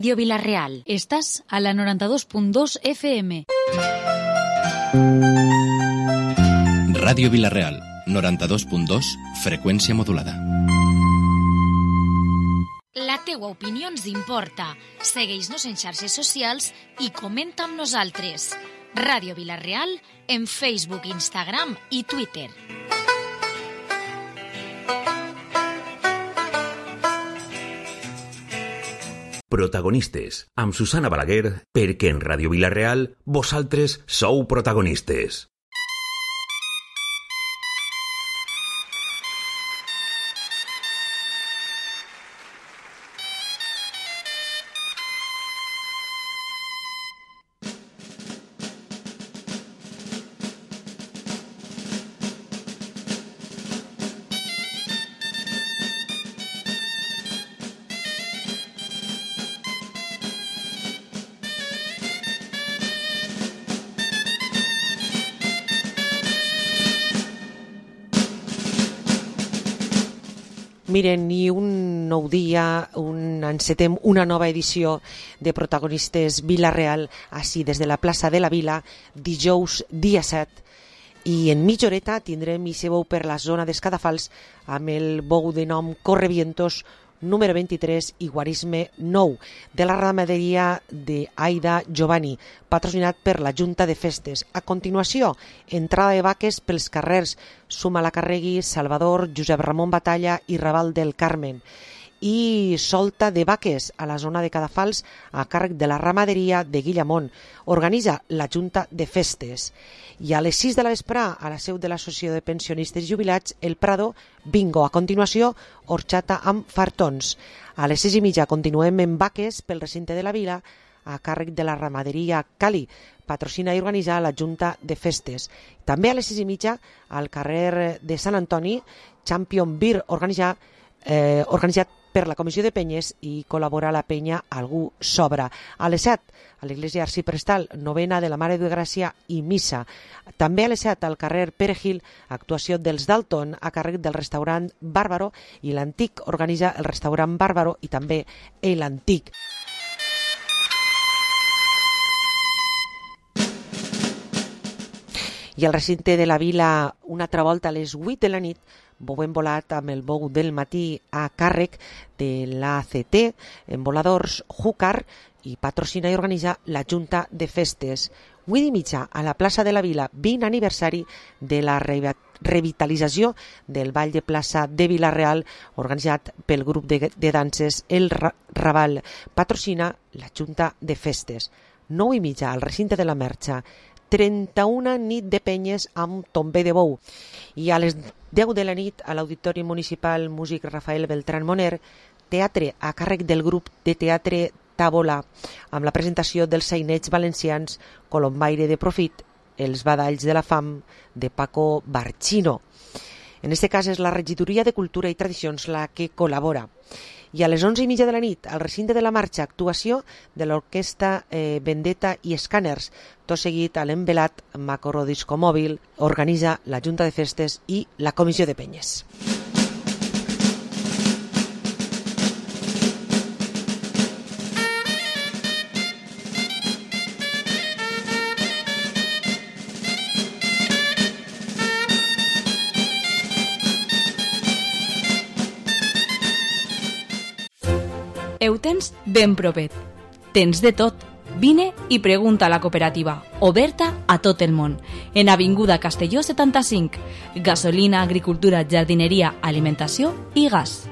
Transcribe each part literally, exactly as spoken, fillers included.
Radio Vila-real. Estás a la noranta-dos punt dos F M. Ràdio Vila-real, noranta-dos punt dos, freqüència modulada. La teua opinió ens importa. Segueix-nos en xarxes socials i comenta amb nosaltres. Ràdio Vila-real en Facebook, Instagram i Twitter. Protagonistes, amb Susana Balaguer, perquè en Ràdio Vila-real vosaltres sou protagonistes. Miren, ni un nou dia, un, encetem una nova edició de Protagonistes Vila-real, així des de la plaça de la Vila, dijous dia set. I en mitja horeta tindrem i se veu per la zona d'Escadafals amb el bou de nom Correvientos número vint-i-tres i guarisme nou de la ramaderia d'Aida Giovanni, patrocinat per la Junta de Festes. A continuació, entrada de vaques pels carrers Sumalacarregui, Salvador, Josep Ramon Batalla i Raval del Carmen. I solta de vaques a la zona de Cadafals a càrrec de la ramaderia de Guillamont. Organitza la Junta de Festes. I a les sis de la vesprà, a la seu de l'Associació de Pensionistes Jubilats, el Prado, bingo. A continuació, horxata amb fartons. A les sis i mitja continuem en vaques pel recinte de la Vila a càrrec de la ramaderia Cali. Patrocina i organitza la Junta de Festes. També a les sis i mitja, al carrer de Sant Antoni, Champion Beer, organitza, eh, organitzat per la Comissió de Penyes i col·labora la penya Algú Sobra. A les set, a l'Església Arciprestal, novena de la Mare de Gràcia i missa. També a les set, al carrer Perejil, actuació dels Dalton a càrrec del restaurant Bàrbaro, i l'Antic organitza el restaurant Bàrbaro i també l'Antic. I al recinte de la Vila, una altra volta a les vuit de la nit, bou envolat amb el bou del matí a càrrec de l'A C T, en voladors Júcar, i patrocina i organitza la Junta de Festes. vuit i mitja a la plaça de la Vila, vint aniversari de la revitalització del Ball de Plaça de Vila-real, organitzat pel grup de, de danses El Raval. Patrocina la Junta de Festes. nou i mitja al recinte de la Merxa, trenta-una nit de penyes amb tomber de bou. I a les deu de la nit a l'Auditori Municipal Músic Rafael Beltrán Moner, teatre a càrrec del grup de teatre Tàbola, amb la presentació dels sainets valencians Colombaire de Profit, Els badalls de la fam de Paco Barchino. En aquest cas és la Regidoria de Cultura i Tradicions la que col·labora. I a les onze i mitja de la nit, al recinte de la Marxa, actuació de l'orquestra eh, Vendetta i Scanners. Tot seguit a l'envelat Macro Disco Mòbil, organitza la Junta de Festes i la Comissió de Penyes. Ho tens ben propet. Tens de tot. Vine i pregunta a la cooperativa, oberta a tot el món. En Avinguda Castelló setanta-cinc. Gasolina, agricultura, jardineria, alimentació i gas.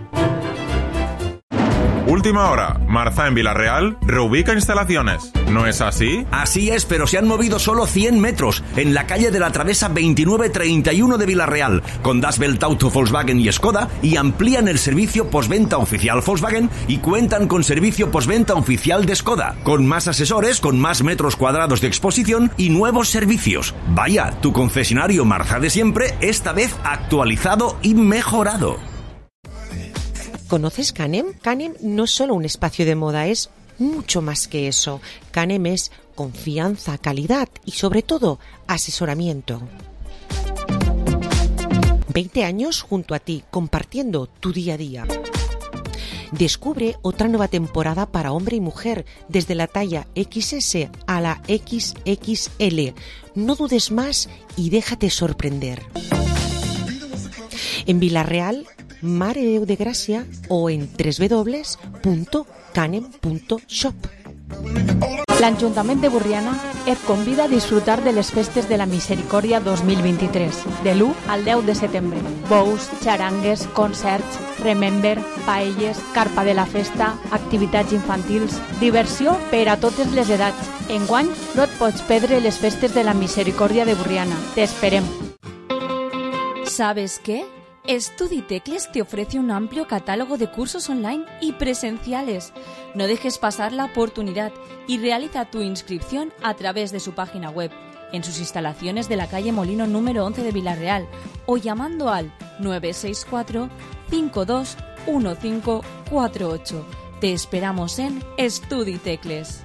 Última hora. Marza en Vila-real reubica instalaciones. ¿No es así? Así es, pero se han movido solo cien metros en la calle de la Travesa veintinueve treinta y uno de Vila-real, con Das Belt Auto, Volkswagen y Skoda, y amplían el servicio postventa oficial Volkswagen y cuentan con servicio postventa oficial de Skoda, con más asesores, con más metros cuadrados de exposición y nuevos servicios. Vaya, tu concesionario Marza de siempre, esta vez actualizado y mejorado. ¿Conoces Canem? Canem no es solo un espacio de moda, es mucho más que eso. Canem es confianza, calidad y sobre todo asesoramiento. veinte años junto a ti, compartiendo tu día a día. Descubre otra nueva temporada para hombre y mujer, desde la talla equis ese a la equis equis ele. No dudes más y déjate sorprender. En Vila-real, Mare de Déu de Gràcia o en doble u doble u doble u punto canem punto shop. L'Ajuntament de Borriana et convida a disfrutar de les festes de la Misericòrdia dos mil vint-i-tres, de l'u al deu de setembre. Bous, xarangues, concerts, remember, paelles, carpa de la festa, activitats infantils, diversió per a totes les edats. Enguany no et pots perdre les festes de la Misericòrdia de Borriana. T'esperem. ¿Sabes qué? StudiTecles te ofrece un amplio catálogo de cursos online y presenciales. No dejes pasar la oportunidad y realiza tu inscripción a través de su página web, en sus instalaciones de la calle Molino número once de Vila-real o llamando al nueve seis cuatro, cinco dos uno cinco cuatro ocho. Te esperamos en StudiTecles.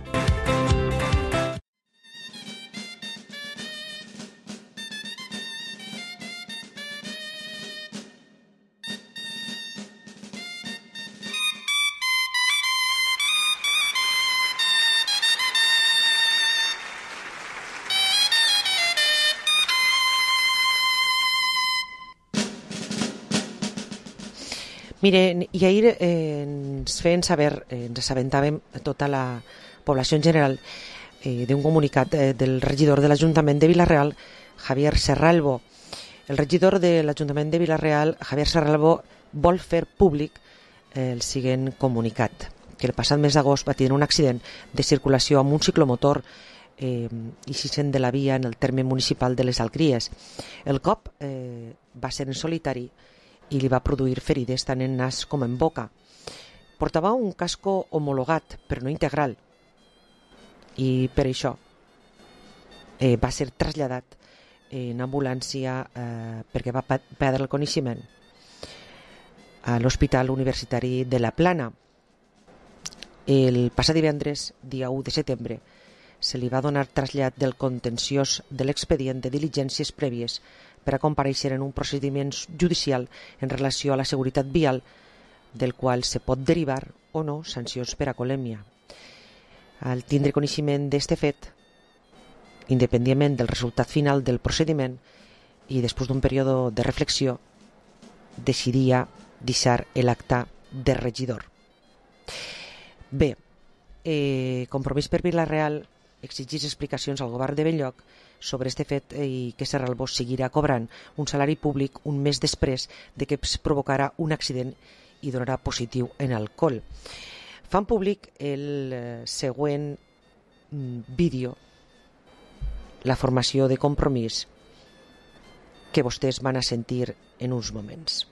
Miren, i ahir eh, ens feien saber, eh, ens assabentàvem tota la població en general eh, d'un comunicat eh, del regidor de l'Ajuntament de Vila-real, Javier Serralbo. El regidor de l'Ajuntament de Vila-real, Javier Serralbo, vol fer públic eh, el següent comunicat, que el passat mes d'agost va tenir un accident de circulació amb un ciclomotor eh, i s'ixent de la via en el terme municipal de les Alcries. El cop eh, va ser en solitari i li va produir ferides tant en nas com en boca. Portava un casco homologat, però no integral, i per això eh, va ser traslladat en ambulància eh, perquè va perdre el coneixement a l'Hospital Universitari de la Plana. El passat divendres, dia u de setembre, se li va donar trasllat del contenciós de l'expedient de diligències prèvies per a comparèixer en un procediment judicial en relació a la seguretat vial, del qual se pot derivar o no sancions per alcoholèmia. Al tindre coneixement d'este fet, independentment del resultat final del procediment i després d'un període de reflexió, decidia deixar l'acte de regidor. Bé, eh, Compromís per Vila-real exigís explicacions al govern de Benlloc sobre este fet i que Serralbo seguirà cobrant un salari públic un mes després de que es provocarà un accident i donarà positiu en alcohol. Fan públic el següent vídeo, la formació de Compromís, que vostès van a sentir en uns moments.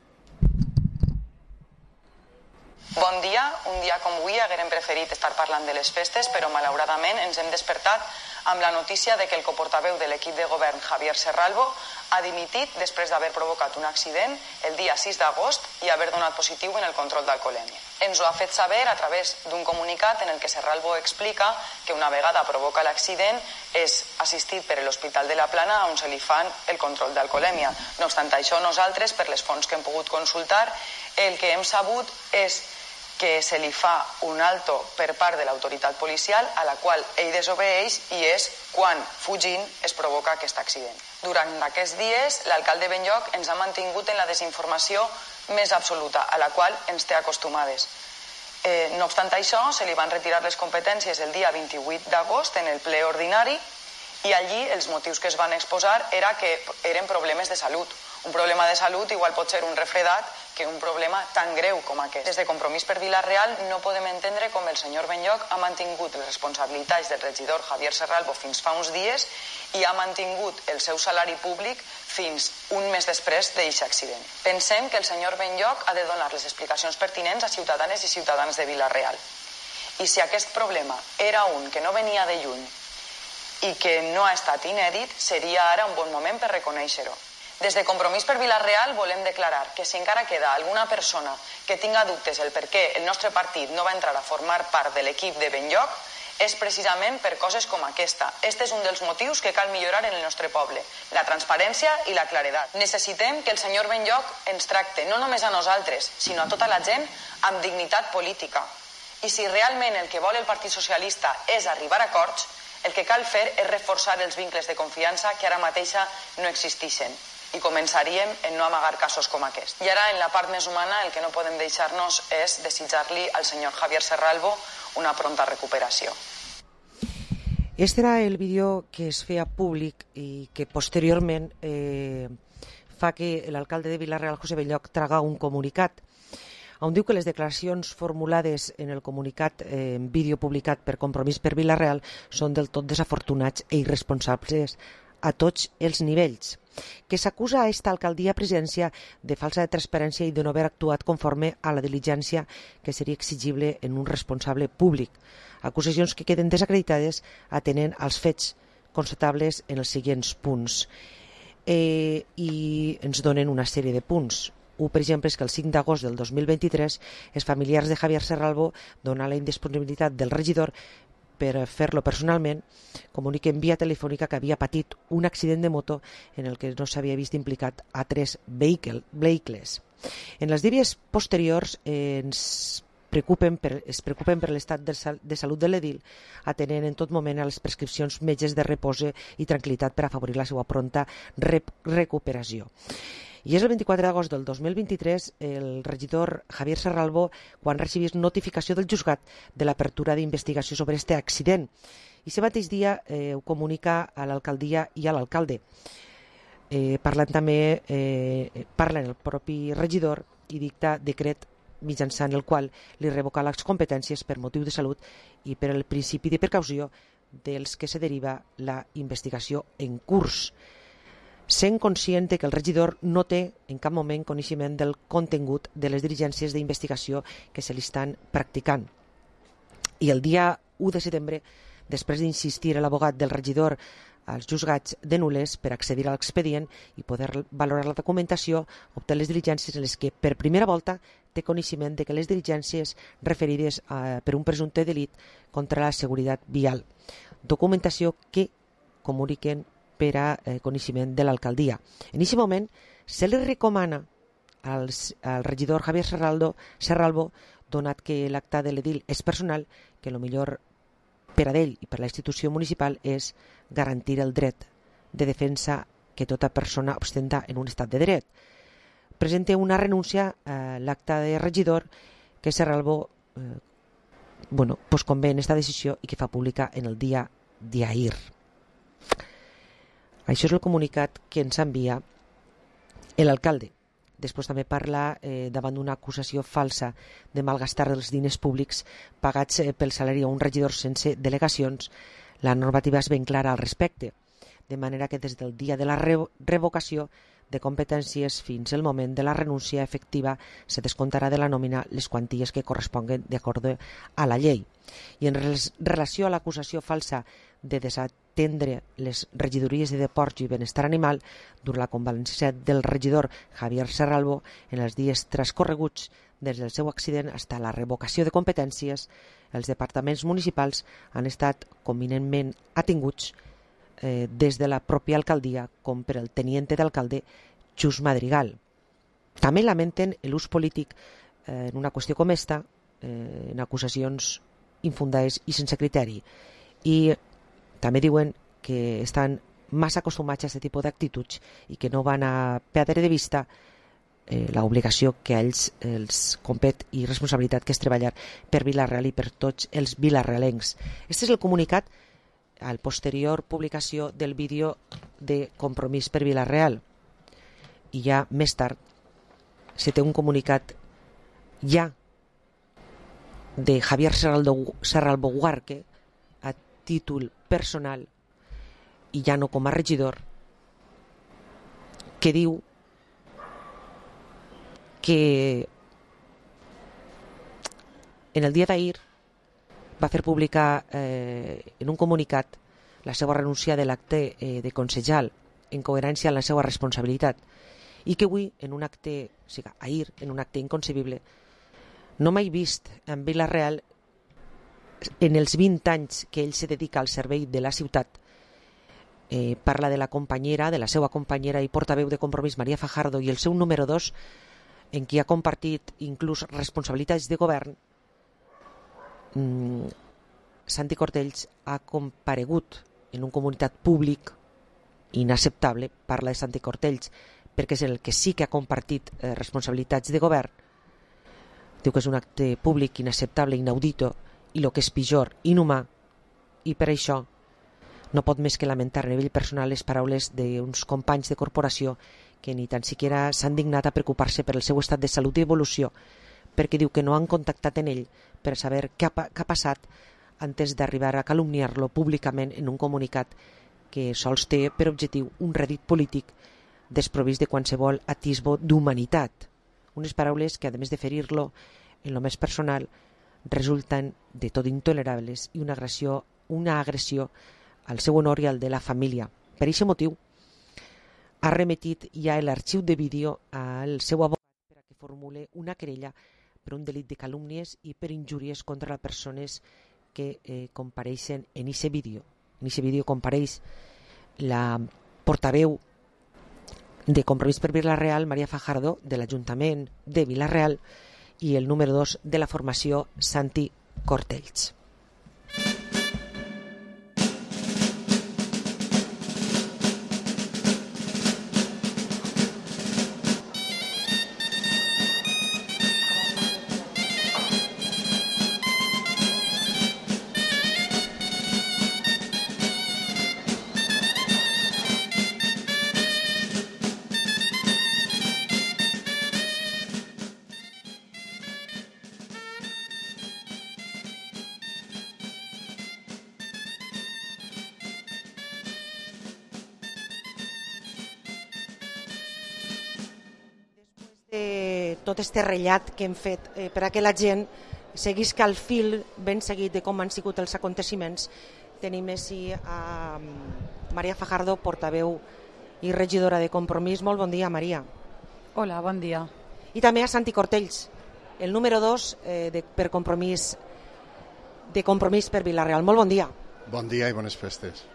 Bon dia, un dia com avui haguérem preferit estar parlant de les festes, però malauradament ens hem despertat amb la notícia de que el coportaveu de l'equip de govern, Javier Serralbo, ha dimitit després d'haver provocat un accident el dia sis d'agost i haver donat positiu en el control d'alcoholèmia. Ens ho ha fet saber a través d'un comunicat en el que Serralbo explica que una vegada provoca l'accident és assistit per l'Hospital de la Plana on se li fan el control d'alcoholèmia. No obstant això, nosaltres, per les fonts que hem pogut consultar, el que hem sabut és que se li fa un alto per part de l'autoritat policial a la qual ell desobeeix i és quan, fugint, es provoca aquest accident. Durant aquests dies, l'alcalde Benlloc ens ha mantingut en la desinformació més absoluta, a la qual ens té acostumades. Eh, no obstant això, se li van retirar les competències el dia vint-i-vuit d'agost en el ple ordinari i allí els motius que es van exposar era que eren problemes de salut. Un problema de salut igual pot ser un refredat que un problema tan greu com aquest. Des de Compromís per Vila-real no podem entendre com el senyor Benlloc ha mantingut les responsabilitats del regidor Javier Serralbo fins fa uns dies i ha mantingut el seu salari públic fins un mes després d'aquest accident. Pensem que el senyor Benlloc ha de donar les explicacions pertinents a ciutadanes i ciutadans de Vila-real. I si aquest problema era un que no venia de lluny i que no ha estat inèdit, seria ara un bon moment per reconèixer-ho. Des de Compromís per Vila-real volem declarar que si encara queda alguna persona que tinga dubtes el per què el nostre partit no va entrar a formar part de l'equip de Benlloc, És precisament per coses com aquesta. Este és un dels motius que cal millorar en el nostre poble, la transparència i la claredat. Necessitem que el senyor Benlloch ens tracte, no només a nosaltres, sinó a tota la gent, amb dignitat política. I si realment el que vol el Partit Socialista és arribar a acords, el que cal fer és reforçar els vincles de confiança que ara mateixa no existeixen. I començaríem en no amagar casos com aquest. I ara, en la part més humana, el que no podem deixar-nos és desitjar-li al senyor Javier Serralvo una pronta recuperació. Este era el vídeo que es feia públic i que posteriorment eh, fa que l'alcalde de Vila-real, José Benlloch, traga un comunicat on diu que les declaracions formulades en el comunicat eh, en vídeo publicat per Compromís per Vila-real són del tot desafortunats i irresponsables a tots els nivells, que s'acusa a esta alcaldia presidència de falsa de transparència i de no haver actuat conforme a la diligència que seria exigible en un responsable públic. Acusacions que queden desacreditades atenent als fets constatables en els següents punts. Eh, I ens donen una sèrie de punts. Un, per exemple, és que el cinc d'agost del dos mil vint-i-tres els familiars de Javier Serralvo donen la indisponibilitat del regidor per fer-lo personalment, comuniquen via telefònica que havia patit un accident de moto en el que no s'havia vist implicat a tres vehicles. En les dies posteriors eh, ens preocupen per, es preocupen per l'estat de, sal, de salut de l'edil, atenent en tot moment a les prescripcions metges de repòs i tranquil·litat per afavorir la seva pronta rep recuperació. I és el vint-i-quatre d'agost del dos mil vint-i-tres el regidor Javier Serralvo quan recibís notificació del juzgat de l'apertura d'investigació sobre este accident. I aquest mateix dia eh, ho comunica a l'alcaldia i a l'alcalde. Eh, parlant també, eh, parla el propi regidor i dicta decret mitjançant el qual li revoca les competències per motiu de salut i per el principi de precaució dels que se deriva la investigació en curs, sent conscient que el regidor no té en cap moment coneixement del contingut de les diligències d'investigació que se li estan practicant. I el dia u de setembre, després d'insistir l'abogat del regidor als juzgats de Nules per accedir a l'expedient i poder valorar la documentació, obté les diligències en les que per primera volta té coneixement de que les diligències referides a, per un presumpte delit contra la seguretat vial, documentació que comuniquen per a eh, coneixement de l'alcaldia. En aquest moment se li recomana als, al regidor Javier Serraldo, Serralvo, donat que l'acte de l'edil és personal, que el millor per a ell i per a la institució municipal és garantir el dret de defensa que tota persona ostenta en un estat de dret. Presenta una renúncia a l'acte de regidor que Serralvo eh, bueno, pues convé en esta decisió i que fa pública en el dia d'ahir. Això és el comunicat que ens envia l'alcalde. Després també parla eh, davant d'una acusació falsa de malgastar els diners públics pagats eh, pel salari a un regidor sense delegacions. La normativa és ben clara al respecte, de manera que des del dia de la revo revocació de competències fins al moment de la renúncia efectiva se descontarà de la nòmina les quanties que corresponguen d'acord a la llei. I en relació a l'acusació falsa de desatendre les regidories de Deports i Benestar Animal durant la convalescència del regidor Javier Serralvo en els dies transcorreguts des del seu accident fins a la revocació de competències, els departaments municipals han estat convenientment atinguts eh, des de la pròpia alcaldia com per el teniente d'alcalde Xus Madrigal. També lamenten l'ús polític eh, en una qüestió com esta, eh, en acusacions infundades i sense criteri. I també diuen que estan massa acostumats a aquest tipus d'actituds i que no van a perdre de vista eh, l'obligació que a ells els compet i responsabilitat que és treballar per Vila-real i per tots els vilarrealencs. Este és el comunicat al posterior publicació del vídeo de Compromís per Vila-real. I ja més tard se té un comunicat ja de Javier Serralvo Guarque a títol personal i ja no com a regidor, que diu que en el dia d'ahir va fer publicar eh, en un comunicat la seva renúncia de l'acte eh, de consellal en coherència amb la seva responsabilitat i que avui en un acte, o sigui, ahir en un acte inconcebible no m'he vist en Vila-real en els vint anys que ell se dedica al servei de la ciutat. Eh, parla de la companyera, de la seva companyera i portaveu de Compromís, Maria Fajardo, i el seu número dos, en qui ha compartit inclús responsabilitats de govern. Mm, Santi Cortells ha comparegut en un comunitat públic inacceptable, parla de Santi Cortells, perquè és el que sí que ha compartit eh, responsabilitats de govern. Diu que és un acte públic inacceptable, inaudito, i el que és pitjor, inhumà, i per això no pot més que lamentar a nivell personal les paraules d'uns companys de corporació que ni tan siquiera s'han dignat a preocupar-se per el seu estat de salut i evolució, perquè diu que no han contactat en ell per saber què ha, què ha passat antes d'arribar a calumniar-lo públicament en un comunicat que sols té per objectiu un rèdit polític desprovist de qualsevol atisbo d'humanitat. Unes paraules que, a més de ferir-lo en lo més personal, resulten de tot intolerables i una agressió, una agressió al seu honor i al de la família. Per aquest motiu, ha remetit ja l'arxiu de vídeo al seu abogat per a que formule una querella per un delit de calúmnies i per injúries contra les persones que eh, compareixen en aquest vídeo. En aquest vídeo compareix la portaveu de Compromís per Vila-real, Maria Fajardo, de l'Ajuntament de Vila-real, i el número dos de la formació, Santi Cortells. Tot este rellat que hem fet eh, per a que la gent seguisca al fil ben seguit de com han sigut els aconteciments. Tenim així a Maria Fajardo, portaveu i regidora de Compromís. Molt bon dia, Maria. Hola, bon dia. I també a Santi Cortells, el número dos eh, de, per Compromís de Compromís per Vila-real. Molt bon dia. Bon dia i bones festes.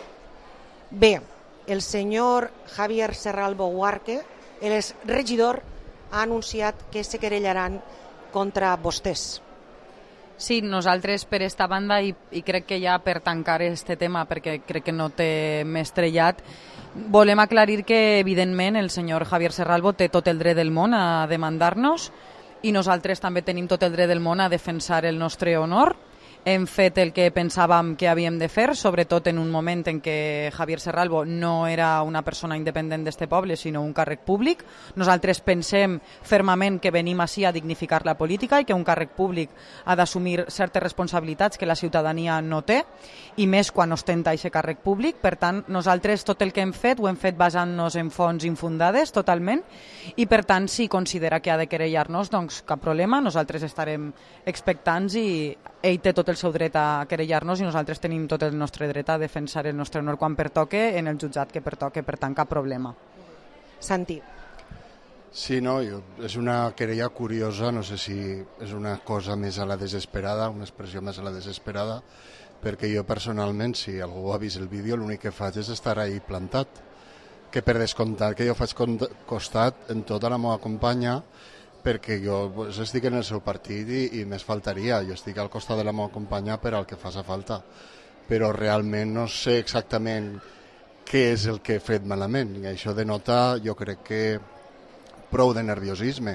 Bé, el senyor Javier Serralbo Huarque, el regidor, ha anunciat que se querellaran contra vostès. Sí, nosaltres per esta banda, i, i crec que ja per tancar este tema, perquè crec que no té més trellat, volem aclarir que evidentment el senyor Javier Serralbo té tot el dret del món a demandar-nos i nosaltres també tenim tot el dret del món a defensar el nostre honor. Hem fet el que pensàvem que havíem de fer, sobretot en un moment en què Javier Serralbo no era una persona independent d'este poble, sinó un càrrec públic. Nosaltres pensem fermament que venim ací a dignificar la política i que un càrrec públic ha d'assumir certes responsabilitats que la ciutadania no té, i més quan ostenta aquest càrrec públic. Per tant, nosaltres tot el que hem fet ho hem fet basant-nos en fonts infundades totalment, i per tant, si considera que ha de querellar-nos, doncs cap problema, nosaltres estarem expectants i ell té tot el seu dret a querellar-nos i nosaltres tenim tot el nostre dret a defensar el nostre honor quan pertoque en el jutjat que pertoque, per tant cap problema. Santi. Sí, no, jo, és una querella curiosa, no sé si és una cosa més a la desesperada, una expressió més a la desesperada, perquè jo personalment, si algú ha vist el vídeo, l'únic que faig és estar ahí plantat, que per descomptat que jo faig costat en tota la meva companya, perquè jo pues, estic en el seu partit i, i més faltaria, jo estic al costat de la meva companya per al que faci falta, però realment no sé exactament què és el que he fet malament, i això denota, jo crec que prou de nerviosisme.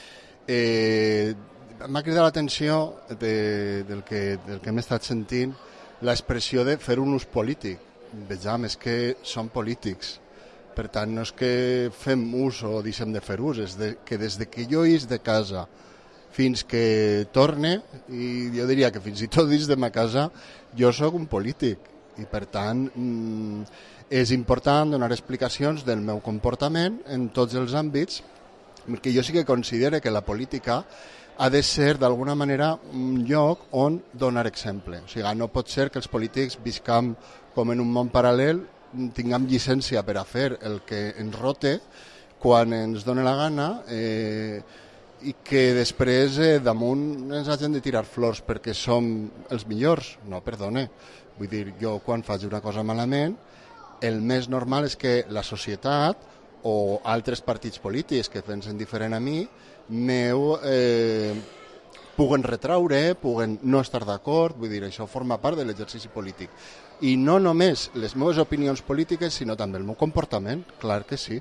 Eh, M'ha cridat l'atenció de, del, que, del que hem estat sentint l'expressió de fer un ús polític. Vejam, és que són polítics. Per tant, no és que fem ús o deixem de fer ús, és de, que des de que jo is de casa fins que torne, i jo diria que fins i tot dins de ma casa, jo sóc un polític. I per tant, mmm, és important donar explicacions del meu comportament en tots els àmbits, perquè jo sí que considero que la política ha de ser d'alguna manera un lloc on donar exemple. O sigui, no pot ser que els polítics viscam com en un món paral·lel, tinguem llicència per a fer el que ens rote quan ens dona la gana, eh, i que després eh, damunt ens hagin de tirar flors perquè som els millors. No, perdone. Vull dir, jo quan faig una cosa malament, el més normal és que la societat o altres partits polítics que pensen diferent a mi meu eh, puguen retraure, puguen no estar d'acord, vull dir, això forma part de l'exercici polític. I no només les meves opinions polítiques, sinó també el meu comportament, clar que sí.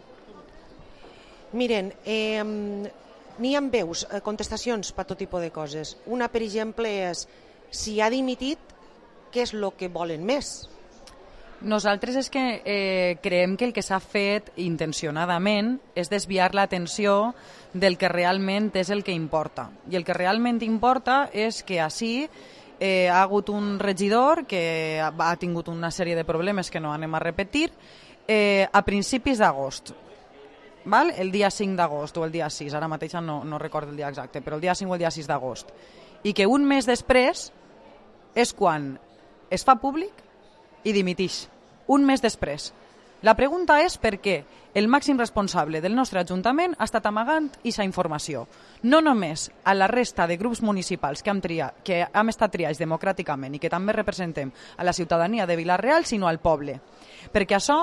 Miren, eh, n'hi ha veus, eh, contestacions per tot tipus de coses. Una, per exemple, és si ha dimitit, què és el que volen més? Nosaltres és que eh, creiem que el que s'ha fet intencionadament és desviar l'atenció del que realment és el que importa. I el que realment importa és que així eh, ha hagut un regidor que ha tingut una sèrie de problemes que no anem a repetir eh, a principis d'agost. Val? El dia cinc d'agost o el dia sis, ara mateix no, no recordo el dia exacte, però el dia cinc o el dia sis d'agost. I que un mes després és quan es fa públic i dimitix. Un mes després. La pregunta és per què el màxim responsable del nostre Ajuntament ha estat amagant aquesta informació. No només a la resta de grups municipals que hem, triat, que hem estat triats democràticament i que també representem a la ciutadania de Vila-real, sinó al poble. Perquè això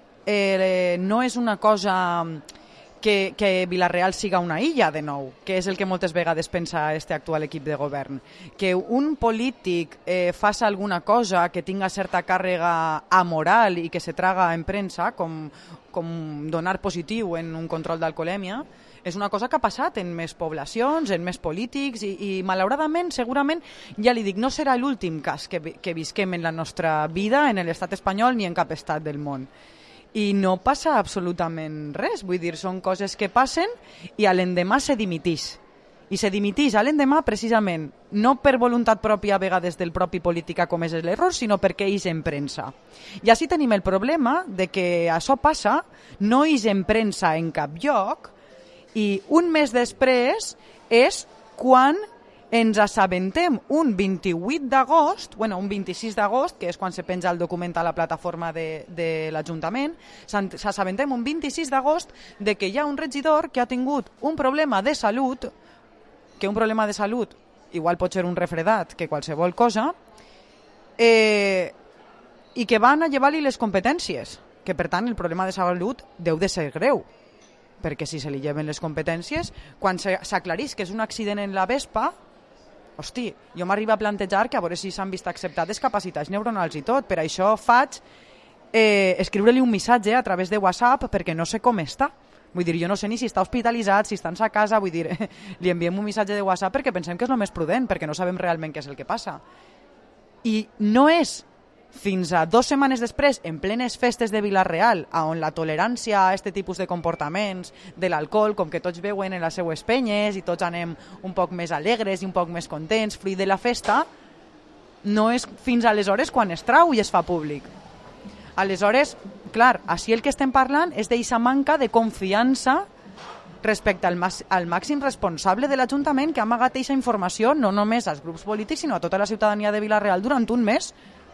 eh, no és una cosa que, que Vila-real siga una illa de nou, que és el que moltes vegades pensa este actual equip de govern. Que un polític eh, faça alguna cosa que tinga certa càrrega amoral i que se traga en premsa, com, com donar positiu en un control d'alcoholèmia, és una cosa que ha passat en més poblacions, en més polítics i, i malauradament, segurament, ja li dic, no serà l'últim cas que, que visquem en la nostra vida en l'estat espanyol ni en cap estat del món. I no passa absolutament res, vull dir, són coses que passen i a l'endemà se dimitix. I se dimitix a l'endemà precisament no per voluntat pròpia a vegades del propi polític a comès l'error, sinó perquè ells en premsa. I així tenim el problema de que això passa, no ells en premsa en cap lloc, i un mes després és quan ens assabentem un vint-i-vuit d'agost, bueno, un vint-i-sis d'agost, que és quan se penja el document a la plataforma de, de l'Ajuntament, s'assabentem un vint-i-sis d'agost de que hi ha un regidor que ha tingut un problema de salut, que un problema de salut igual pot ser un refredat que qualsevol cosa, eh, i que van a llevar-li les competències, que per tant el problema de salut deu de ser greu, perquè si se li lleven les competències, quan s'aclarís que és un accident en la Vespa, hosti, jo m'arriba a plantejar que a veure si s'han vist acceptades capacitats neuronals i tot. Per això faig eh, escriure-li un missatge a través de WhatsApp perquè no sé com està. Vull dir, jo no sé ni si està hospitalitzat, si està en sa casa, vull dir, li enviem un missatge de WhatsApp perquè pensem que és el més prudent, perquè no sabem realment què és el que passa. I no és fins a dues setmanes després, en plenes festes de Vila-real, on la tolerància a aquest tipus de comportaments de l'alcohol, com que tots veuen en les seues penyes i tots anem un poc més alegres i un poc més contents, fruit de la festa, no és fins aleshores quan es trau i es fa públic. Aleshores, clar, així el que estem parlant és d'aquesta manca de confiança respecte al, al màxim responsable de l'Ajuntament que ha amagat aquesta informació no només als grups polítics, sinó a tota la ciutadania de Vila-real durant un mes.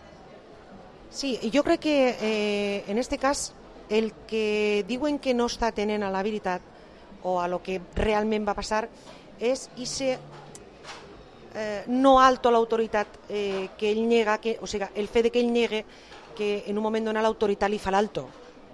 Sí, jo crec que eh, en este cas el que diuen que no està atenent a la veritat o a lo que realment va passar és ese eh, no alto a l'autoritat eh, que ell nega, que, o sigui, el fet de que ell negue que en un moment donat l'autoritat li fa l'alto.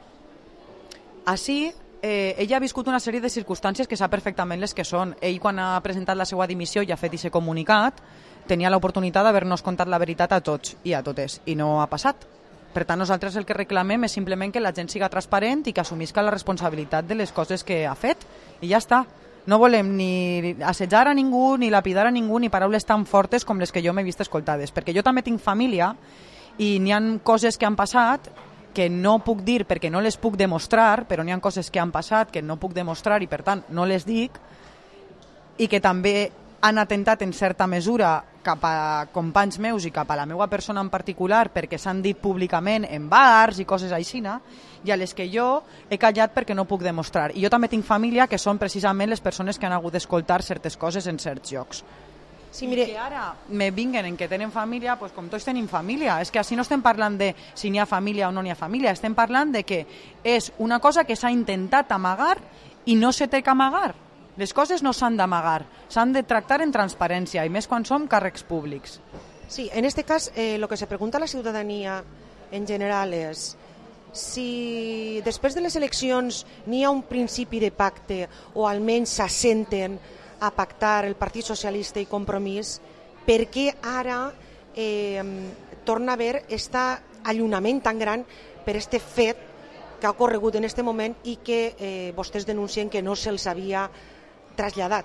Així, eh, ell ha viscut una sèrie de circumstàncies que sap perfectament les que són. Ell, quan ha presentat la seva dimissió i ha fet aquest comunicat, tenia l'oportunitat d'haver-nos contat la veritat a tots i a totes, i no ha passat. Per tant, nosaltres el que reclamem és simplement que la gent siga transparent i que assumisca la responsabilitat de les coses que ha fet, i ja està. No volem ni assetjar a ningú, ni lapidar a ningú, ni paraules tan fortes com les que jo m'he vist escoltades, perquè jo també tinc família i n'hi ha coses que han passat que no puc dir perquè no les puc demostrar, però n'hi ha coses que han passat que no puc demostrar i per tant no les dic, i que també han atentat en certa mesura cap a companys meus i cap a la meva persona en particular perquè s'han dit públicament en bars i coses així, i a les que jo he callat perquè no puc demostrar. I jo també tinc família que són precisament les persones que han hagut d'escoltar certes coses en certs llocs. Sí, mire... I que ara me vinguen en que tenen família, pues com tots tenim família. És que així no estem parlant de si n'hi ha família o no n'hi ha família, estem parlant de que és una cosa que s'ha intentat amagar i no se té que amagar. Les coses no s'han d'amagar, s'han de tractar en transparència, i més quan som càrrecs públics. Sí, en este cas, eh, lo que se pregunta a la ciudadanía en general és si després de les eleccions n'hi ha un principi de pacte o almenys s'assenten a pactar el Partit Socialista i Compromís, per què ara eh, torna a haver aquest allunament tan gran per aquest fet que ha ocorregut en aquest moment i que eh, vostès denuncien que no se'ls havia traslladat?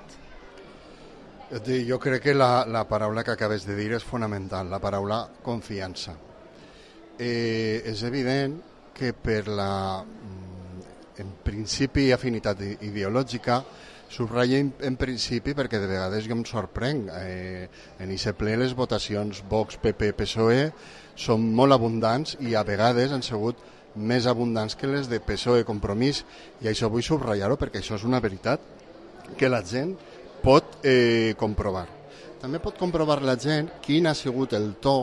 Jo crec que la, la paraula que acabes de dir és fonamental, la paraula confiança. Eh, és evident que per la, en principi, afinitat ideològica, subratlla en principi perquè de vegades jo em sorprenc. Eh, en aquest ple les votacions Vox, P P, P S O E són molt abundants i a vegades han sigut més abundants que les de P S O E Compromís, i això vull subratllar-ho perquè això és una veritat que la gent pot eh, comprovar. També pot comprovar la gent quin ha sigut el to,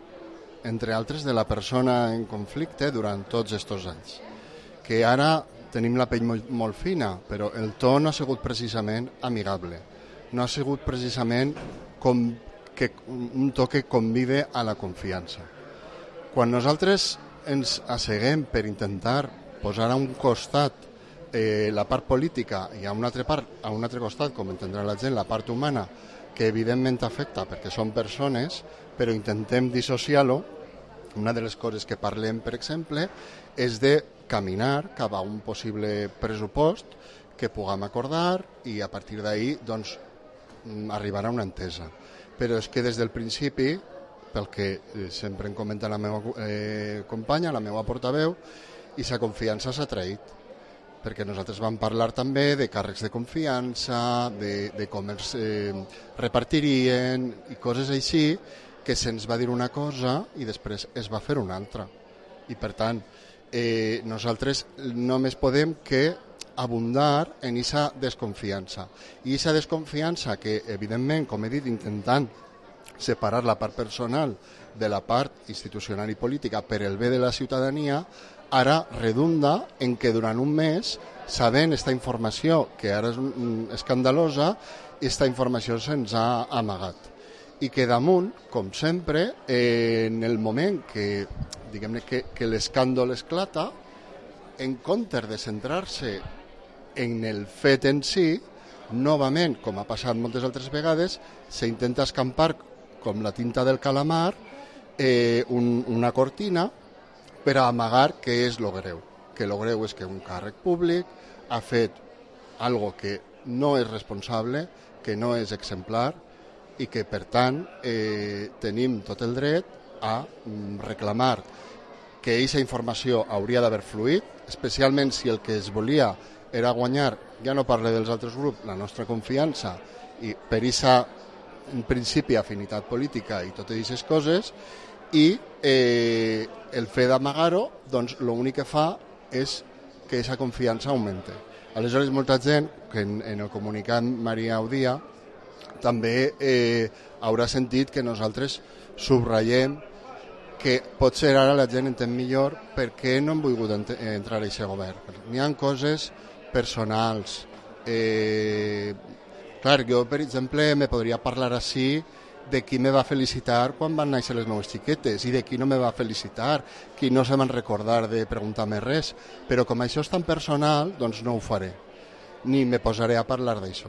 entre altres, de la persona en conflicte durant tots aquests anys. Que ara tenim la pell molt, molt fina, però el to no ha sigut precisament amigable. No ha sigut precisament com que, un to que convide a la confiança. Quan nosaltres ens asseguem per intentar posar a un costat eh, la part política i a un altre part, a un altre costat, com entendrà la gent, la part humana, que evidentment afecta perquè són persones, però intentem dissociar-lo, una de les coses que parlem, per exemple, és de caminar cap a un possible pressupost que puguem acordar i a partir d'ahir doncs, arribar a una entesa. Però és que des del principi, pel que sempre em comenta la meva eh, companya, la meva portaveu, i sa confiança s'ha traït. Perquè nosaltres vam parlar també de càrrecs de confiança, de, de com els eh, repartirien i coses així, que se'ns va dir una cosa i després es va fer una altra. I per tant, eh, nosaltres només podem que abundar en aquesta desconfiança. I aquesta desconfiança que, evidentment, com he dit, intentant separar la part personal de la part institucional i política per el bé de la ciutadania, ara redunda en que durant un mes, sabent aquesta informació, que ara és escandalosa, aquesta informació se'ns ha amagat. I que damunt, com sempre, eh, en el moment que, diguem-ne, que, que l'escàndol esclata, en comptes de centrar-se en el fet en si, novament, com ha passat moltes altres vegades, s'intenta escampar, com la tinta del calamar, eh, un, una cortina per a amagar què és lo greu. Que lo greu és que un càrrec públic ha fet algo que no és responsable, que no és exemplar, i que, per tant, eh, tenim tot el dret a reclamar que aquesta informació hauria d'haver fluït, especialment si el que es volia era guanyar, ja no parlo dels altres grups, la nostra confiança, i per aquesta, en principi, afinitat política i totes aquestes coses, i eh, el fet d'amagar-ho, doncs, l'únic que fa és que aquesta confiança augmente. Aleshores, molta gent, que en, en el comunicat Maria Audia, també eh, haurà sentit que nosaltres subratllem que potser ara la gent entén millor per què no hem volgut ent entrar a aquest govern. N'hi ha coses personals. Eh, clar, jo, per exemple, me podria parlar així de qui me va felicitar quan van néixer les meves xiquetes i de qui no me va felicitar, qui no se van recordar de preguntar-me res, però com això és tan personal, doncs no ho faré, ni me posaré a parlar d'això.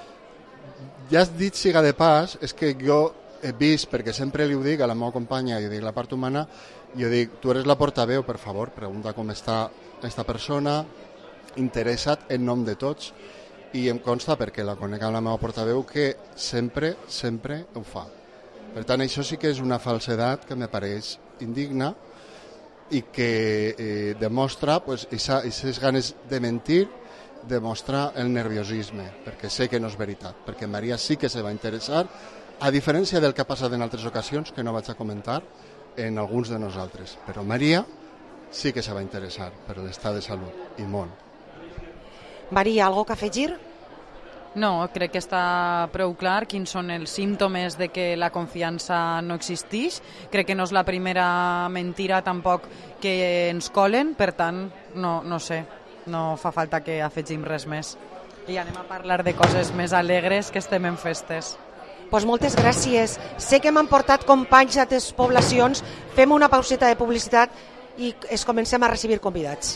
Ja has dit, siga de pas, és que jo he vist, perquè sempre li ho dic a la meva companya, jo dic la part humana, jo dic, tu eres la portaveu, per favor, pregunta com està aquesta persona, interessat en nom de tots, i em consta, perquè la conec amb la meva portaveu, que sempre, sempre ho fa. Per tant, això sí que és una falsedat que me pareix indigna i que eh, demostra pues, aquestes ganes de mentir, demostra el nerviosisme, perquè sé que no és veritat, perquè Maria sí que se va interessar, a diferència del que ha passat en altres ocasions, que no vaig a comentar en alguns de nosaltres, però Maria sí que se va interessar per l'estat de salut, i molt. Maria, ¿algo que afegir? No, crec que està prou clar quins són els símptomes de que la confiança no existeix. Crec que no és la primera mentira tampoc que ens colen, per tant, no, no sé, no fa falta que afegim res més. I anem a parlar de coses més alegres, que estem en festes. Pues moltes gràcies. Sé que m'han portat companys d'altres poblacions. Fem una pauseta de publicitat i es comencem a recibir convidats.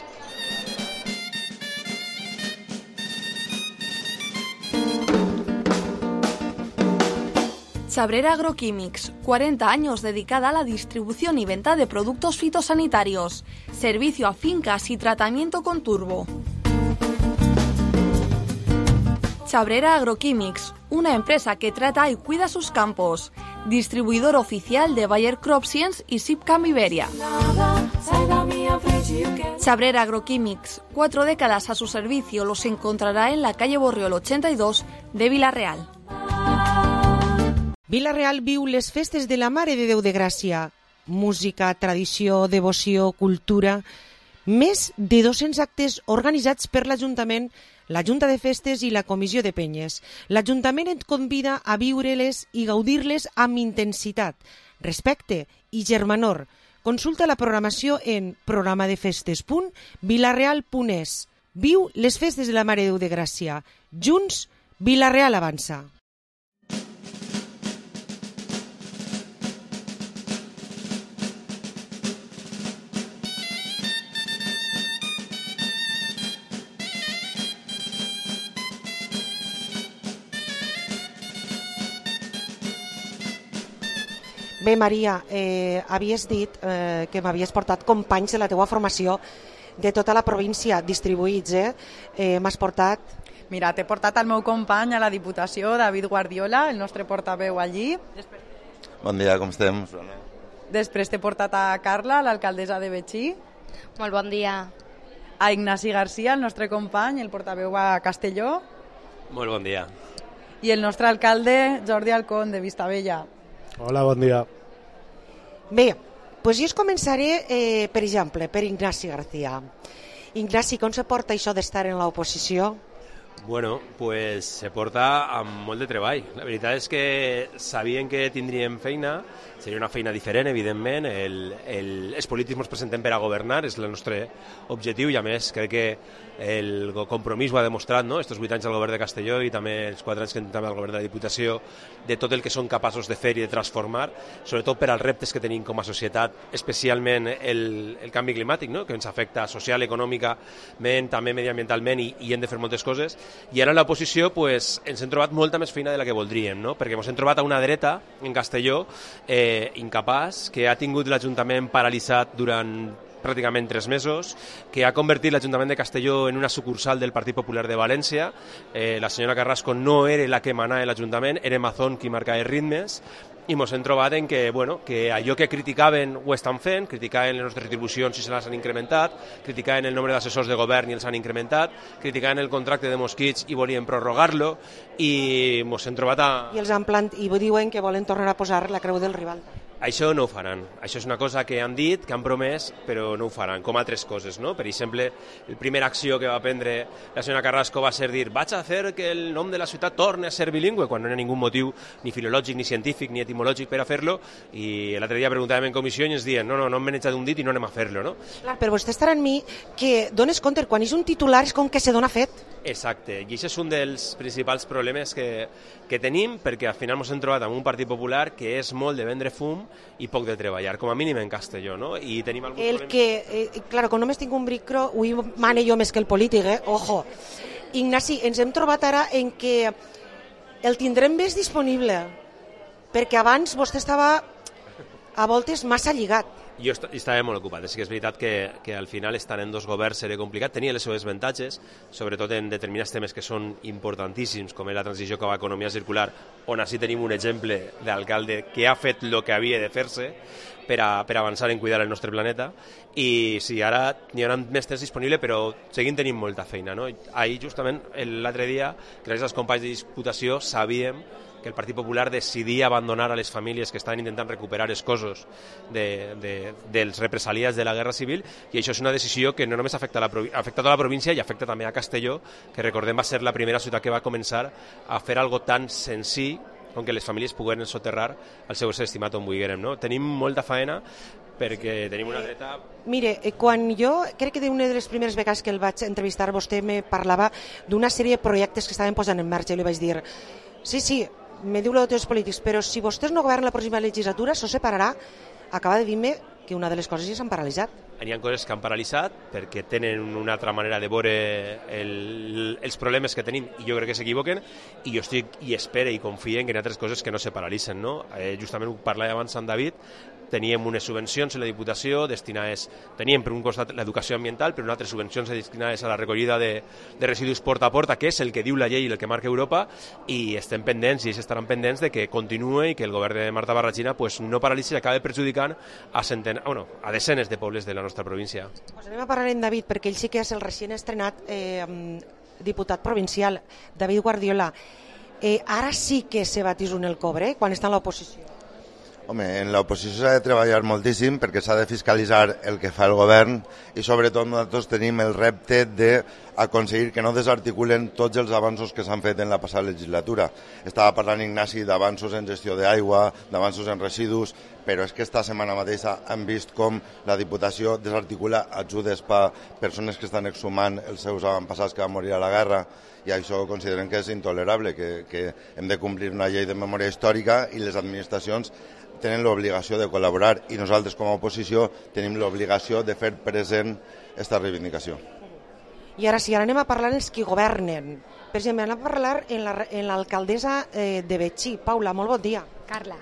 Chabrera Agroquímics, cuarenta años dedicada a la distribución y venta de productos fitosanitarios. Servicio a fincas y tratamiento con turbo. Chabrera Agroquímics, una empresa que trata y cuida sus campos. Distribuidor oficial de Bayer CropScience y Sipcam Iberia. Chabrera Agroquímics, cuatro décadas a su servicio, los encontrará en la calle Borriol ochenta y dos de Vila-real. Vila-real viu les festes de la Mare de Déu de Gràcia. Música, tradició, devoció, cultura... Més de dos-cents actes organitzats per l'Ajuntament, la Junta de Festes i la Comissió de Penyes. L'Ajuntament et convida a viure-les i gaudir-les amb intensitat, respecte i germanor. Consulta la programació en programadefestes punt vilareal punt es. Viu les festes de la Mare de Déu de Gràcia. Junts, Vila-real avança. Bé, Maria, eh, havies dit eh, que m'havies portat companys de la teua formació de tota la província distribuïts, eh? eh M'has portat... Mira, t'he portat el meu company a la Diputació, David Guardiola, el nostre portaveu allí. Després... Bon dia, com estem? Després t'he portat a Carla, l'alcaldessa de Betxí. Molt bon dia. A Ignasi Garcia, el nostre company, el portaveu a Castelló. Molt bon dia. I el nostre alcalde, Jordi Alcón, de Vistabella. Hola, bon dia. Bé, doncs jo es començaré, eh, per exemple, per Ignasi García. Ignasi, com se porta això d'estar en l'oposició? Bueno, pues se porta amb molt de treball. La veritat és que sabien que tindríem feina, seria una feina diferent, evidentment. El, el, els polítics ens presentem per a governar, és el nostre objectiu, i a més crec que el compromís ho ha demostrat, no?, estos vuit anys al govern de Castelló i també els quatre anys que tenim al govern de la Diputació, de tot el que són capaços de fer i de transformar, sobretot per als reptes que tenim com a societat, especialment el, el canvi climàtic, no?, que ens afecta social, econòmicament, també mediambientalment, i, i hem de fer moltes coses. I ara en l'oposició pues, ens hem trobat molta més feina de la que voldríem, no?, perquè ens hem trobat a una dreta en Castelló eh, incapaç, que ha tingut l'Ajuntament paralitzat durant pràcticament tres mesos, que ha convertit l'Ajuntament de Castelló en una sucursal del Partit Popular de València. Eh, la senyora Carrasco no era la que manava l'Ajuntament, era Mazón qui marcava els ritmes, i ens hem trobat en que, bueno, que allò que criticaven ho estan fent, criticaven les nostres retribucions i se les han incrementat, criticaven el nombre d'assessors de govern i els han incrementat, criticaven el contracte de mosquits i volien prorrogar-lo, i ens hem trobat a... I els han plant... i diuen que volen tornar a posar la creu del rival. Això no ho faran. Això és una cosa que han dit, que han promès, però no ho faran, com altres coses, no? Per exemple, la primera acció que va prendre la senyora Carrasco va ser dir vaig a fer que el nom de la ciutat torni a ser bilingüe, quan no hi ha ningú motiu ni filològic, ni científic, ni etimològic per a fer-lo, i l'altre dia preguntàvem en comissió i ens diuen no, no, no hem menjat un dit i no anem a fer-lo, no? Clar, però vostè estarà en mi que dones compte, quan és un titular és com que se dona fet. Exacte, i això és un dels principals problemes que, que tenim, perquè al final ens hem trobat amb un Partit Popular que és molt de vendre fum i poc de treballar, com a mínim en Castelló, no? I tenim alguns el problemes... que, eh, claro, com només tinc un bricro, avui mane jo més que el polític, eh? Ojo. Ignasi, ens hem trobat ara en que el tindrem més disponible, perquè abans vostè estava a voltes massa lligat. Jo est estava molt ocupat, sí que és veritat que, que al final estar en dos governs era complicat, tenia les seves avantatges, sobretot en determinats temes que són importantíssims, com és la transició cap a economia circular, on així tenim un exemple d'alcalde que ha fet el que havia de fer-se per, a, per avançar en cuidar el nostre planeta, i sí, ara n'hi haurà més temps disponible, però seguim tenint molta feina, no? Ahir, justament, l'altre dia, gràcies als companys de Diputació, sabíem que el Partit Popular decidia abandonar a les famílies que estaven intentant recuperar els cossos de, de, dels represaliats de la Guerra Civil, i això és una decisió que no només afecta, la, afecta tota la província i afecta també a Castelló, que recordem va ser la primera ciutat que va començar a fer algo tan senzill com que les famílies pogueren soterrar el seu estimat on vulguérem, no? Tenim molta faena, perquè tenim una dreta... Mire, quan jo, crec que d'una de les primeres vegades que el vaig entrevistar, vostè me parlava d'una sèrie de projectes que estaven posant en marxa i li vaig dir, sí, sí, me diu lo de tots els polítics, però si vostès no governen la pròxima legislatura, això separarà. Acaba de dir-me que una de les coses ja s'han paralitzat. Hi ha coses que han paralitzat perquè tenen una altra manera de veure el, els problemes que tenim i jo crec que s'equivoquen i jo estic i espero i confio en que hi ha altres coses que no se paralitzen. No? Eh, justament ho parlava abans Sant David, teníem unes subvencions a la Diputació destinades, teníem per un costat l'educació ambiental, però unes altres subvencions destinades a la recollida de, de residus porta a porta, que és el que diu la llei i el que marca Europa, i estem pendents i ells estaran pendents de que continue i que el govern de Marta Barrachina pues, no paralitzi i acabi perjudicant a, centen... bueno, a desenes de pobles de la nostra província. Pues anem a parlar amb David, perquè ell sí que és el recient estrenat eh, diputat provincial, David Guardiola. Eh, ara sí que se batís un el cobre, eh, quan està en l'oposició. Home, en l'oposició s'ha de treballar moltíssim perquè s'ha de fiscalitzar el que fa el govern i sobretot nosaltres tenim el repte d'aconseguir que no desarticulen tots els avanços que s'han fet en la passada legislatura. Estava parlant Ignasi d'avanços en gestió d'aigua, d'avanços en residus, però és que esta setmana mateixa hem vist com la Diputació desarticula ajudes per persones que estan exhumant els seus avantpassats que van morir a la guerra, i això considerem que és intolerable, que, que hem de complir una llei de memòria històrica i les administracions tenen l'obligació de col·laborar i nosaltres com a oposició tenim l'obligació de fer present aquesta reivindicació. I ara sí, ara anem a parlar els qui governen. Per exemple, anem a parlar en l'alcaldessa eh, de Betxí. Paula, molt bon dia. Carla.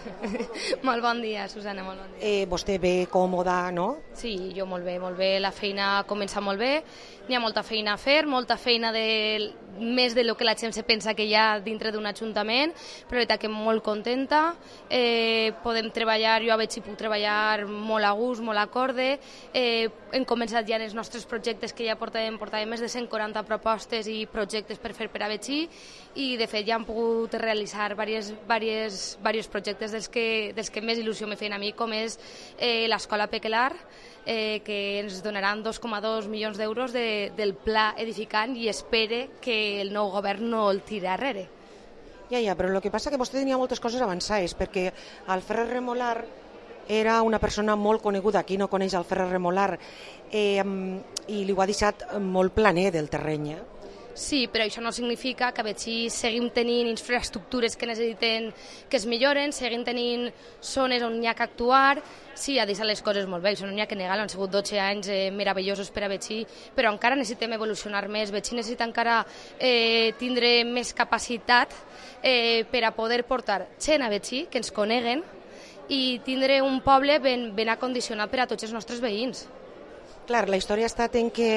Molt bon dia, Susana, molt bon dia. Eh, vostè ve còmoda, no? Sí, jo molt bé, molt bé. La feina comença molt bé, n'hi ha molta feina a fer, molta feina de més de lo que la gent se pensa que hi ha dintre d'un ajuntament, però la veritat que molt contenta. Eh, podem treballar, jo a Betxí puc treballar molt a gust, molt acorde. Eh, hem començat ja els nostres projectes que ja portàvem, portàvem més de cent quaranta propostes i projectes per fer per a Betxí i de fet ja hem pogut realitzar diversos, diversos, diversos projectes dels que, dels que més il·lusió me feien a mi, com és eh, l'Escola Pequelar, eh, que ens donaran dos coma dos milions d'euros de, del pla edificant i espere que el nou govern no el tiri arrere. Ja, ja, però el que passa que vostè tenia moltes coses avançades, perquè Alfred Remolar era una persona molt coneguda, qui no coneix Alfred Remolar, eh, i li ho ha deixat molt planer del terreny, eh? Sí, però això no significa que a Betxí seguim tenint infraestructures que necessiten que es milloren, seguim tenint zones on hi ha que actuar. Sí, ha deixat les coses molt bé, això no n'hi ha que negar, han sigut dotze anys eh, meravellosos per a Betxí, però encara necessitem evolucionar més. Betxí necessita encara eh, tindre més capacitat eh, per a poder portar gent a Betxí, que ens coneguen, i tindre un poble ben, ben acondicionat per a tots els nostres veïns. Clar, la història ha estat en què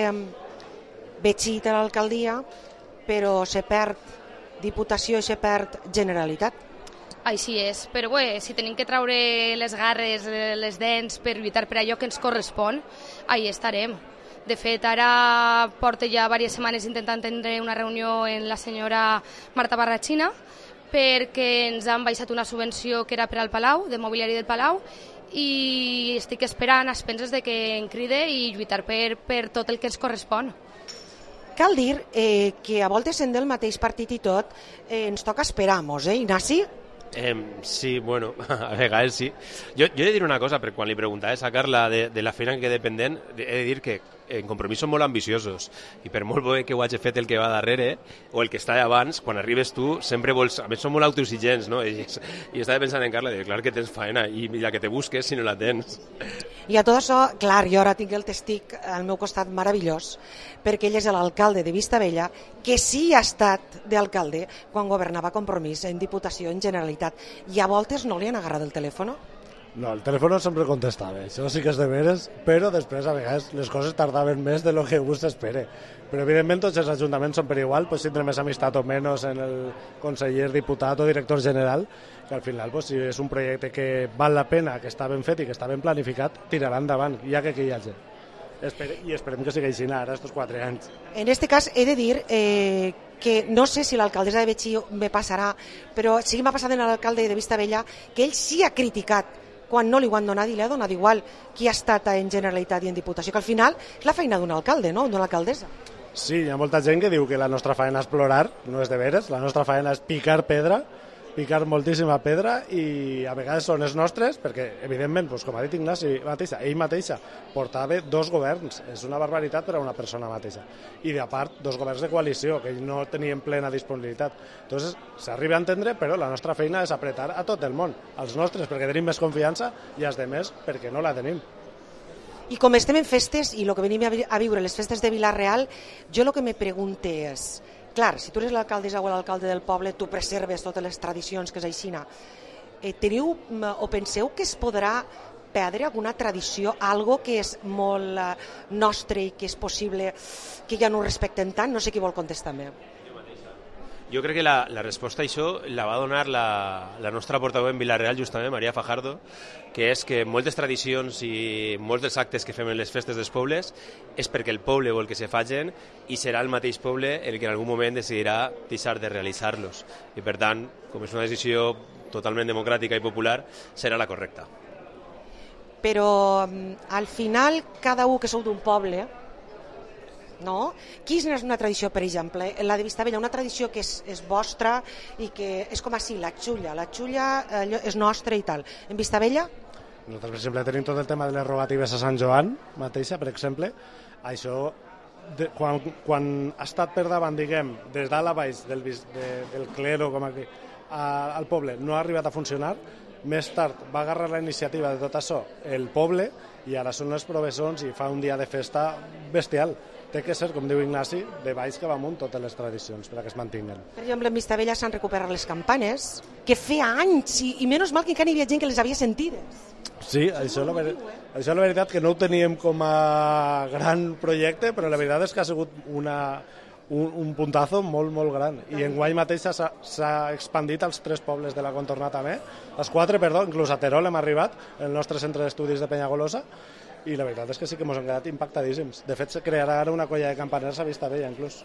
Betxí té l'alcaldia, però se perd Diputació i se perd Generalitat. Així és, però bé, si tenim que traure les garres, les dents per lluitar per allò que ens correspon, ahí estarem. De fet, ara porto ja diverses setmanes intentant tindre una reunió amb la senyora Marta Barrachina perquè ens han baixat una subvenció que era per al Palau, de mobiliari del Palau, i estic esperant a expenses de que em cride i lluitar per, per tot el que ens correspon. Cal dir eh, que a voltes sent del mateix partit i tot eh, ens toca esperar-nos, eh, Ignasi? Eh, sí, bueno, a vegades sí. Jo, jo he de dir una cosa, perquè quan li preguntaves a Carla de, de la feina que dependent, he de dir que en Compromís són molt ambiciosos i per molt bé que ho hagi fet el que va darrere o el que està abans, quan arribes tu sempre vols, a més són molt autoexigents, no? I, i estava pensant en Carla, de, clar que tens feina i la que te busques si no la tens. I a tot això, clar, jo ara tinc el testic al meu costat meravellós, perquè ell és l'alcalde de Vistabella, que sí ha estat d'alcalde quan governava Compromís en Diputació, en Generalitat, i a voltes no li han agarrat el telèfon? No, el telèfon sempre contestava, això sí que és de veres, però després a vegades les coses tardaven més de lo que vostè espera. Però evidentment tots els ajuntaments són per igual, pues, tindre més amistat o menys en el conseller, diputat o director general, que al final, pues, si és un projecte que val la pena, que està ben fet i que està ben planificat, tirarà endavant, ja que aquí hi ha gent. Espere, I esperem que sigui així ara, estos quatre anys. En este cas he de dir eh, que no sé si l'alcaldessa de Betxí me passarà, però sí que m'ha passat en l'alcalde de Vistabella que ell sí ha criticat quan no li ho han donat i li ha donat igual qui ha estat en Generalitat i en Diputació, que al final és la feina d'un alcalde, no? D'una alcaldessa. Sí, hi ha molta gent que diu que la nostra feina és plorar, no és de veres, la nostra feina és picar pedra picar moltíssima pedra i a vegades són els nostres, perquè evidentment, doncs, com ha dit Ignasi mateixa, ell mateixa portava dos governs, és una barbaritat per a una persona mateixa, i de part dos governs de coalició que ell no tenien plena disponibilitat. Entonces s'arriba a entendre, però la nostra feina és apretar a tot el món, als nostres perquè tenim més confiança i als demés perquè no la tenim. I com estem en festes, i el que venim a, vi a viure les festes de Vila-real, jo el que me pregunto és, clar, si tu eres l'alcaldessa o l'alcalde del poble, tu preserves totes les tradicions que és aixina. Eh, teniu o penseu que es podrà perdre alguna tradició, algo que és molt eh, nostre i que és possible que ja no ho respecten tant? No sé qui vol contestar-me. Jo crec que la, la resposta a això la va donar la, la nostra portaveu en Vila-real, justament, Maria Fajardo, que és que moltes tradicions i molts dels actes que fem en les festes dels pobles és perquè el poble vol que se facin i serà el mateix poble el que en algun moment decidirà deixar de realitzar-los. I per tant, com és una decisió totalment democràtica i popular, serà la correcta. Però al final, cada un que sou d'un poble, no? Quina és una tradició, per exemple, la de Vistabella, una tradició que és, és vostra i que és com així, la xulla, la xulla eh, és nostra i tal. En Vistabella? Nosaltres, per exemple, tenim tot el tema de les robatives a Sant Joan, mateixa, per exemple. Això, de, quan, quan ha estat per davant, diguem, des dalt a baix del, de, del clero, com aquí, a, al poble, no ha arribat a funcionar. Més tard va agarrar la iniciativa de tot això el poble i ara són les professors i fa un dia de festa bestial. Té que ser, com diu Ignasi, de baix que va amunt totes les tradicions per a que es mantinguen. Per exemple, en Vistabella s'han recuperat les campanes, que feia anys, i, i menys mal que encara hi havia gent que les havia sentides. Sí, això, la, ver això és la veritat que no ho teníem com a gran projecte, però la veritat és que ha sigut una, un, un puntazo molt, molt gran. I enguany mateix s'ha expandit als tres pobles de la contorna també, als quatre, perdó, inclús a Terol hem arribat, el nostre centre d'estudis de Penyagolosa, i la veritat és que sí que ens hem quedat impactadíssims. De fet, se crearà ara una colla de campaners a Vistabella, inclús.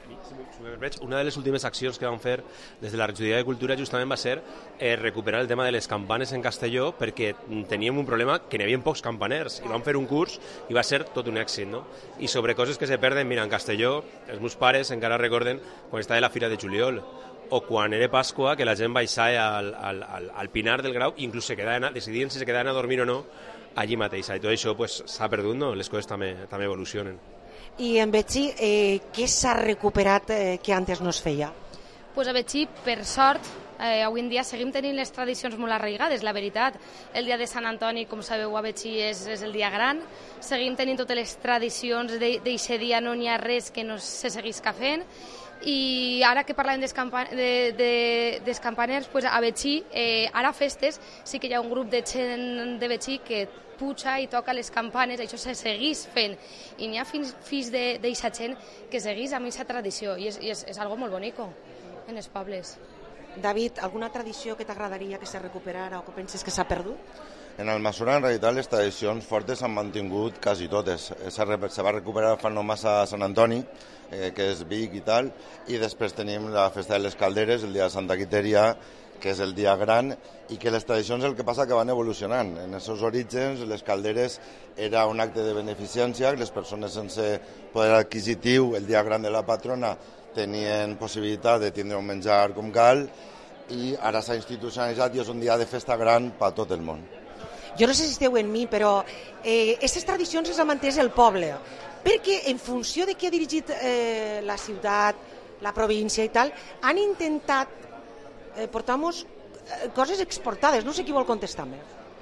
Una de les últimes accions que vam fer des de la regidoria de Cultura justament va ser eh, recuperar el tema de les campanes en Castelló, perquè teníem un problema que n'hi havia pocs campaners i vam fer un curs i va ser tot un èxit, no? I sobre coses que se perden, mira, en Castelló els meus pares encara recorden quan estava la Fira de Juliol o quan era Pasqua, que la gent baixava al, al, al, al Pinar del Grau i inclús se quedaven, decidien si se quedaven a dormir o no allí mateix. I tot això s'ha pues, perdut, no? Les coses també, també evolucionen. I en Betxí, eh, què s'ha recuperat eh, que antes no es feia? Pues a Betxí, per sort, eh, avui en dia seguim tenint les tradicions molt arraigades, la veritat. El dia de Sant Antoni, com sabeu, a Betxí és, és el dia gran. Seguim tenint totes les tradicions d'aquest dia, no n'hi ha res que no se seguisca fent. I ara que parlem dels de, de, campaners, pues a Betxí, eh, ara a festes, sí que hi ha un grup de gent de Betxí que puja i toca les campanes, això se seguís fent. I n'hi ha fins, fins d'aquesta gent que seguís amb aquesta tradició, i és, i és, és algo molt bonico en els pobles. David, alguna tradició que t'agradaria que se recuperara o que penses que s'ha perdut? En Almassora, en realitat, les tradicions fortes s'han mantingut quasi totes. Se va recuperar fa no massa a Sant Antoni, eh, que és Vic i tal, i després tenim la festa de les calderes, el dia de Santa Quiteria, que és el dia gran, i que les tradicions el que passa que van evolucionant. En els seus orígens, les calderes era un acte de beneficència, les persones sense poder adquisitiu, el dia gran de la patrona, tenien possibilitat de tindre un menjar com cal, i ara s'ha institucionalitzat i és un dia de festa gran per tot el món. Jo no sé si esteu en mi, però aquestes eh, tradicions les ha mantès el poble, perquè en funció de qui ha dirigit eh, la ciutat, la província i tal, han intentat eh, portar-nos eh, coses exportades. No sé qui vol contestar-me.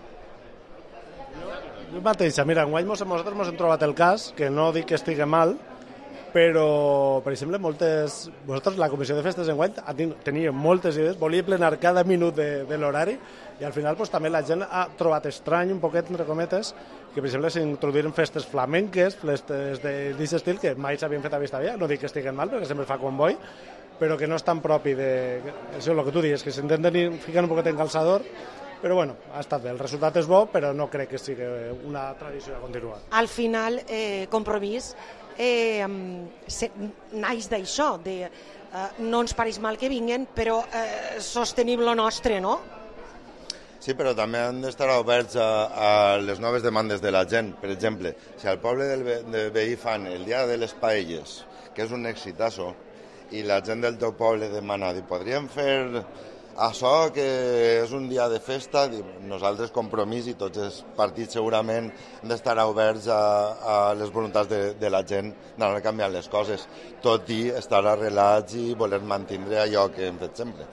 Jo mateixa, mira, enguany nosaltres ens hem trobat el cas, que no dic que estigui mal, però, per exemple, moltes... Vosaltres, la comissió de festes enguany tenia moltes idees, volia plenar cada minut de, de l'horari, i al final pues, també la gent ha trobat estrany, un poquet, entre cometes, que, per exemple, s'introduïren festes flamenques, festes d'aquest estil, que mai s'havien fet a Vistabella. No dic que estiguen mal, perquè sempre fa convoi, però que no és tan propi de... Això és el que tu dius, que s'intenten ficar un poquet en calçador, però bueno, ha estat bé. El resultat és bo, però no crec que sigui una tradició a continuar. Al final, eh, Compromís eh, se, naix d'això, de eh, no ens pareix mal que vinguin, però eh, sostenim lo nostre, no? Sí, però també han d'estar oberts a, a les noves demandes de la gent. Per exemple, si al poble del Ve de Veí fan el dia de les paelles, que és un exitazo, i la gent del teu poble demana, podríem fer Això que és un dia de festa, nosaltres Compromís i tots els partits segurament hem d'estar oberts a, a les voluntats de, de la gent d'anar canviant les coses, tot i estar arrelats i voler mantindre allò que hem fet sempre.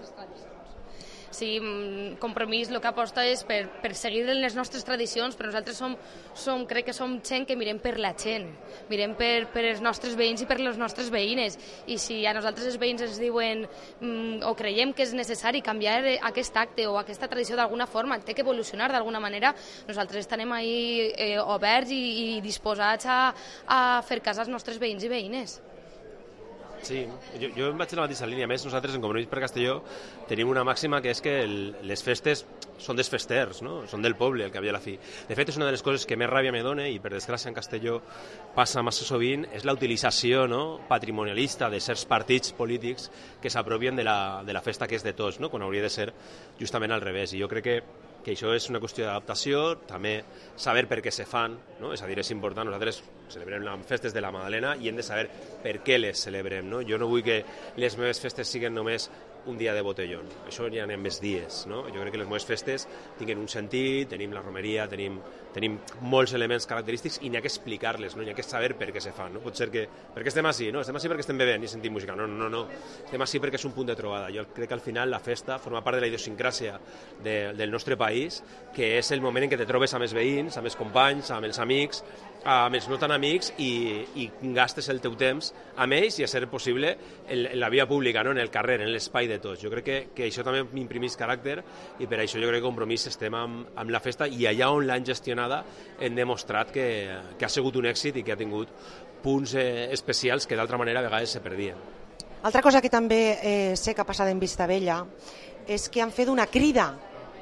Sí, Compromís el que aposta és per, per seguir les nostres tradicions, però nosaltres som, som, crec que som gent que mirem per la gent, mirem per, per els nostres veïns i per les nostres veïnes, i si a nosaltres els veïns ens diuen mm, o creiem que és necessari canviar aquest acte o aquesta tradició d'alguna forma, té que evolucionar d'alguna manera, nosaltres estarem ahí eh, oberts i, i disposats a, a fer cas als nostres veïns i veïnes. Sí, jo, jo em vaig en la mateixa línia. A més, nosaltres en Compromís per Castelló tenim una màxima que és que el, les festes són dels festers, no? Són del poble, al cap i a la fi. De fet, és una de les coses que més ràbia me dona, i per desgràcia en Castelló passa massa sovint, és la utilització, no?, patrimonialista de certs partits polítics que s'apropien de, la, de la festa que és de tots, no?, quan hauria de ser justament al revés. I jo crec que que això és una qüestió d'adaptació, també saber per què se fan, no? És a dir, és important, nosaltres celebrem les festes de la Magdalena i hem de saber per què les celebrem, no? Jo no vull que les meves festes siguin només un dia de botellón, això ja anem més dies, no? Jo crec que les meves festes tinguin un sentit, tenim la romeria, tenim, tenim molts elements característics i n'hi ha que explicar-les, no? N'hi ha que saber per què se fan, no? Pot ser que, per què estem així, no? Estem així perquè estem bevent i sentim música, no, no, no, no. Estem així perquè és un punt de trobada. Jo crec que al final la festa forma part de la idiosincràsia de, del nostre país, que és el moment en què te trobes amb els veïns, amb els companys, amb els amics, amb els no tan amics i, i gastes el teu temps amb ells i, a ser possible, en, en la via pública, no? En el carrer, en l'espai de tots. Jo crec que, que això també m'imprimís caràcter i per això jo crec que Compromís estem amb, amb la festa i allà on l'han gestionada hem demostrat que, que ha sigut un èxit i que ha tingut punts eh, especials que d'altra manera a vegades se perdien. Altra cosa que també eh, sé que ha passat en Vistabella és que han fet una crida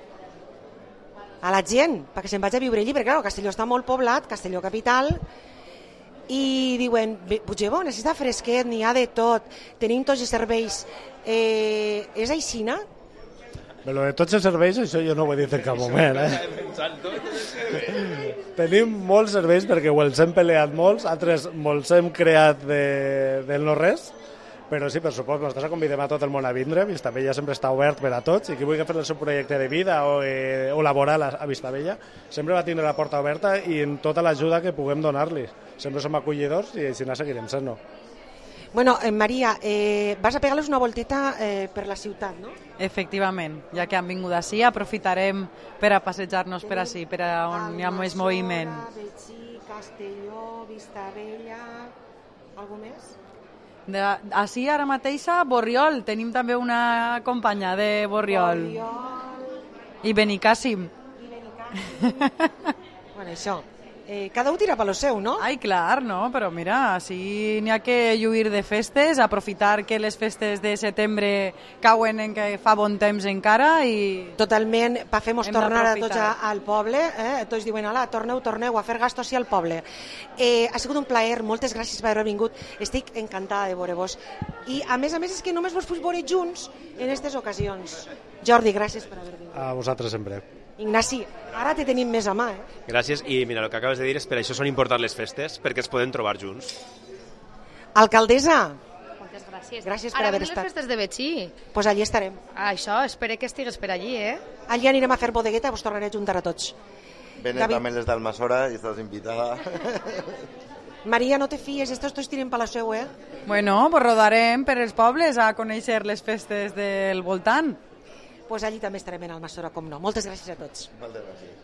a la gent perquè se'n vagi a viure allí, perquè clar, Castelló està molt poblat, Castelló capital, i diuen, Puigdemont, necessita fresquet, n'hi ha de tot, tenim tots els serveis, eh, és aixina? Però de tots els serveis, això jo no ho he dit en cap moment, eh? Tenim molts serveis perquè o els hem peleat molts, altres molts hem creat de, del no-res, però sí, per supost, nosaltres convidem a tot el món a vindre. Vistabella sempre està obert per a tots i qui vulgui fer el seu projecte de vida o, eh, o laboral a, a Vistabella sempre va tindre la porta oberta i en tota l'ajuda que puguem donar-li. Sempre som acollidors i així seguirem sent-no. Bueno, eh, Maria, eh, vas a pegar-los una volteta eh, per la ciutat, no? Efectivament, ja que han vingut així, aprofitarem per a passejar-nos per així, per a on hi ha més moviment. Betxí, Castelló, Vistabella, algú més? De, així ara mateixa, Borriol, tenim també una companya de Borriol. Borriol. I Benicàssim. I Benicàssim. Bueno, això. Eh, cada un tira per lo seu, no? Ai, clar, no? Però mira, així n'hi ha que lluir de festes, aprofitar que les festes de setembre cauen en que fa bon temps encara i... Totalment, pa fem-nos tornar a tots al poble, eh? Tots diuen, ala, torneu, torneu a fer gastos al poble. Eh, ha sigut un plaer, moltes gràcies per haver vingut, estic encantada de veure-vos. I a més a més és que només vos puc veure junts en aquestes ocasions. Jordi, gràcies per haver vingut. A vosaltres sempre. Ignasi, ara te tenim més a mà, eh? Gràcies, i mira, el que acabes de dir és per això són importants les festes, perquè es poden trobar junts. Alcaldessa. Moltes gràcies. Gràcies per ara haver estat. estat. Ara les festes de Betxí. Doncs pues allí estarem. Ah, això, espero que estigues per allí, eh? Allí anirem a fer bodegueta i vos tornaré a juntar a tots. Venen Gavi... també les d'Almassora i estàs invitada. Maria, no te fies, estos tots tiren per la seu, eh? Bueno, pues rodarem per els pobles a conèixer les festes del voltant. Pues allí també estarem en Almassora, com no. Moltes gràcies a tots. Moltes gràcies.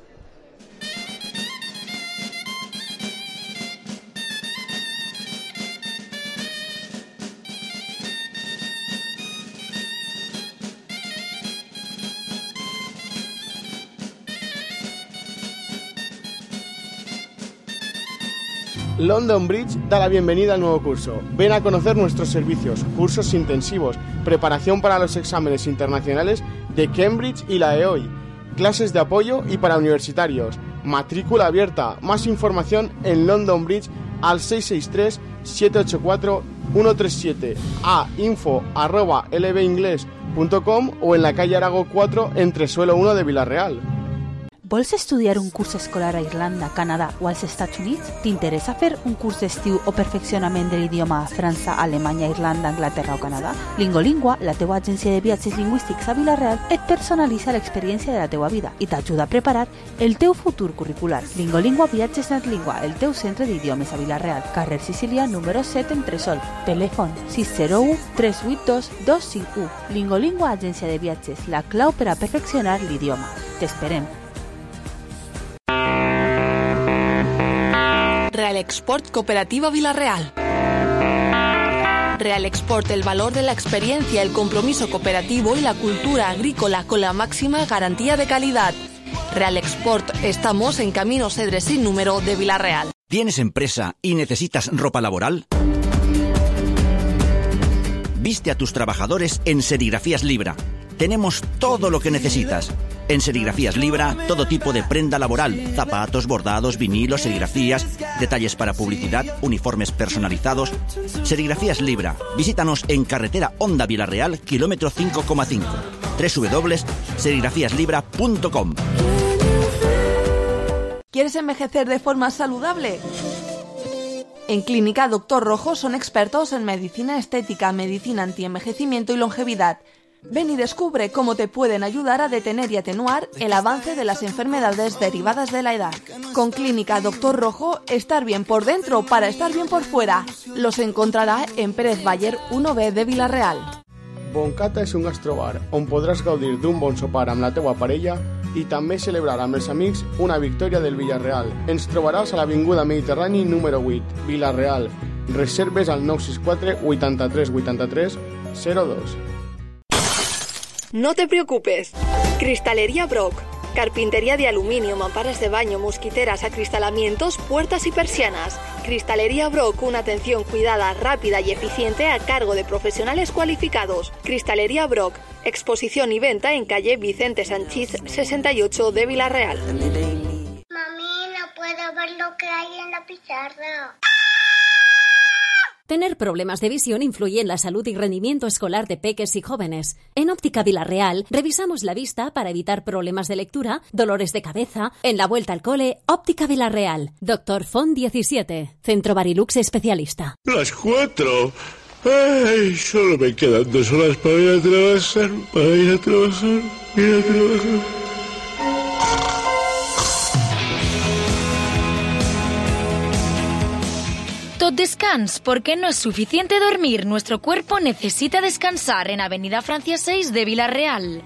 London Bridge da la bienvenida al nuevo curso. Ven a conocer nuestros servicios, cursos intensivos, preparación para los exámenes internacionales de Cambridge y la E O I, clases de apoyo y para universitarios, matrícula abierta. Más información en London Bridge al seis seis tres, siete ocho cuatro, uno tres siete, a info arroba lbinglés punto com o en la calle Arago cuatro entre suelo uno de Villarreal. Vols estudiar un curs escolar a Irlanda, Canadà o als Estats Units? T'interessa fer un curs d'estiu o perfeccionament de l'idioma a França, Alemanya, Irlanda, Anglaterra o Canadà? Lingolingua, la teua agència de viatges lingüístics a Vila-real, et personalitza l'experiència de la teua vida i t'ajuda a preparar el teu futur curricular. Lingolingua Viatges Natlingua, el teu centre d'idiomes a Vila-real, carrer Sicília, número set, en Tresol. Telèfon sis zero u tres vuit dos dos cinc u. Lingolingua, agència de viatges, la clau per a perfeccionar l'idioma. T'esperem. Real Export Cooperativa Vila-real. Real Export, el valor de la experiencia, el compromiso cooperativo y la cultura agrícola con la máxima garantía de calidad. Real Export, estamos en Camino Cedres sin número de Vila-real. ¿Tienes empresa y necesitas ropa laboral? Viste a tus trabajadores en Serigrafías Libra. Tenemos todo lo que necesitas. En Serigrafías Libra, todo tipo de prenda laboral, zapatos, bordados, vinilos, serigrafías, detalles para publicidad, uniformes personalizados. Serigrafías Libra. Visítanos en carretera Honda Vila-real, kilómetro cinco coma cinco. doble u doble u doble u punto serigrafías libra punto com. ¿Quieres envejecer de forma saludable? En Clínica Doctor Rojo son expertos en medicina estética, medicina antienvejecimiento y longevidad. Ven y descubre cómo te pueden ayudar a detener y atenuar el avance de las enfermedades derivadas de la edad. Con Clínica Doctor Rojo, estar bien por dentro para estar bien por fuera. Los encontrarà en Pérez Bayer uno B de Vila-real. Boncata és un gastrobar on podràs gaudir d'un bon sopar amb la teua parella i també celebrar amb els amics una victòria del Villarreal. Ens trobaràs a l'Avinguda Mediterrani número vuit, Vila-real. Reserves al nou sis quatre vuitanta-tres vuitanta-tres zero dos. No te preocupes. Cristalería Brock. Carpintería de aluminio, mamparas de baño, mosquiteras, acristalamientos, puertas y persianas. Cristalería Brock, una atención cuidada, rápida y eficiente a cargo de profesionales cualificados. Cristalería Brock, exposición y venta en calle Vicente Sanchís sesenta y ocho de Vila-real. Mami, no puedo ver lo que hay en la pizarra. Tener problemas de visión influye en la salud y rendimiento escolar de peques y jóvenes. En Óptica Vila-real revisamos la vista para evitar problemas de lectura, dolores de cabeza. En la vuelta al cole, Óptica Vila-real. Doctor Font diecisiete. Centro Barilux especialista. Las cuatro. Ay, solo me quedan dos horas para ir a trabajar, para ir a trabajar, ir a trabajar. Tot descans, porque no es suficiente dormir. Nuestro cuerpo necesita descansar en Avenida Francia seis de Vila-real.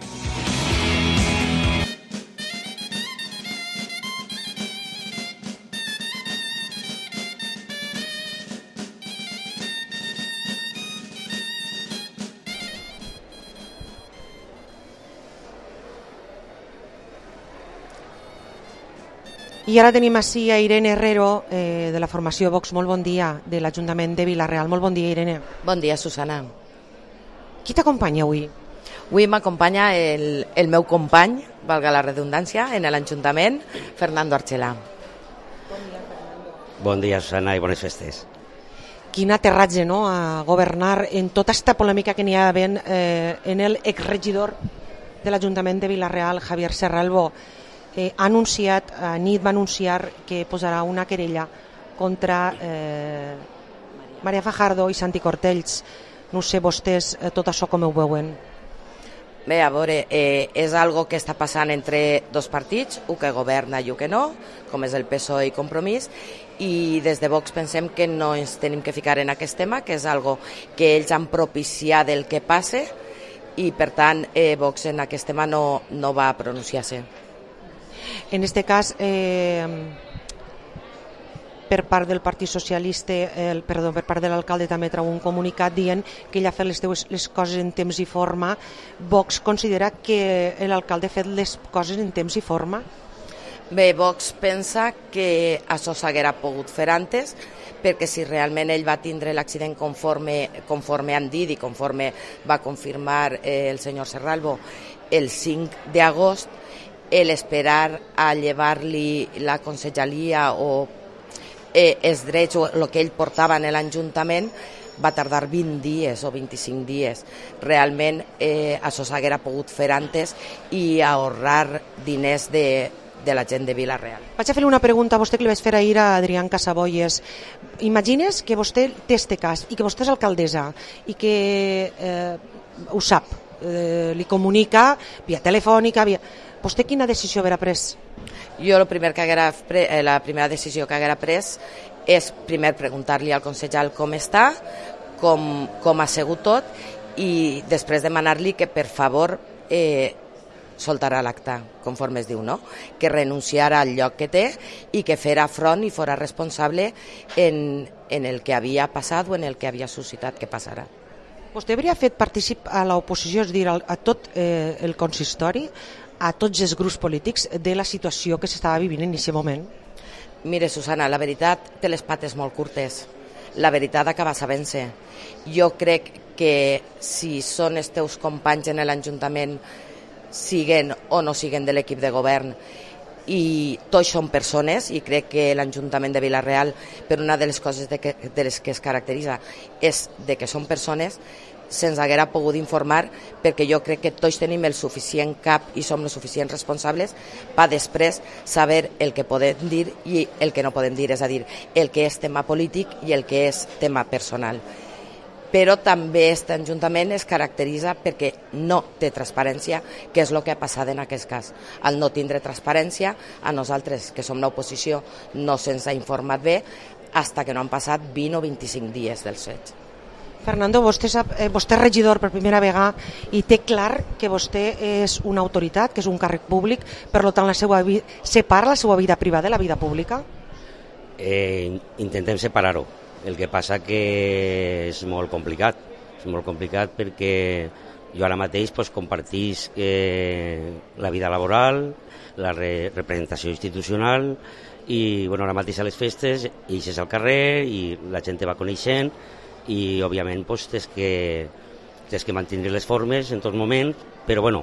I ara tenim així a Irene Herrero, eh, de la formació Vox. Molt bon dia, de l'Ajuntament de Vila-real. Molt bon dia, Irene. Bon dia, Susana. Qui t'acompanya avui? Avui m'acompanya el, el meu company, valga la redundància, en l'Ajuntament, Fernando Archela. Bon dia, Fernando. Bon dia, Susana, i bones festes. Quin aterratge, no?, a governar en tota esta polèmica que n'hi ha havent eh, en el exregidor de l'Ajuntament de Vila-real, Javier Serralbo. Eh, ha anunciat, a nit va anunciar que posarà una querella contra eh, Maria Fajardo i Santi Cortells. No sé vostès eh, tot això com ho veuen. Bé, a veure, eh, és algo que està passant entre dos partits, un que governa i un que no, com és el P S O E i Compromís, i des de Vox pensem que no ens tenim que ficar en aquest tema, que és algo que ells han propiciat del que passe, i per tant eh, Vox en aquest tema no, no va pronunciar-se. En este cas, eh, per part del Partit Socialista, el, perdó, per part de l'alcalde també trau un comunicat dient que ell ha fet les, teus, les coses en temps i forma. Vox considera que l'alcalde ha fet les coses en temps i forma? Bé, Vox pensa que això s'haguera pogut fer antes, perquè si realment ell va tindre l'accident conforme, conforme han dit i conforme va confirmar eh, el senyor Serralbo el cinc d'agost, el esperar a llevar-li la conselleria o eh, els drets o el que ell portava en l'Ajuntament va tardar vint dies o vint-i-cinc dies. Realment eh, això s'haguera pogut fer antes i ahorrar diners de, de la gent de Vila-real. Vaig a fer-li una pregunta a vostè que li vaig fer ahir a Adrián Casaboyes. Imagines que vostè té este cas i que vostè és alcaldessa i que eh, ho sap, eh, li comunica via telefònica, via... Vostè quina decisió haurà pres? Jo el primer que haguera pre... la primera decisió que haguera pres és primer preguntar-li al concejal com està, com, com ha sigut tot, i després demanar-li que per favor eh, soltarà l'acte, conforme es diu, no? Que renunciara al lloc que té i que fera front i fora responsable en, en el que havia passat o en el que havia suscitat que passarà. Vostè hauria fet partícip a l'oposició, és a dir, a tot eh, el consistori, a tots els grups polítics, de la situació que s'estava vivint en aquest moment? Mire, Susana, la veritat té les pates molt curtes. La veritat acaba sabent-se. Jo crec que si són els teus companys en l'Ajuntament, siguen o no siguen de l'equip de govern, i tots són persones, i crec que l'Ajuntament de Vila-real, per una de les coses de, que, de les que es caracteritza és de que són persones, se'ns haguera pogut informar, perquè jo crec que tots tenim el suficient cap i som els suficients responsables per després saber el que podem dir i el que no podem dir, és a dir, el que és tema polític i el que és tema personal. Però també aquest Ajuntament es caracteritza perquè no té transparència, que és el que ha passat en aquest cas. Al no tindre transparència, a nosaltres, que som l'oposició, no se'ns ha informat bé fins que no han passat vint o vint-i-cinc dies dels fets. Fernando, vostè, sap, eh, vostè és regidor per primera vegada i té clar que vostè és una autoritat, que és un càrrec públic, per tant la seva vida, separa la seva vida privada de la vida pública? Eh, intentem separar-ho. El que passa que és molt complicat. És molt complicat perquè jo ara mateix pues, compartís eh, la vida laboral, la re representació institucional i bueno, ara mateix a les festes ixes al carrer i la gent te va coneixent i òbviament pues, tens, que, tens que mantenir les formes en tot moment, però bueno,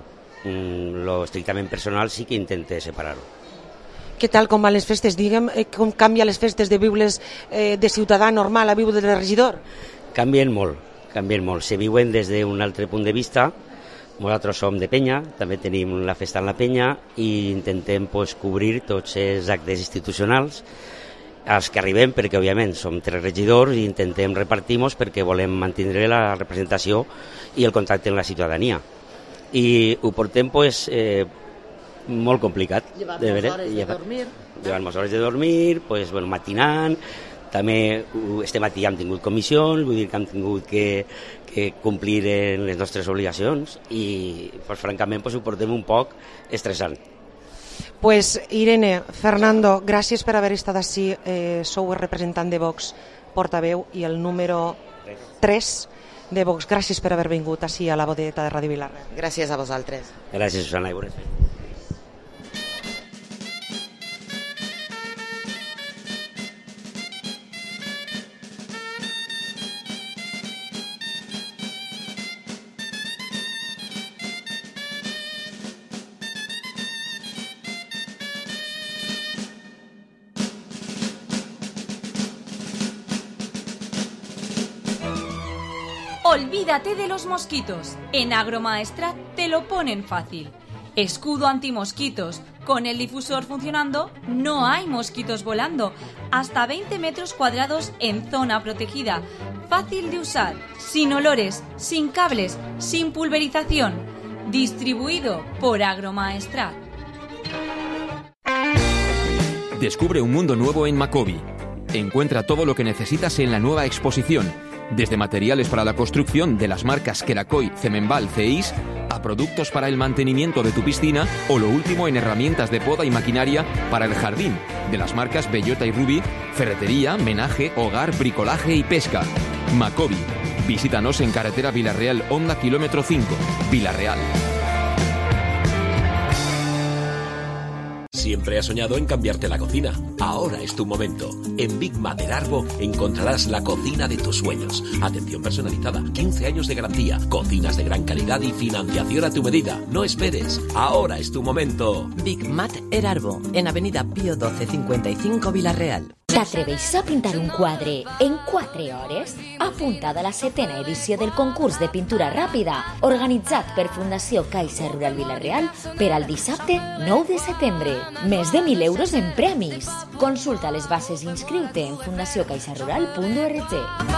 lo estrictament personal sí que intente separar-ho. Què tal com van les festes? Digue'm eh, com canvia les festes de viure's eh, de ciutadà normal a viure de regidor? Canvien molt, canvien molt. Se viuen des d'un altre punt de vista. Nosaltres som de penya, també tenim la festa en la penya i intentem pues, cobrir tots els actes institucionals als que arribem, perquè òbviament som tres regidors i intentem repartir-nos perquè volem mantenir la representació i el contacte amb la ciutadania. I ho portem pues, eh, molt complicat. Llevant-nos hores de dormir. Llevant-nos hores de dormir, pues, bueno, matinant. També este matí hem tingut comissions, vull dir que hem tingut que, que complir en les nostres obligacions i pues, francament pues, ho portem un poc estressant. Pues Irene, Fernando, gràcies per haver estat així. Eh, sou el representant de Vox portaveu i el número tres de Vox. Gràcies per haver vingut així a la bodeta de Ràdio Vila-real. Gràcies a vosaltres. Gràcies, Susana. I bones. Olvídate de los mosquitos. En Agromaestrat te lo ponen fácil. Escudo antimosquitos. Con el difusor funcionando, no hay mosquitos volando. Hasta veinte metros cuadrados en zona protegida. Fácil de usar, sin olores, sin cables, sin pulverización. Distribuido por Agromaestrat. Descubre un mundo nuevo en Macobi. Encuentra todo lo que necesitas en la nueva exposición. Desde materiales para la construcción de las marcas Kerakoy, Cemenbal, Ceis, a productos para el mantenimiento de tu piscina o lo último en herramientas de poda y maquinaria para el jardín, de las marcas Bellota y Ruby, ferretería, menaje, hogar, bricolaje y pesca. Macobi. Visítanos en carretera Vila-real, Honda kilómetro cinco, Vila-real. Siempre has soñado en cambiarte la cocina. Ahora es tu momento. En Big Mat Erarbo encontrarás la cocina de tus sueños. Atención personalizada, quince años de garantía, cocinas de gran calidad y financiación a tu medida. No esperes. Ahora es tu momento. Big Mat Erarbo, en Avenida Pío doce cincuenta y cinco, Vila-real. T'atreveixes a pintar un quadre en quatre hores? Apuntada a la setena edició del concurs de pintura ràpida organitzat per Fundació Caixa Rural Vila-real per al dissabte nou de setembre. Més de mil euros en premis. Consulta les bases i inscriu-te en fundació caixa rural punt org.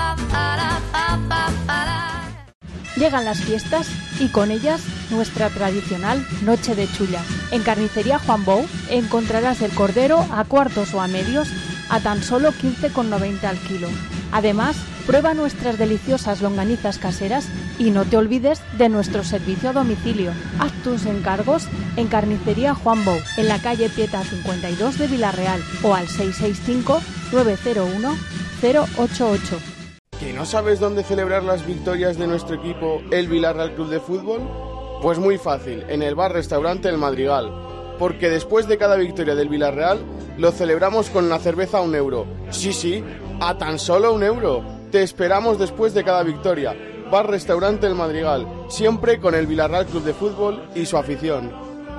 Llegan las fiestas y con ellas nuestra tradicional noche de chulla. En Carnicería Juan Bou encontrarás el cordero a cuartos o a medios a tan solo quince con noventa al kilo. Además, prueba nuestras deliciosas longanizas caseras y no te olvides de nuestro servicio a domicilio. Haz tus encargos en Carnicería Juan Bou, en la calle Pieta cincuenta y dos de Vila-real o al seis seis cinco, nueve cero uno, cero ocho ocho. ¿Que no sabes dónde celebrar las victorias de nuestro equipo, el Vila-real Club de Fútbol? Pues muy fácil, en el bar-restaurante El Madrigal. Porque después de cada victoria del Vila-real, lo celebramos con una cerveza a un euro. Sí, sí, a tan solo un euro. Te esperamos después de cada victoria. Bar-restaurante El Madrigal, siempre con el Vila-real Club de Fútbol y su afición.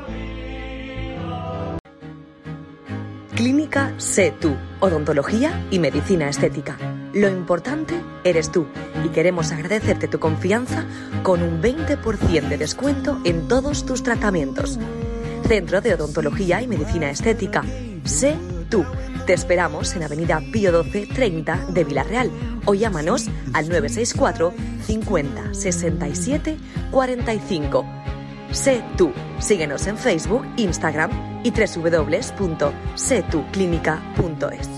Clínica Sé Tú, odontología y medicina estética. Lo importante eres tú y queremos agradecerte tu confianza con un veinte por ciento de descuento en todos tus tratamientos. Centro de Odontología y Medicina Estética. Sé Tú. Te esperamos en Avenida Pío doce treinta de Vila-real o llámanos al nueve seis cuatro, cincuenta, sesenta y siete, cuarenta y cinco. Sé Tú. Síguenos en Facebook, Instagram y doble u doble u doble u punto sé tú clínica punto es.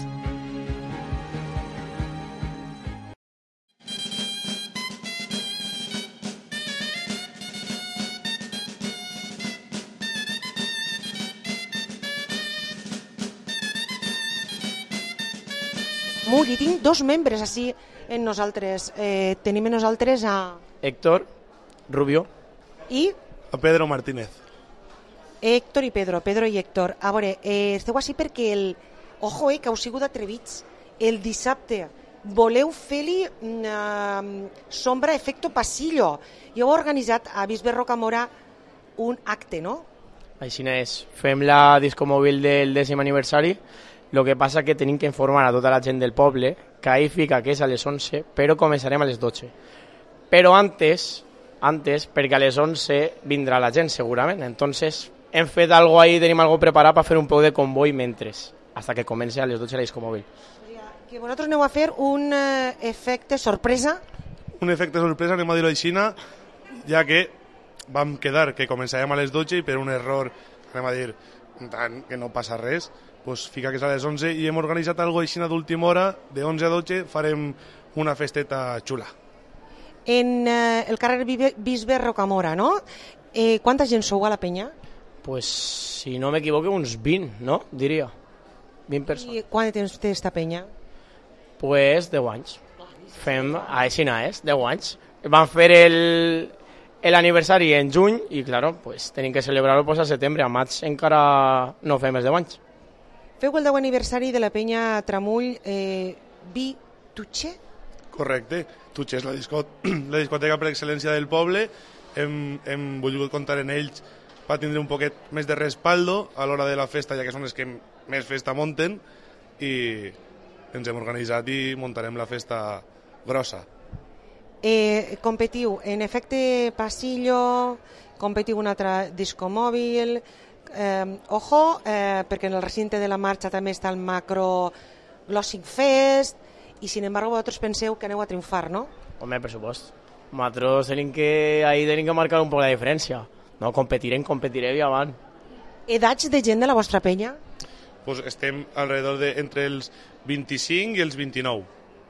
Mugui, tinc dos membres així en nosaltres. Eh, tenim en nosaltres a... Héctor Rubio. I? A Pedro Martínez. Héctor i Pedro, Pedro i Héctor. A veure, eh, esteu així perquè el... Ojo, eh, que heu sigut atrevits. El dissabte voleu fer-li una sombra efecto pasillo. I heu organitzat a Bisbe Rocamora un acte, no? Així és. Fem la disco mòbil del dècim aniversari. Lo que passa que tenim que informar a tota la gent del poble que ahí fica que és a les onze, però començarem a les dotze. Però antes, antes, perquè a les onze vindrà la gent segurament. Entonces hem fet algo ahí, tenim algo preparat per fer un peu de comboi mentres, hasta que comenci a les dotze la disco mòbil. Que vosaltres aneu a fer un eh, efecte sorpresa? Un efecte sorpresa, anem a dir-ho així, ja que vam quedar que començarem a les dotze i per un error, anem a dir, tant que no passa res, pues fica que és a les onze i hem organitzat algo així d'última hora, de onze a dotze farem una festeta xula. En eh, el carrer Bisbe Rocamora, no? Eh, quanta gent sou a la penya? Pues, si no m'equivoco, uns vint, no? Diria. vint persones. I quant de temps té esta penya? Pues deu anys. Fem, així no és, deu anys. Vam fer el... l'aniversari en juny i, claro, pues, tenim que celebrar-ho pues, a setembre. A maig encara no fem els deu anys. Feu el deu aniversari de la penya Tramull eh, Vi Tutxe? Correcte. Tutxe és la, discot la discoteca per excel·lència del poble. Hem, hem volgut comptar en ells per tindre un poquet més de respaldo a l'hora de la festa, ja que són els que més festa munten, i ens hem organitzat i muntarem la festa grossa. Eh, competiu en efecte pasillo, competiu un altre disco mòbil, eh, ojo, eh, perquè en el recinte de la marxa també està el macro Glossing Fest, i sin embargo vosaltres penseu que aneu a triomfar, no? Home, per supost. Nosaltres tenim que, ahí tenim que marcar un poc la diferència. No, competirem, competirem i avant. Edats de gent de la vostra penya? Pues estem alrededor de entre els vint-i-cinc i els vint-i-nou.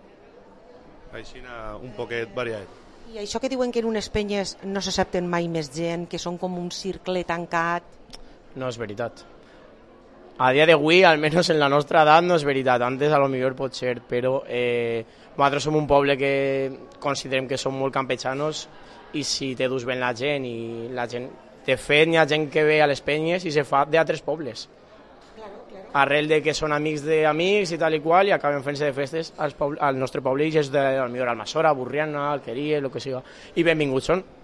Així un poquet variat. I això que diuen que en unes penyes no s'accepten mai més gent, que són com un cercle tancat... No és veritat. A dia d'avui, almenys en la nostra edat, no és veritat. Antes a lo millor pot ser, però eh, nosaltres som un poble que considerem que som molt campechanos i si te dus ben la gent i la gent... De fet, hi ha gent que ve a les penyes i se fa d'altres pobles. Claro, claro. Arrel de que són amics d'amics i tal i qual i acaben fent-se de festes al, poble, al nostre poble i és de, al millor Almassora, Burriana, Alqueria, el que siga. I benvinguts són.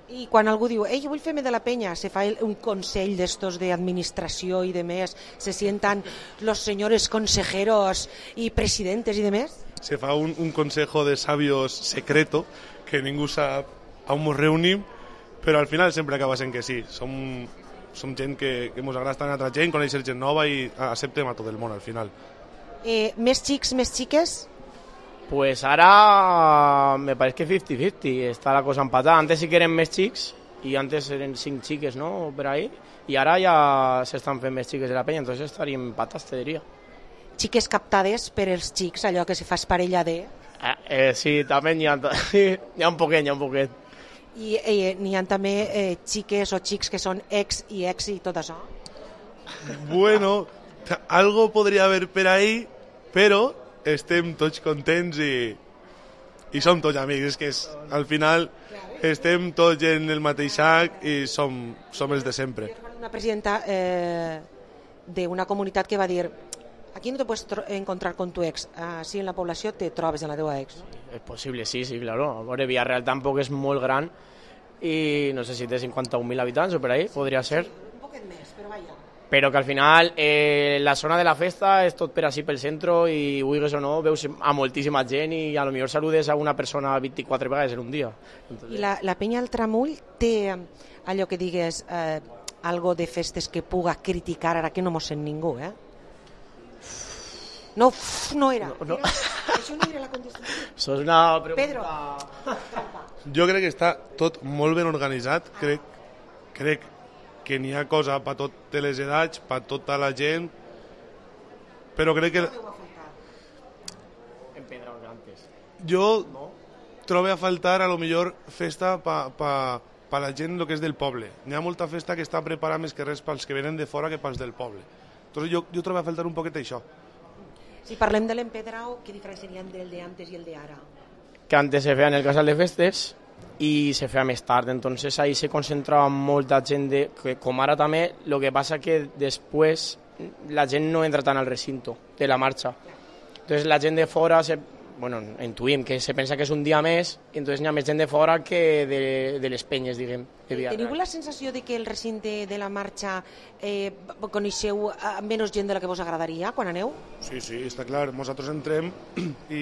I quan algú diu, ei, vull fer-me de la penya, se fa un consell d'estos d'administració i de més, se sientan los señores consejeros i presidentes i de més? Se fa un, un consejo de sabios secreto, que ningú sap on ens reunim, però al final sempre acaba sent que sí. Som, som gent que, que ens agrada estar en altra gent, conèixer gent nova i acceptem a tot el món al final. Eh, més xics, més xiques? Pues ahora me parece que cincuenta cincuenta, está la cosa empatada. Antes sí que eran más chicos y antes eran cinco chiques, ¿no? Por ahí. Y ahora ya se están fent més xiques de la penya, entonces estarían empatats, te diria. Xiques captades per els xics, allò que se fa parella de... Eh, eh, sí, també n'hi ha, n'hi ha un poquet, n'hi ha un poquet. I eh, n'hi ha també eh, xiques o xics que són ex i ex i tot això? Bueno, algo podria haver per ahí, però estem tots contents i, i som tots amics. És que és, al final estem tots en el mateix sac i som, som els de sempre. Una presidenta eh, d'una comunitat que va dir aquí no te puedes encontrar con tu ex, así en la població te trobes en la teva ex. És possible, sí, sí, claro. A veure, Villarreal tampoc és molt gran i no sé si té cinquanta-un mil habitants o per ahí, podria ser. Sí, un poquet més, però vaja. Però que al final eh, la zona de la festa és tot per així pel centre i vulguis o no veus a moltíssima gent i a lo millor saludes a una persona vint-i-quatre vegades en un dia. Entonces... I la, la penya al Tramull té allò que digues eh, algo de festes que puga criticar ara que no mos sent ningú, eh? No, uf, no era. No, no. era. Això no era la contestació. Això és una pregunta... Pedro. Jo crec que està tot molt ben organitzat. Crec, crec que n'hi ha cosa per totes les edats, per tota la gent, però crec que... Empedrado antes. Jo no? trobo a faltar a lo millor festa per pa, pa la gent lo que és del poble. N'hi ha molta festa que està preparada més que res pels que venen de fora que pels del poble. Entonces jo, jo trobo a faltar un poquet això. Si parlem de l'empedrao, què diferència hi ha entre el de antes i el de ara? Que antes se feia en el casal de festes i se feia més tard, entonces ahí se concentrava molta gent, de, que, com ara també, lo que passa que després la gent no entra tant al recinto de la marxa. Entonces la gent de fora, se, bueno, intuïm que se pensa que és un dia més, i entonces n'hi ha més gent de fora que de, de les penyes, diguem. De Teniu la sensació de que el recinte de la marxa eh, coneixeu a menys gent de la que vos agradaria quan aneu? Sí, sí, està clar. Nosaltres entrem i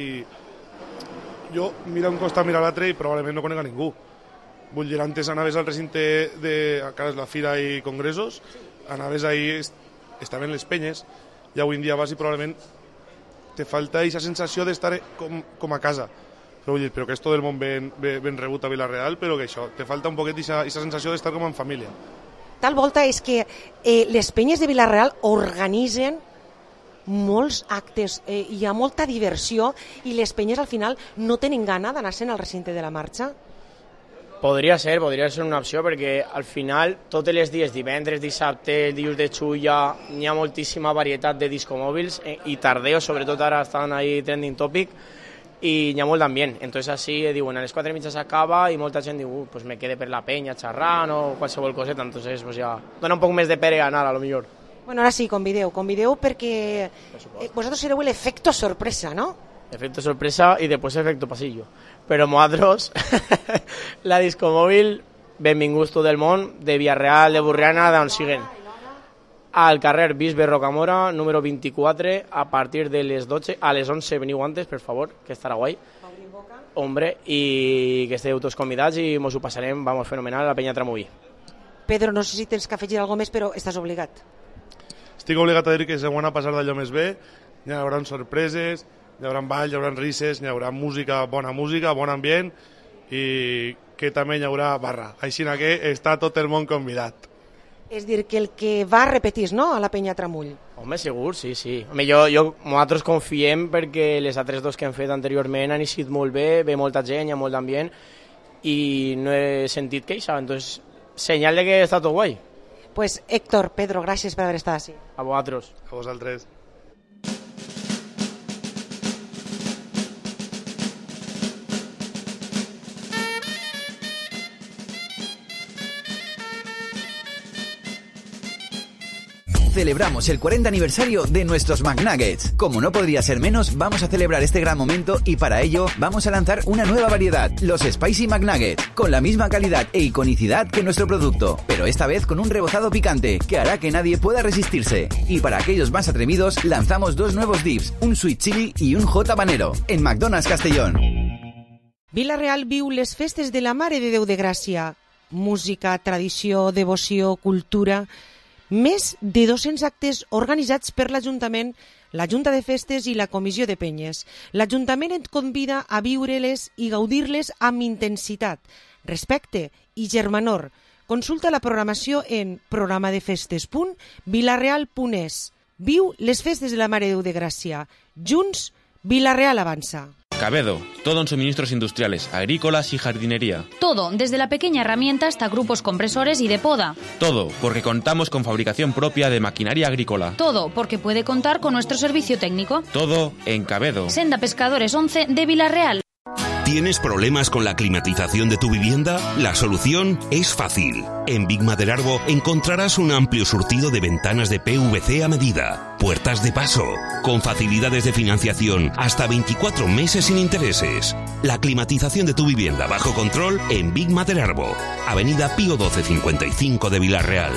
jo mira un costat, mira l'altre i probablement no conec a ningú. Vull dir, antes anaves al recinte de a casa la fira i congressos, anaves ahí, estaven les penyes, i avui en dia vas i probablement te falta aquesta sensació d'estar com, com a casa. Però vull dir, però que és tot el món ben, ben, ben rebut a Vila-real, però que això, te falta un poquet aquesta sensació d'estar com en família. Tal volta és que eh, les penyes de Vila-real organitzen molts actes, eh, hi ha molta diversió i les penyes al final no tenen gana d'anar-se'n al recinte de la marxa? Podria ser, podria ser una opció, perquè al final tots els dies, divendres, dissabte, dius de xulla, n'hi ha moltíssima varietat de discomòbils eh, i tardeo, sobretot ara estan ahí trending topic, i n'hi ha molt d'ambient. Entonces així diuen, a les quatre i mitja s'acaba i molta gent diu, uh, pues me quede per la penya xerrant o qualsevol coseta, entonces pues ja dona un poc més de pere anar, a lo millor. Bueno, ara sí, convideu, convideu perquè eh, vosaltres sereu el efecto sorpresa, ¿no? Efecto sorpresa y después efecto pasillo. Però nosaltres, la discomòbil, benvinguts tot el món, de Villarreal, de Burriana, d'on siguen. Al carrer Bisbe Rocamora, número vint-i-quatre, a partir de les dotze, a les onze veniu antes, per favor, que estarà guai. Hombre, i que esteu tots convidats i mos ho passarem, vamos, fenomenal, a la penya Tramuí. Pedro, no sé si tens que afegir alguna més, però estàs obligat. Estic obligat a dir que se ho van a passar d'allò més bé, hi haurà sorpreses, hi haurà ball, hi haurà risses, hi haurà música, bona música, bon ambient i que també hi haurà barra. Així que està tot el món convidat. És dir, que el que va repetís, no?, a la penya Tramull. Home, segur, sí, sí. Home, jo, jo, nosaltres confiem perquè les altres dos que hem fet anteriorment han eixit molt bé, ve molta gent, hi ha molt d'ambient i no he sentit queixa, entonces, senyal de que està tot guai. Pues Héctor, Pedro, gràcies per haver estat així. A vosaltres. A vosaltres. celebramos el cuarenta aniversario de nuestros McNuggets. Como no podría ser menos, vamos a celebrar este gran momento y para ello vamos a lanzar una nueva variedad, los Spicy McNuggets, con la misma calidad e iconicidad que nuestro producto, pero esta vez con un rebozado picante que hará que nadie pueda resistirse. Y para aquellos más atrevidos, lanzamos dos nuevos dips, un sweet chili y un hot habanero, en McDonald's Castellón. Vila-real viu les festes de la Mare de Déu de Gràcia. Música, tradició, devoció, cultura... Més de dos-cents actes organitzats per l'Ajuntament, la Junta de Festes i la Comissió de Penyes. L'Ajuntament et convida a viure-les i gaudir-les amb intensitat, respecte i germanor. Consulta la programació en programadefestes punt vilareal punt es. Viu les festes de la Mare de Déu de Gràcia. Junts, Vila-real avança. Cabedo, todo en suministros industriales, agrícolas y jardinería. Todo, desde la pequeña herramienta hasta grupos compresores y de poda. Todo, porque contamos con fabricación propia de maquinaria agrícola. Todo, porque puede contar con nuestro servicio técnico. Todo en Cabedo. Senda Pescadores once de Vila-real. ¿Tienes problemas con la climatización de tu vivienda? La solución es fácil. En Big Maderarbo encontrarás un amplio surtido de ventanas de P V C a medida, puertas de paso, con facilidades de financiación hasta veinticuatro meses sin intereses. La climatización de tu vivienda bajo control en Big Maderarbo, Avenida Pío doce cincuenta y cinco de Vila-real.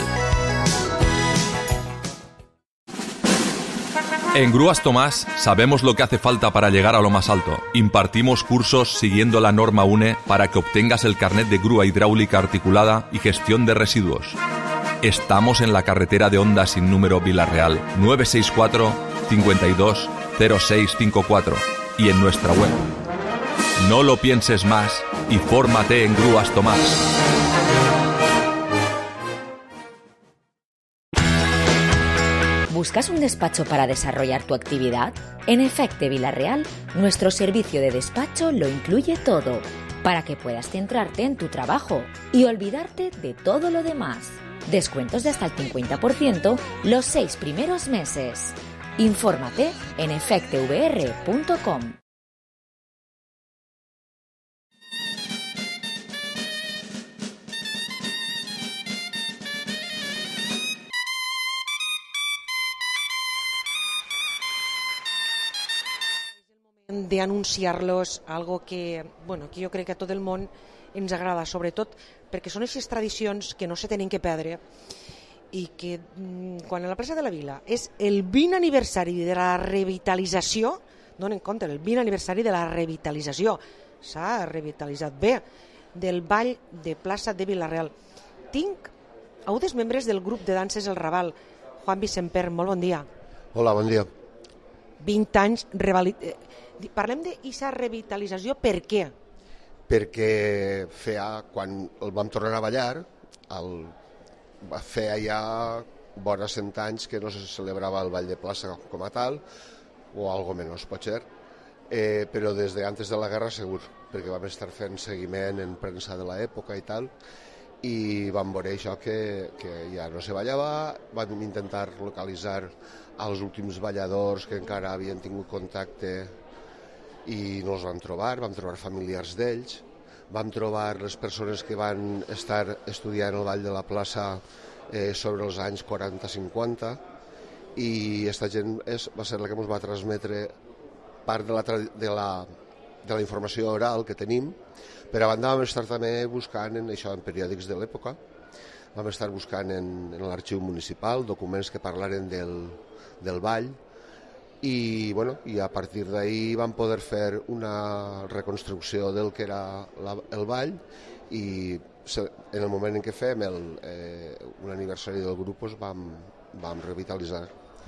En Grúas Tomás sabemos lo que hace falta para llegar a lo más alto. Impartimos cursos siguiendo la norma U N E para que obtengas el carnet de grúa hidráulica articulada y gestión de residuos. Estamos en la carretera de Honda sin número Vila-real nueve seis cuatro, cinco dos, cero seis cinco cuatro y en nuestra web. No lo pienses más y fórmate en Grúas Tomás. ¿Buscas un despacho para desarrollar tu actividad? En Efecte Vila-real, nuestro servicio de despacho lo incluye todo, para que puedas centrarte en tu trabajo y olvidarte de todo lo demás. Descuentos de hasta el cincuenta por ciento los seis primeros meses. Infórmate en efecte v r punto com. De anunciar-los algo que, bueno, que jo crec que a tot el món ens agrada, sobretot perquè són aquestes tradicions que no se tenen que perdre i que quan a la plaça de la Vila és el vint aniversari de la revitalització, donen compte, el vint aniversari de la revitalització, s'ha revitalitzat bé, del ball de plaça de Vila-real. Tinc a un dels membres del grup de danses El Raval, Juan Vicemper, molt bon dia. Hola, bon dia. vint anys, revali... parlem d'aquesta revitalització, per què? Perquè feia, quan el vam tornar a ballar, el, feia ja vora cent anys que no se celebrava el ball de plaça com a tal, o algo menys, pot ser, eh, però des de antes de la guerra segur, perquè vam estar fent seguiment en premsa de l'època i tal, i vam veure això que, que ja no se ballava, vam intentar localitzar els últims balladors que encara havien tingut contacte i no els vam trobar, vam trobar familiars d'ells, vam trobar les persones que van estar estudiant el ball de la plaça eh, sobre els anys quaranta cinquanta i aquesta gent és, va ser la que ens va transmetre part de la, de, la, de la informació oral que tenim, però a banda vam estar també buscant en això en periòdics de l'època, vam estar buscant en, en l'arxiu municipal documents que parlaren del, del ball i, bueno, i a partir d'ahir vam poder fer una reconstrucció del que era la, el ball i en el moment en què fem el, eh, un aniversari del grup doncs vam, vam revitalitzar.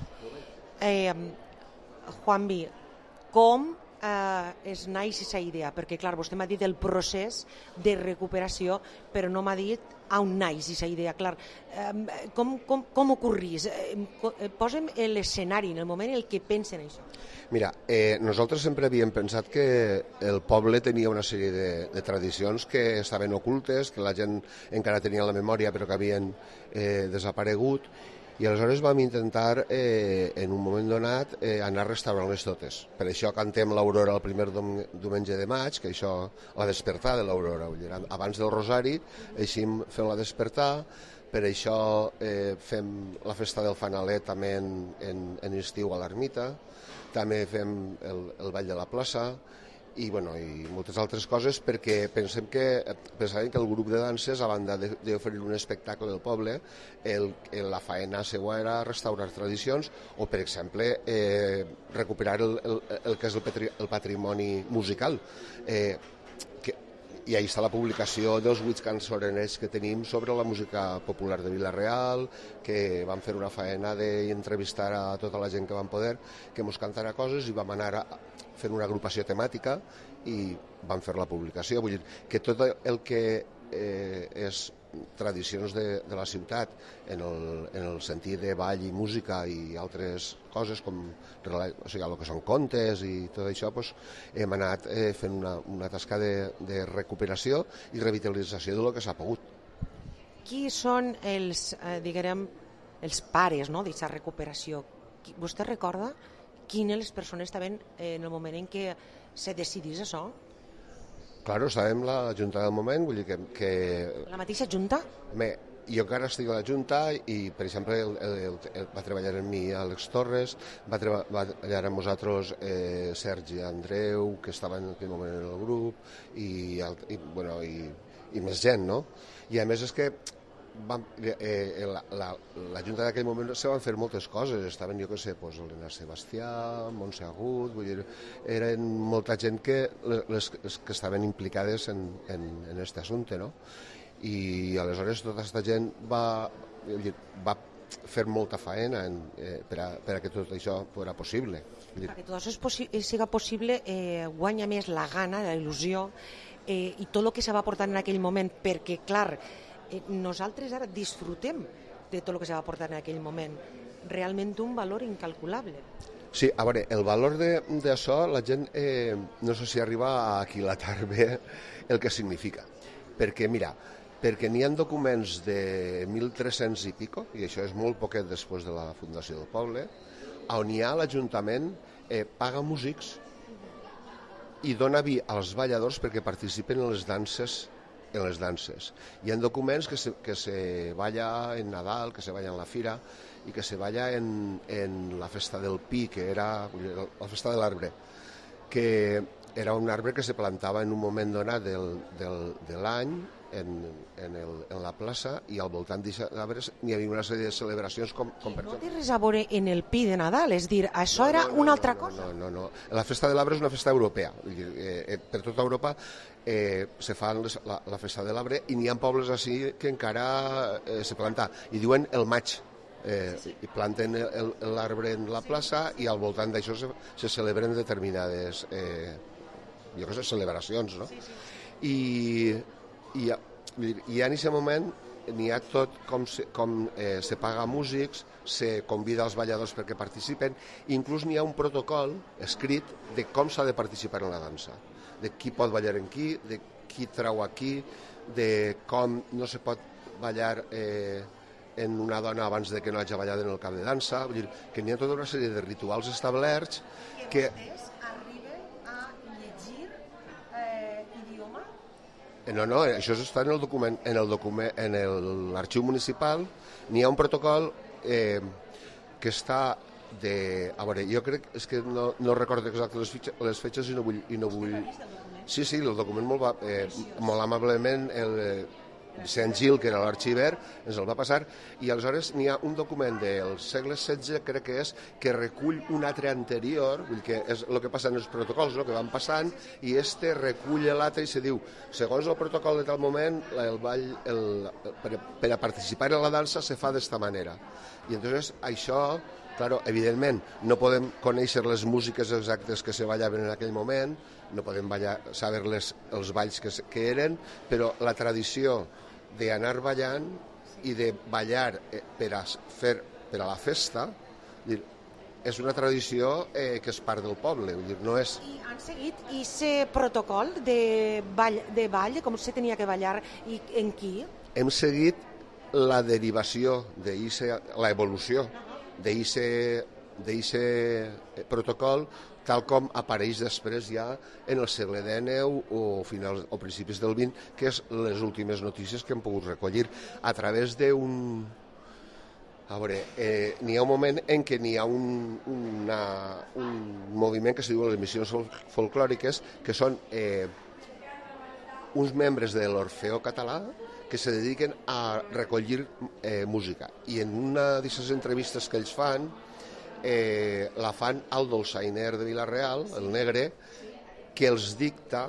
Eh, Juanvi, com eh, es naix aquesta idea? Perquè clar, vostè m'ha dit el procés de recuperació, però no m'ha dit on naix aquesta idea. Clar, eh, com, com, com ocorrís? Eh, posa'm l'escenari, en el moment en què pensen això. Mira, eh, nosaltres sempre havíem pensat que el poble tenia una sèrie de, de tradicions que estaven ocultes, que la gent encara tenia la memòria però que havien eh, desaparegut, i aleshores vam intentar, eh, en un moment donat, eh, anar restaurant-les totes. Per això cantem l'Aurora el primer diumenge de maig, que això, la despertar de l'Aurora, abans del Rosari, així fem la despertar, Per això eh, fem la festa del fanaler també en, en, en estiu a l'ermita, també fem el, el ball de la plaça, i, bueno, i moltes altres coses, perquè pensem que, pensàvem que el grup de danses, a banda d'oferir un espectacle del poble, el, el, la faena seva era restaurar tradicions o, per exemple, eh, recuperar el, el, el que és el, patri, el patrimoni musical. Eh, que, I ahí està la publicació dels vuit cançoners que tenim sobre la música popular de Vila-real, que vam fer una faena d'entrevistar a tota la gent que vam poder, que mos cantara coses, i vam anar a fent una agrupació temàtica i vam fer la publicació. Vull dir que tot el que eh, és tradicions de, de la ciutat en el, en el sentit de ball i música i altres coses com o sigui, el que són contes i tot això, doncs, hem anat eh, fent una, una tasca de, de recuperació i revitalització de lo que s'ha pogut. Qui són els, eh, diguem, els pares, no?, d'aquesta recuperació? Vostè recorda quines les persones estaven en el moment en què se decidís això? Claro, estàvem la Junta del moment, vull dir que... que... La mateixa Junta? Bé, jo encara estic a la Junta i, per exemple, el, el, el, el, va treballar amb mi Àlex Torres, va, treba, va treballar amb nosaltres eh, Sergi Andreu, que estava en aquell moment en el grup, i, i, bueno, i, i més gent, no? I a més és que Vam, eh, la, la, la Junta d'aquell moment se van fer moltes coses, estaven, jo què sé, pues, l'Elena Sebastià, Montse Agut, vull dir, eren molta gent que, les, les que estaven implicades en, en, en este assumpte, no? I aleshores tota aquesta gent va, dir, va fer molta faena en, eh, per, a, per a que tot això fos possible. Perquè tot això possi siga possible, eh, guanya més la gana, la il·lusió, eh, i tot el que se va portar en aquell moment, perquè, clar, Eh, nosaltres ara disfrutem de tot el que se va portar en aquell moment, realment un valor incalculable. Sí, a veure, el valor d'això la gent eh, no sé si arriba a aquilatar bé el que significa, perquè mira, perquè n'hi ha documents de mil tres-cents i pico, i això és molt poquet després de la fundació del poble, on hi ha l'Ajuntament eh, paga músics i dona vi als balladors perquè participen en les danses en les danses. Hi ha documents que se, que se balla en Nadal, que se balla en la Fira i que se balla en, en la festa del Pi, que era la festa de l'arbre, que era un arbre que se plantava en un moment donat del, del, de l'any en, en, el, en la plaça, i al voltant d'aquests arbres n'hi havia una sèrie de celebracions com, com per exemple... No té res a veure en el Pi de Nadal, és dir, això no, era no, no, una altra no, cosa? No, no, no. La festa de l'arbre és una festa europea. Eh, per tota Europa eh, se fa la, la festa de l'arbre, i n'hi ha pobles així que encara eh, se planta, i diuen el maig. Eh, sí. I planten l'arbre en la plaça i al voltant d'això se, se celebren determinades eh, jo què sé, celebracions, no? Sí, sí. I, i, i en aquest moment n'hi ha tot com, se, com eh, se paga músics, se convida els balladors perquè participen, inclús n'hi ha un protocol escrit de com s'ha de participar en la dansa, de qui pot ballar en qui, de qui trau a qui, de com no se pot ballar eh, en una dona abans de que no hagi ballat en el camp de dansa. Vull dir que n'hi ha tota una sèrie de rituals establerts que... No, no, això està en el document, en el document, en l'arxiu municipal, n'hi ha un protocol eh, que està de... A veure, jo crec, és que no, no recordo exacte les, fitxes, les fetges i no vull... I no vull... Sí, sí, el document molt, va, eh, molt amablement el Vicent Gil, que era l'arxiver, ens el va passar, i aleshores n'hi ha un document del segle setze, crec que és, que recull un altre anterior, vull que és el que passa en els protocols, no?, que van passant, i este recull l'altre i se diu, segons el protocol de tal moment, el ball, el, per, per a participar en la dansa se fa d'esta manera. I entonces això... Claro, evidentment, no podem conèixer les músiques exactes que se ballaven en aquell moment, no podem ballar, saber les, els balls que, que eren, però la tradició d'anar ballant i de ballar per a, fer, per a la festa dir, és una tradició eh, que és part del poble. Vull dir, no és... I han seguit aquest protocol de ball, de ball, com se tenia que ballar i en qui? Hem seguit la derivació, de la evolució d'aquest protocol tal com apareix després ja en el segle dinou o, finals, o principis del vint, que és les últimes notícies que hem pogut recollir a través d'un... A veure, eh, n'hi ha un moment en què n'hi ha un, una, un moviment que se diu les missions folclòriques, que són eh, uns membres de l'Orfeó Català que se dediquen a recollir eh, música. I en una d'aquestes entrevistes que ells fan, eh, la fan al dolçainer de Vila-real, el Negre, que els dicta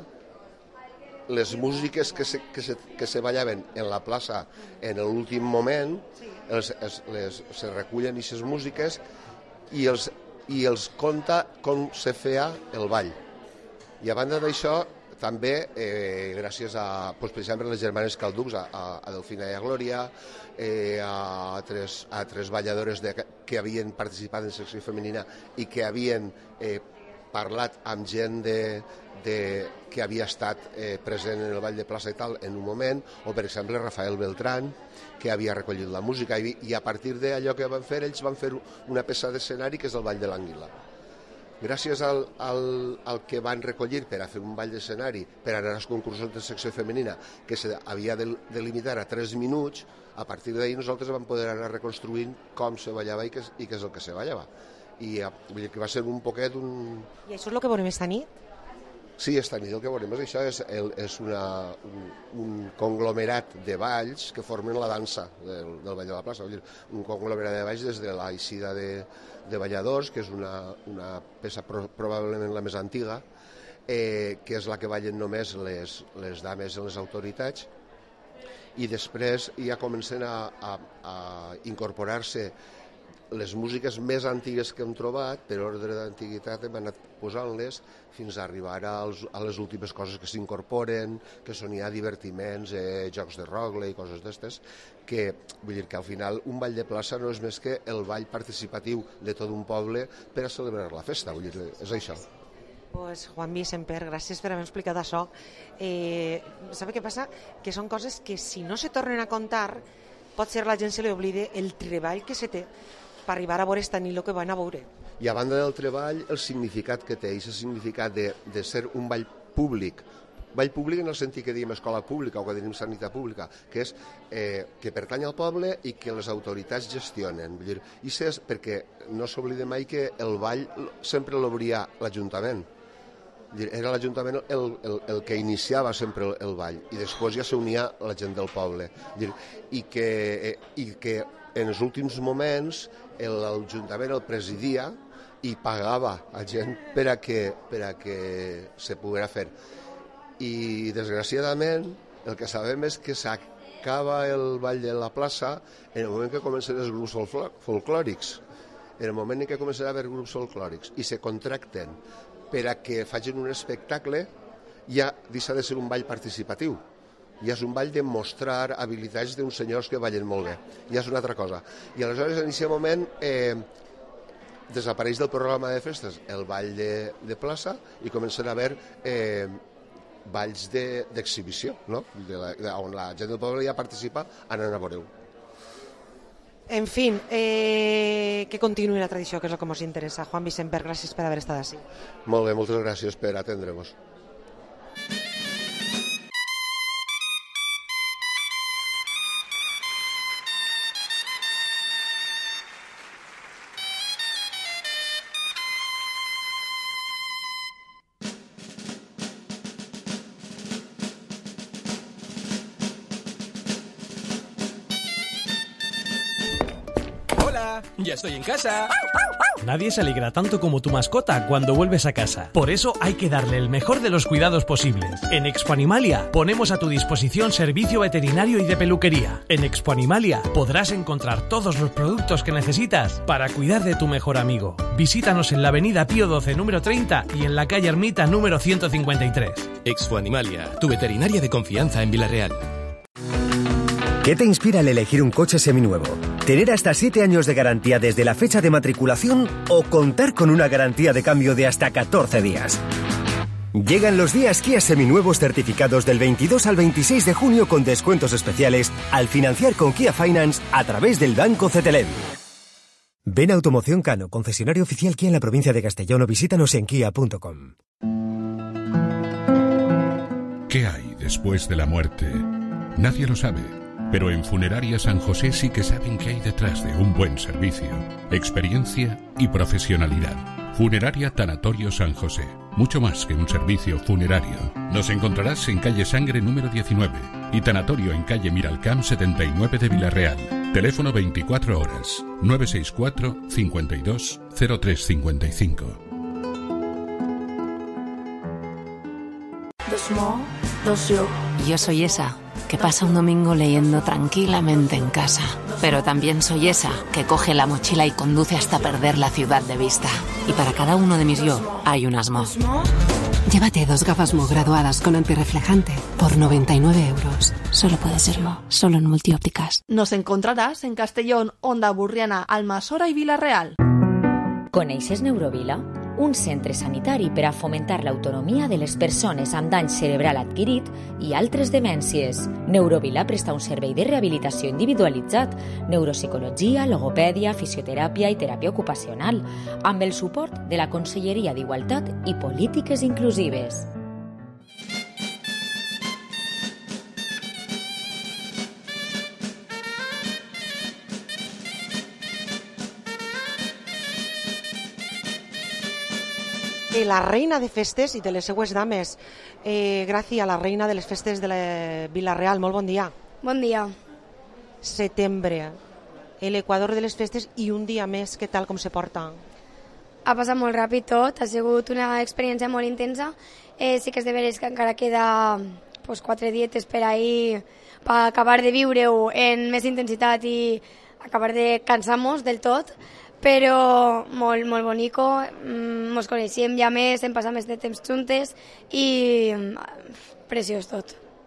les músiques que se, que se, que se ballaven en la plaça en l'últim moment, els, els, les, se recullen aquestes músiques i els, i els conta com se feia el ball. I a banda d'això, també, eh, gràcies a, doncs, per exemple, les germanes Calducs, a, a Delfina i a Glòria, eh, a, tres, a tres balladores de, que havien participat en secció femenina i que havien eh, parlat amb gent de, de, que havia estat eh, present en el Ball de Plaça i tal en un moment, o per exemple Rafael Beltrán, que havia recollit la música, i, i a partir d'allò que van fer, ells van fer una peça d'escenari que és el Ball de l'Ànguila. Gràcies al, al, al que van recollir per a fer un ball d'escenari, per anar als concursos de secció femenina, que se havia de, de limitar a tres minuts, a partir d'ahir nosaltres vam poder anar reconstruint com se ballava i què, i què és el que se ballava. I vull dir que va ser un poquet un... I això és el que veurem esta nit? Sí, esta nit el que veurem és això, és, el, és una, un, un conglomerat de balls que formen la dansa del, del Ball de la Plaça. Vull dir, un conglomerat de balls des de la eixida de, de balladors, que és una, una peça pro, probablement la més antiga, eh, que és la que ballen només les, les dames i les autoritats, i després ja comencen a, a, a incorporar-se les músiques més antigues que hem trobat, per ordre d'antiguitat hem anat posant-les fins a arribar als, a les últimes coses que s'incorporen, que són ja divertiments, eh, jocs de rogle i coses d'estes, que vull dir que al final un ball de plaça no és més que el ball participatiu de tot un poble per a celebrar la festa, vull dir, és això. Pues Juan Vicemper, gràcies per haver explicat això. Eh, ¿Sabe què passa? Que són coses que si no se tornen a contar, pot ser la gent se li oblide el treball que se té per arribar a veure esta nit el que van a veure. I a banda del treball, el significat que té, i el significat de, de ser un ball públic, ball públic en el sentit que diem escola pública o que diem sanitat pública, que és eh, que pertany al poble i que les autoritats gestionen. Vull dir, i és perquè no s'oblida mai que el ball sempre l'obria l'Ajuntament. Era l'Ajuntament el, el, el que iniciava sempre el, el ball i després ja s'unia la gent del poble. Dir, i, que, eh, I que en els últims moments l'Ajuntament el presidia i pagava a gent per a que, per a que se poguera fer. I desgraciadament el que sabem és que s'acaba el ball de la plaça en el moment que comencen els grups folclòrics, en el moment en què comencen a haver grups folclòrics i se contracten per a que facin un espectacle, ja deixa de ser un ball participatiu. Ja és un ball de mostrar habilitats d'uns senyors que ballen molt bé. Ja és una altra cosa. I aleshores, en aquest moment, eh, desapareix del programa de festes el ball de, de plaça i comencen a haver eh, balls d'exhibició, de, no? de la, de, on la gent del poble ja participa anant a veure-ho. En fin, eh, que continuï la tradició, que és el que ens interessa. Juan Vicemper, gràcies per haver estat així. Molt bé, moltes gràcies per atendre-vos. Ya estoy en casa. Nadie se alegra tanto como tu mascota cuando vuelves a casa. Por eso hay que darle el mejor de los cuidados posibles. En Expo Animalia ponemos a tu disposición servicio veterinario y de peluquería. En Expo Animalia podrás encontrar todos los productos que necesitas para cuidar de tu mejor amigo. Visítanos en la avenida Pío doce número treinta y en la calle Ermita número ciento cincuenta y tres. Expo Animalia, tu veterinaria de confianza en Vila-real. ¿Qué te inspira al elegir un coche seminuevo? ¿Tener hasta siete años de garantía desde la fecha de matriculación o contar con una garantía de cambio de hasta catorce días? Llegan los días Kia seminuevos certificados del veintidós al veintiséis de junio con descuentos especiales al financiar con Kia Finance a través del Banco Cetelem. Ven a Automoción Cano, concesionario oficial Kia en la provincia de Castellón, o visítanos en kia punto com. ¿Qué hay después de la muerte? Nadie lo sabe, pero en Funeraria San José sí que saben qué hay detrás de un buen servicio, experiencia y profesionalidad. Funeraria Tanatorio San José, mucho más que un servicio funerario. Nos encontrarás en calle Sangre número diecinueve y Tanatorio en calle Miralcamp setenta y nueve de Villarreal. Teléfono veinticuatro horas, nueve seis cuatro, cincuenta y dos, cero tres cincuenta y cinco. Yo soy esa que pasa un domingo leyendo tranquilamente en casa, pero también soy esa que coge la mochila y conduce hasta perder la ciudad de vista. Y para cada uno de mis yo hay un asmo. Llévate dos gafas Mo graduadas con antirreflejante por noventa y nueve euros. Solo puede ser Mo, solo en Multiópticas. Nos encontrarás en Castellón, Onda Burriana, Almassora i Vila-real. Coneixes Neurovila? Un centre sanitari per a fomentar l'autonomia de les persones amb dany cerebral adquirit i altres demències. Neurovila presta un servei de rehabilitació individualitzat, neuropsicologia, logopèdia, fisioteràpia i teràpia ocupacional, amb el suport de la Conselleria d'Igualtat i Polítiques Inclusives. Eh, la reina de festes i de les seues dames. Eh, Gràcia, la reina de les festes de la Vila-real, molt bon dia. Bon dia. Setembre, l'equador de les festes i un dia més, què tal, com se porta? Ha passat molt ràpid tot, ha sigut una experiència molt intensa. Eh, sí que és de veres que encara queda pues, quatre dietes per ahir per acabar de viure-ho en més intensitat i acabar de cansar-nos del tot, però molt, molt bonico, ens coneixem ja més, hem passat més de temps juntes i preciós tot.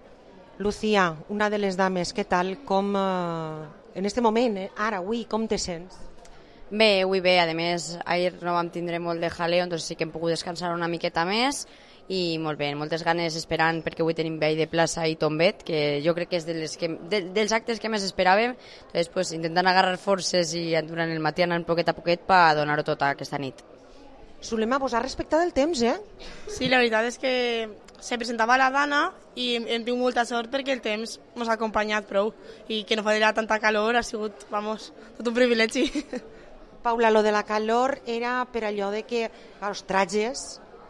Lucía, una de les dames, què tal, com, eh, en este moment, eh, ara, avui, com te sents? Bé, avui bé, a més, ahir no vam tindre molt de jaleo, doncs sí que hem pogut descansar una miqueta més i molt bé, moltes ganes esperant perquè avui tenim ball de plaça i tombet, que jo crec que és de les que, de, dels actes que més esperàvem, doncs pues, intentant agarrar forces i durant el matí anant poquet a poquet per donar-ho tot aquesta nit. Zulema, vos ha respectat el temps, eh? Sí, la veritat és que se presentava la Dana i hem, hem tingut molta sort perquè el temps ens ha acompanyat prou i que no farà tanta calor ha sigut, vamos, tot un privilegi. Paula, lo de la calor era per allò de que els trajes,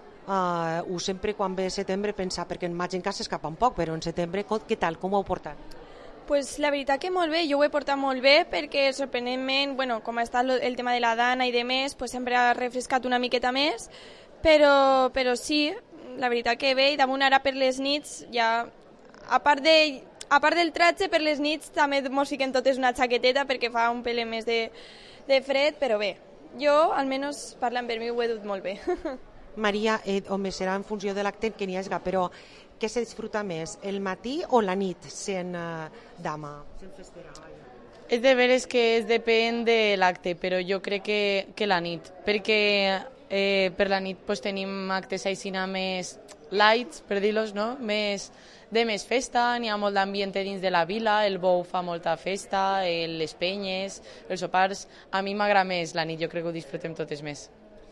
uh, ho sempre quan ve setembre pensar, perquè en maig encara s'escapa un poc, però en setembre, què tal, com ho heu portat? Pues la veritat que molt bé, jo ho he portat molt bé perquè sorprenentment, bueno, com ha estat el tema de la Dana i de més, pues sempre ha refrescat una miqueta més, però, però sí, la veritat que bé, i damunt ara per les nits, ja, a part, de, a part del tratge, per les nits també mos fiquem totes una xaqueteta perquè fa un pele més de, de fred, però bé, jo, almenys parlant per mi, ho he dut molt bé. Maria, eh, home, serà en funció de l'acte que n'hi hagi, però què se disfruta més, el matí o la nit sent uh, dama, sent festera? És de veres que es depèn de l'acte, però jo crec que, que la nit, perquè eh, per la nit pues, tenim actes aixina més lights, per dir-los, no? Més, de més festa, n'hi ha molt d'ambient dins de la vila, el bou fa molta festa, el, les penyes, els sopars. A mi m'agrada més la nit, jo crec que ho disfrutem totes més.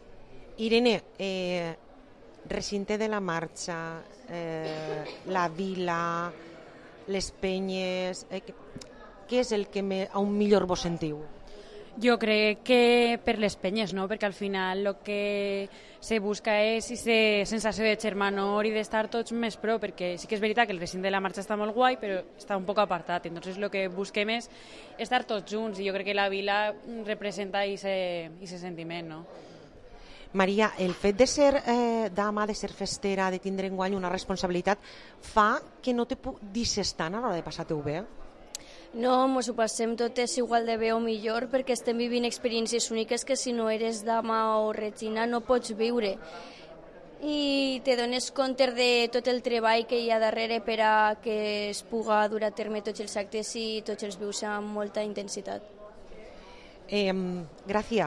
Irene, eh, recinte de la marxa, eh, la vila, les penyes, eh, què és el que me, a un millor vos sentiu? Jo crec que per les penyes, no? Perquè al final el que se busca és aquesta sensació de germanor i d'estar tots més pro, perquè sí que és veritat que el recinte de la marxa està molt guai, però està un poc apartat, entonces el que busquem és estar tots junts i jo crec que la vila representa aquest sentiment, no? Maria, el fet de ser eh, dama, de ser festera, de tindre enguany una responsabilitat, fa que no te deixes tant a l'hora de passar-te-ho bé? No, ens ho passem totes igual de bé o millor perquè estem vivint experiències úniques que si no eres dama o regina no pots viure. I te dones compte de tot el treball que hi ha darrere per a que es puga dur a terme tots els actes i tots els vius amb molta intensitat. Eh, Gràcia,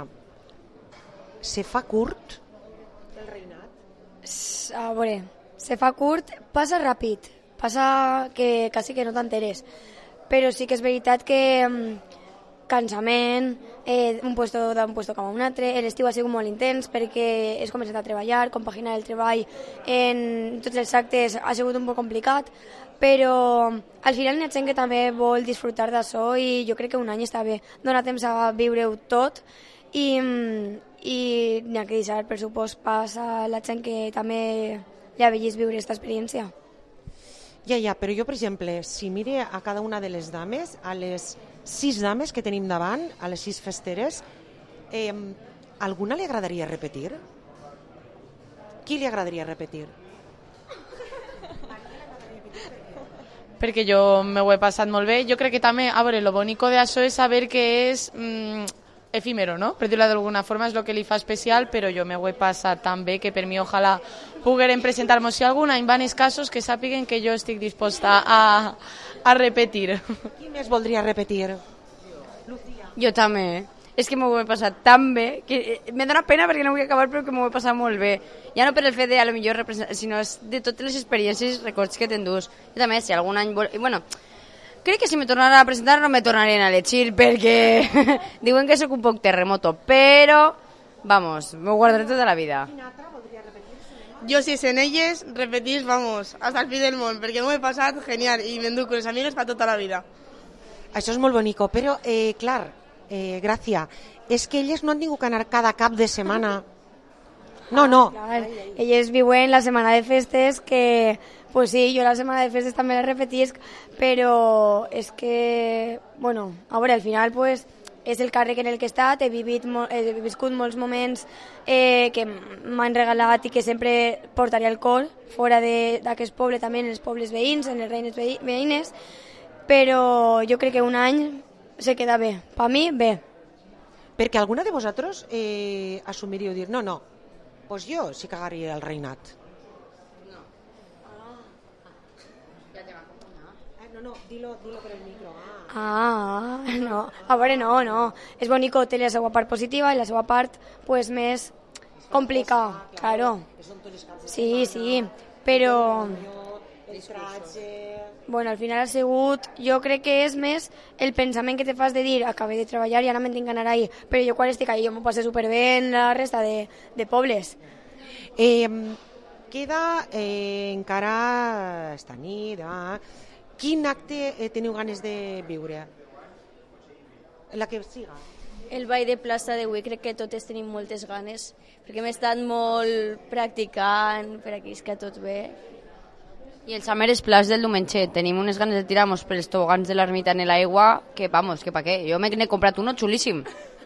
se fa curt el reinat? A veure, se fa curt, passa ràpid, passa que quasi que no t'enteres, però sí que és veritat que cansament, eh, un puesto d'un puesto com a un altre. L'estiu ha sigut molt intens perquè és començat a treballar, compaginar el treball en tots els actes ha sigut un poc complicat, però al final hi ha gent que també vol disfrutar d'això i jo crec que un any està bé, dona temps a viure-ho tot i, i n'hi ha que deixar, per supost, pas a la gent que també li ha vist viure aquesta experiència. Ja, ja, però jo, per exemple, si mire a cada una de les dames, a les sis dames que tenim davant, a les sis festeres, eh, alguna li agradaria repetir? Qui li agradaria repetir? Perquè jo m'ho he passat molt bé. Jo crec que també, a veure, lo bonico d'això és saber que és mmm, efímero, no? Per dir-ho d'alguna forma és el que li fa especial, però jo m'ho he passat tan bé que per mi ojalà poguérem presentar-nos si algun any van escassos que sàpiguen que jo estic disposta a, a repetir. Qui més voldria repetir? Jo també. És que m'ho he passat tan bé que me dóna pena perquè no vull acabar, però que m'ho he passat molt bé. Ja no per el fet de, a lo millor, sinó de totes les experiències i records que t'endús. I també, si algun any... Vol... I, bueno, crec que si me tornara a presentar no me tornaré a elegir perquè diuen que soc un poc terremoto, però, vamos, m'ho guardaré tota la vida. Jo, si en elles, repetís, vamos, hasta el fin del món, perquè m'ho he passat genial i m'enduc con les amigues per tota la vida. Això és molt bonico, però, eh, clar, eh, Gràcia, és que elles no han tingut que anar cada cap de setmana. No, no. Clar, elles viuen la setmana de festes que, pues sí, jo la setmana de festes també la repetisc, però és que, bueno, a veure, al final, pues, és el càrrec en el que he estat, he, vivit, he viscut molts moments eh, que m'han regalat i que sempre portaré alcohol, fora d'aquest poble, també en els pobles veïns, en les reines veïnes, però jo crec que un any se queda bé. Per mi, bé. Perquè alguna de vosaltres eh, assumiríeu dir, no, no, pues jo sí que agaria el reinat. No. Ah. Ja te va acompanyar. Eh, no, no, dilo, dilo per el micro. Ah. Ah, no. A veure, no, no. És bonico, té la seva part positiva i la seva part, pues, més complicada, claro. Sí, sí, però... Bueno, al final ha sigut, jo crec que és més el pensament que te fas de dir acabé de treballar i ara me'n tinc que anar ahí, però jo quan estic ahí jo m'ho passo superbé en la resta de, de pobles. Eh, queda eh, encara esta nit, ah, quin acte eh, teniu ganes de viure? La que siga. El ball de plaça d'avui crec que totes tenim moltes ganes, perquè hem estat molt practicant per aquí, és que tot bé. I el Summer Splash del Domenxet, tenim unes ganes de tirar-nos per els tobogans de l'ermita en l'aigua, que vamos, que pa què, jo me n'he comprat uno xulíssim.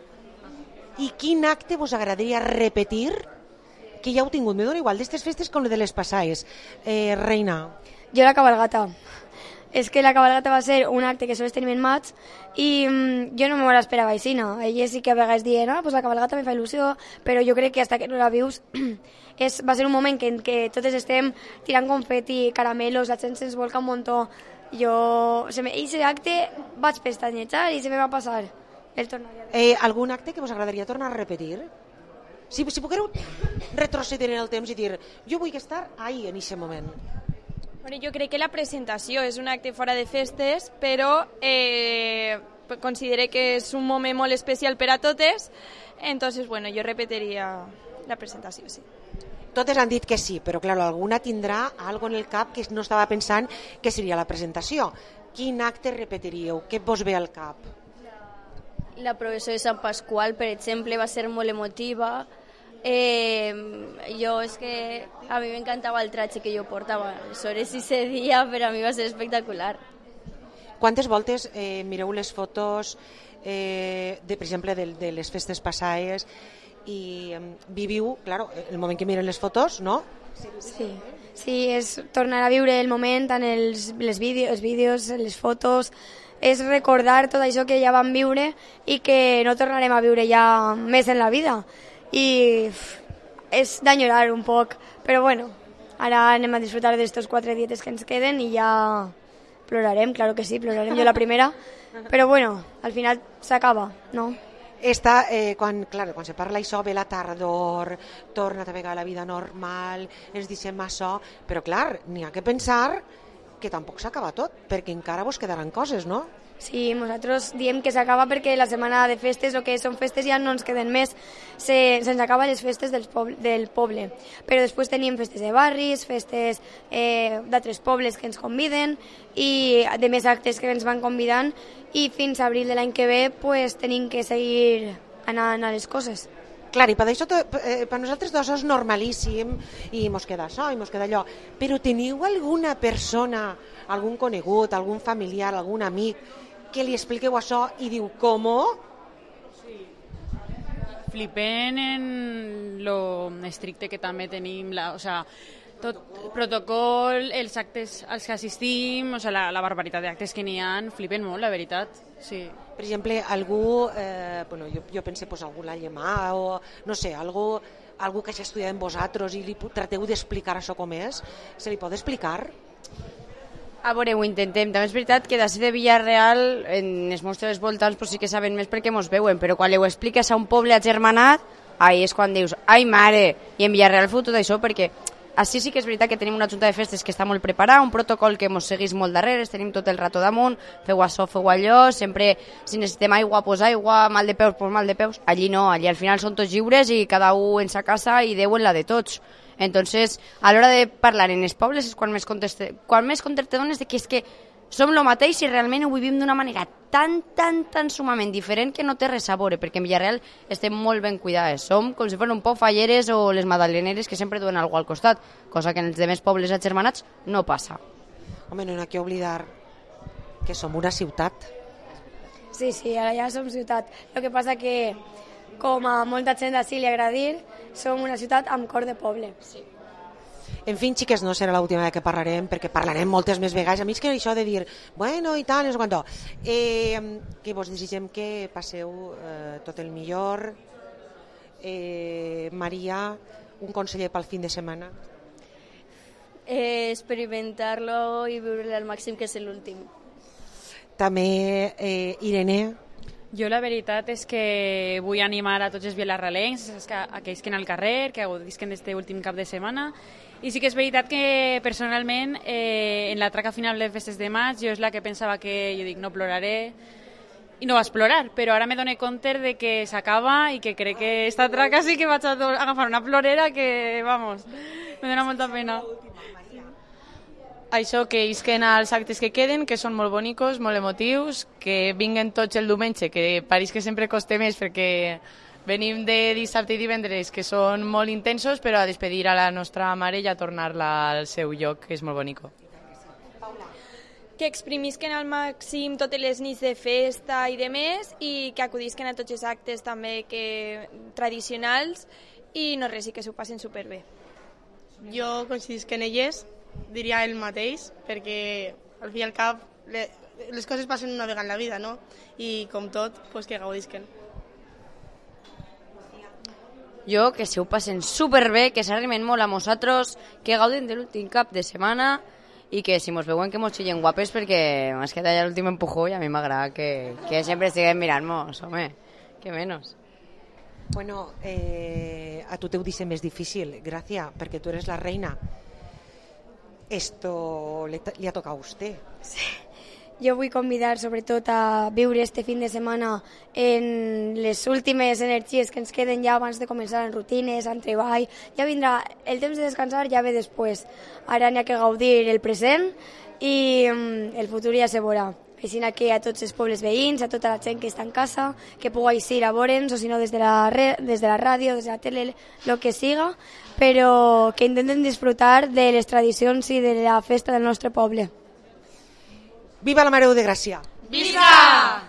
I quin acte vos agradaria repetir, que ja heu tingut, me dona igual, d'estes festes com de les passades, eh, Reina? Jo la cabalgata. És que la cabalgata va ser un acte que sols tenim en maig i mm, jo no me l'esperava així, no? Elles sí que a vegades diuen, ah, pues la cabalgata me fa il·lusió, però jo crec que hasta que no la vius és, va ser un moment que, en què totes estem tirant confeti, caramelos, la gent se'ns volca un muntó. Jo, se me, ese acte vaig pestañejar i se me va passar. El tornaria. Eh, algun acte que vos agradaria tornar a repetir? Si, si poguéreu retrocedir en el temps i dir, jo vull estar ahí en aquest moment. Bueno, jo crec que la presentació és un acte fora de festes, però eh, considero que és un moment molt especial per a totes, entonces, bueno, jo repetiria la presentació, sí. Totes han dit que sí, però clar, alguna tindrà algo en el cap que no estava pensant que seria la presentació. Quin acte repetiríeu? Què vos ve al cap? La professora de Sant Pasqual, per exemple, va ser molt emotiva. Eh, jo és que a mi m'encantava el traje que jo portava, aleshores ese dia per a mi va ser espectacular. Quantes voltes eh, mireu les fotos eh, de, per exemple, de, de les festes passades i eh, viviu, claro, el moment que miren les fotos, no? Sí, sí, és tornar a viure el moment en els, les vídeos, els vídeos, les fotos, és recordar tot això que ja vam viure i que no tornarem a viure ja més en la vida. I és d'enyorar un poc, però bueno, ara anem a disfrutar d'estos quatre dietes que ens queden i ja plorarem, claro que sí, plorarem jo la primera, però bueno, al final s'acaba, no? Esta, eh, quan, clar, quan se parla això, ve la tardor, torna a veure la vida normal, ens deixem això, però clar, n'hi ha que pensar que tampoc s'acaba tot, perquè encara vos quedaran coses, no? Sí, nosaltres diem que s'acaba perquè la setmana de festes, o que són festes, ja no ens queden més. Se, se'ns acaben les festes del poble, del poble. Però després tenim festes de barris, festes eh, d'altres pobles que ens conviden i de més actes que ens van convidant, i fins a abril de l'any que ve pues, tenim que seguir anant a les coses. Clar, i per això eh, per nosaltres tot això és normalíssim i mos queda això i mos queda allò. Però teniu alguna persona, algun conegut, algun familiar, algun amic que li expliqueu això i diu, com? Sí. Flipem en lo estricte que també tenim, la, o sea, tot protocol, els actes als que assistim, o sea, la, la barbaritat d'actes que n'hi ha, flipen molt, la veritat. Sí. Per exemple, algú, eh, bueno, jo, jo pense pues, algú l'ha llemat o no sé, algú, algú que hagi estudiat amb vosaltres i li trateu d'explicar això com és, se li pot explicar? A veure, ho intentem. També és veritat que d'ací de Villarreal, en els nostres voltants, pues sí que saben més perquè mos veuen, però quan ho expliques a un poble agermanat, ahí és quan dius, ai mare, i en Villarreal fot tot això, perquè així sí que és veritat que tenim una junta de festes que està molt preparada, un protocol que mos seguís molt darrere, tenim tot el rato damunt, feu això, feu allò, sempre si necessitem aigua, pues aigua, mal de peus, pues mal de peus. Allí no, allí al final són tots lliures i cada un en sa casa i Déu en la de tots. Entonces, a l'hora de parlar en els pobles és quan més conteste, quan més compte te dones de que és que som lo mateix i realment ho vivim d'una manera tan, tan, tan sumament diferent que no té res a veure, perquè en Villarreal estem molt ben cuidades. Som com si fossin un poc falleres o les madaleneres que sempre duen alguna al costat, cosa que en els demés pobles agermanats no passa. Home, no hi ha que oblidar que som una ciutat. Sí, sí, ara ja som ciutat. El que passa que, com a molta gent d'ací li agrada dir, som una ciutat amb cor de poble. Sí. En fi, xiques, no serà l'última vegada que parlarem, perquè parlarem moltes més vegades. A mi és que això de dir, bueno, i tal, no sé quanto. Eh, que vos desitgem que passeu eh, tot el millor. Eh, Maria, un conseller pel fin de setmana? Eh, experimentar-lo i viure al màxim, que és l'últim. També, eh, Irene? Jo la veritat és que vull animar a tots els vilarralencs, aquells que en al carrer, que gaudisquen d'este últim cap de setmana. I sí que és veritat que personalment eh, en la traca final de festes de maig jo és la que pensava que, jo dic, no ploraré i no vas plorar, però ara me dono compte de que s'acaba i que crec que esta traca sí que vaig a agafar una plorera que, vamos, me dona molta pena. Això, que isquen als actes que queden, que són molt bonicos, molt emotius, que vinguen tots el diumenge, que pareix que sempre costa més perquè venim de dissabte i divendres, que són molt intensos, però a despedir a la nostra mare i a tornar-la al seu lloc, que és molt bonico. Que exprimisquen al màxim totes les nits de festa i de més, i que acudisquen a tots els actes també que tradicionals, i no res, i que s'ho passen superbé. Jo coincidisc en elles, diria el mateix, perquè al fi i al cap les coses passen una vegada en la vida, no? I com tot, pues que gaudisquen. Jo, que se ho passen superbé, que s'arrimen molt a nosaltres, que gauden de l'últim cap de setmana i que si mos veuen que mos xillen guapes, perquè m'has quedat ja l'últim empujó i a mi m'agrada que, que sempre estiguem mirant-nos, home, que menys. Bueno, eh, a tu t'ho deixem més difícil, Gràcia, perquè tu eres la reina. Esto le, le ha tocado a usted. Sí. Jo vull convidar sobretot a viure este fin de setmana en les últimes energies que ens queden ja abans de començar en rutines, en treball. Ja vindrà el temps de descansar, ja ve després. Ara n'hi ha que gaudir el present i um, el futur ja se veurà. Així que a tots els pobles veïns, a tota la gent que està en casa, que pugui eixir a veure'ns, o si no des de la, re, des de la ràdio, des de la tele, el que siga, però que intenten disfrutar de les tradicions i de la festa del nostre poble. Viva la Mare de Gràcia! Visca!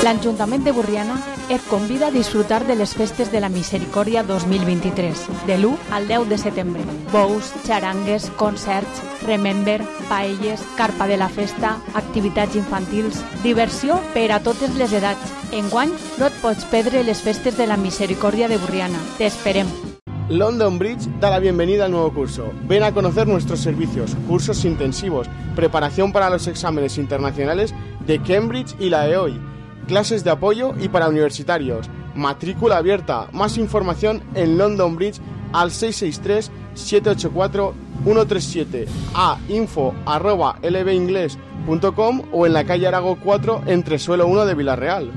L'Ajuntament de Borriana et convida a disfrutar de les festes de la Misericòrdia dos mil vint-i-tres, de l'u al deu de setembre. Bous, xarangues, concerts, remember, paelles, carpa de la festa, activitats infantils, diversió per a totes les edats. Enguany no et pots perdre les festes de la Misericòrdia de Borriana. Te esperem. London Bridge da la bienvenida al nuevo curso. Ven a conocer nuestros servicios, cursos intensivos, preparación para los exámenes internacionales de Cambridge y la E O I, clases de apoyo y para universitarios, matrícula abierta. Más información en London Bridge al seis seis tres, siete ocho cuatro, uno tres siete, a info arroba l b inglés punto com o en la calle Arago cuatro entre suelo uno de Villarreal.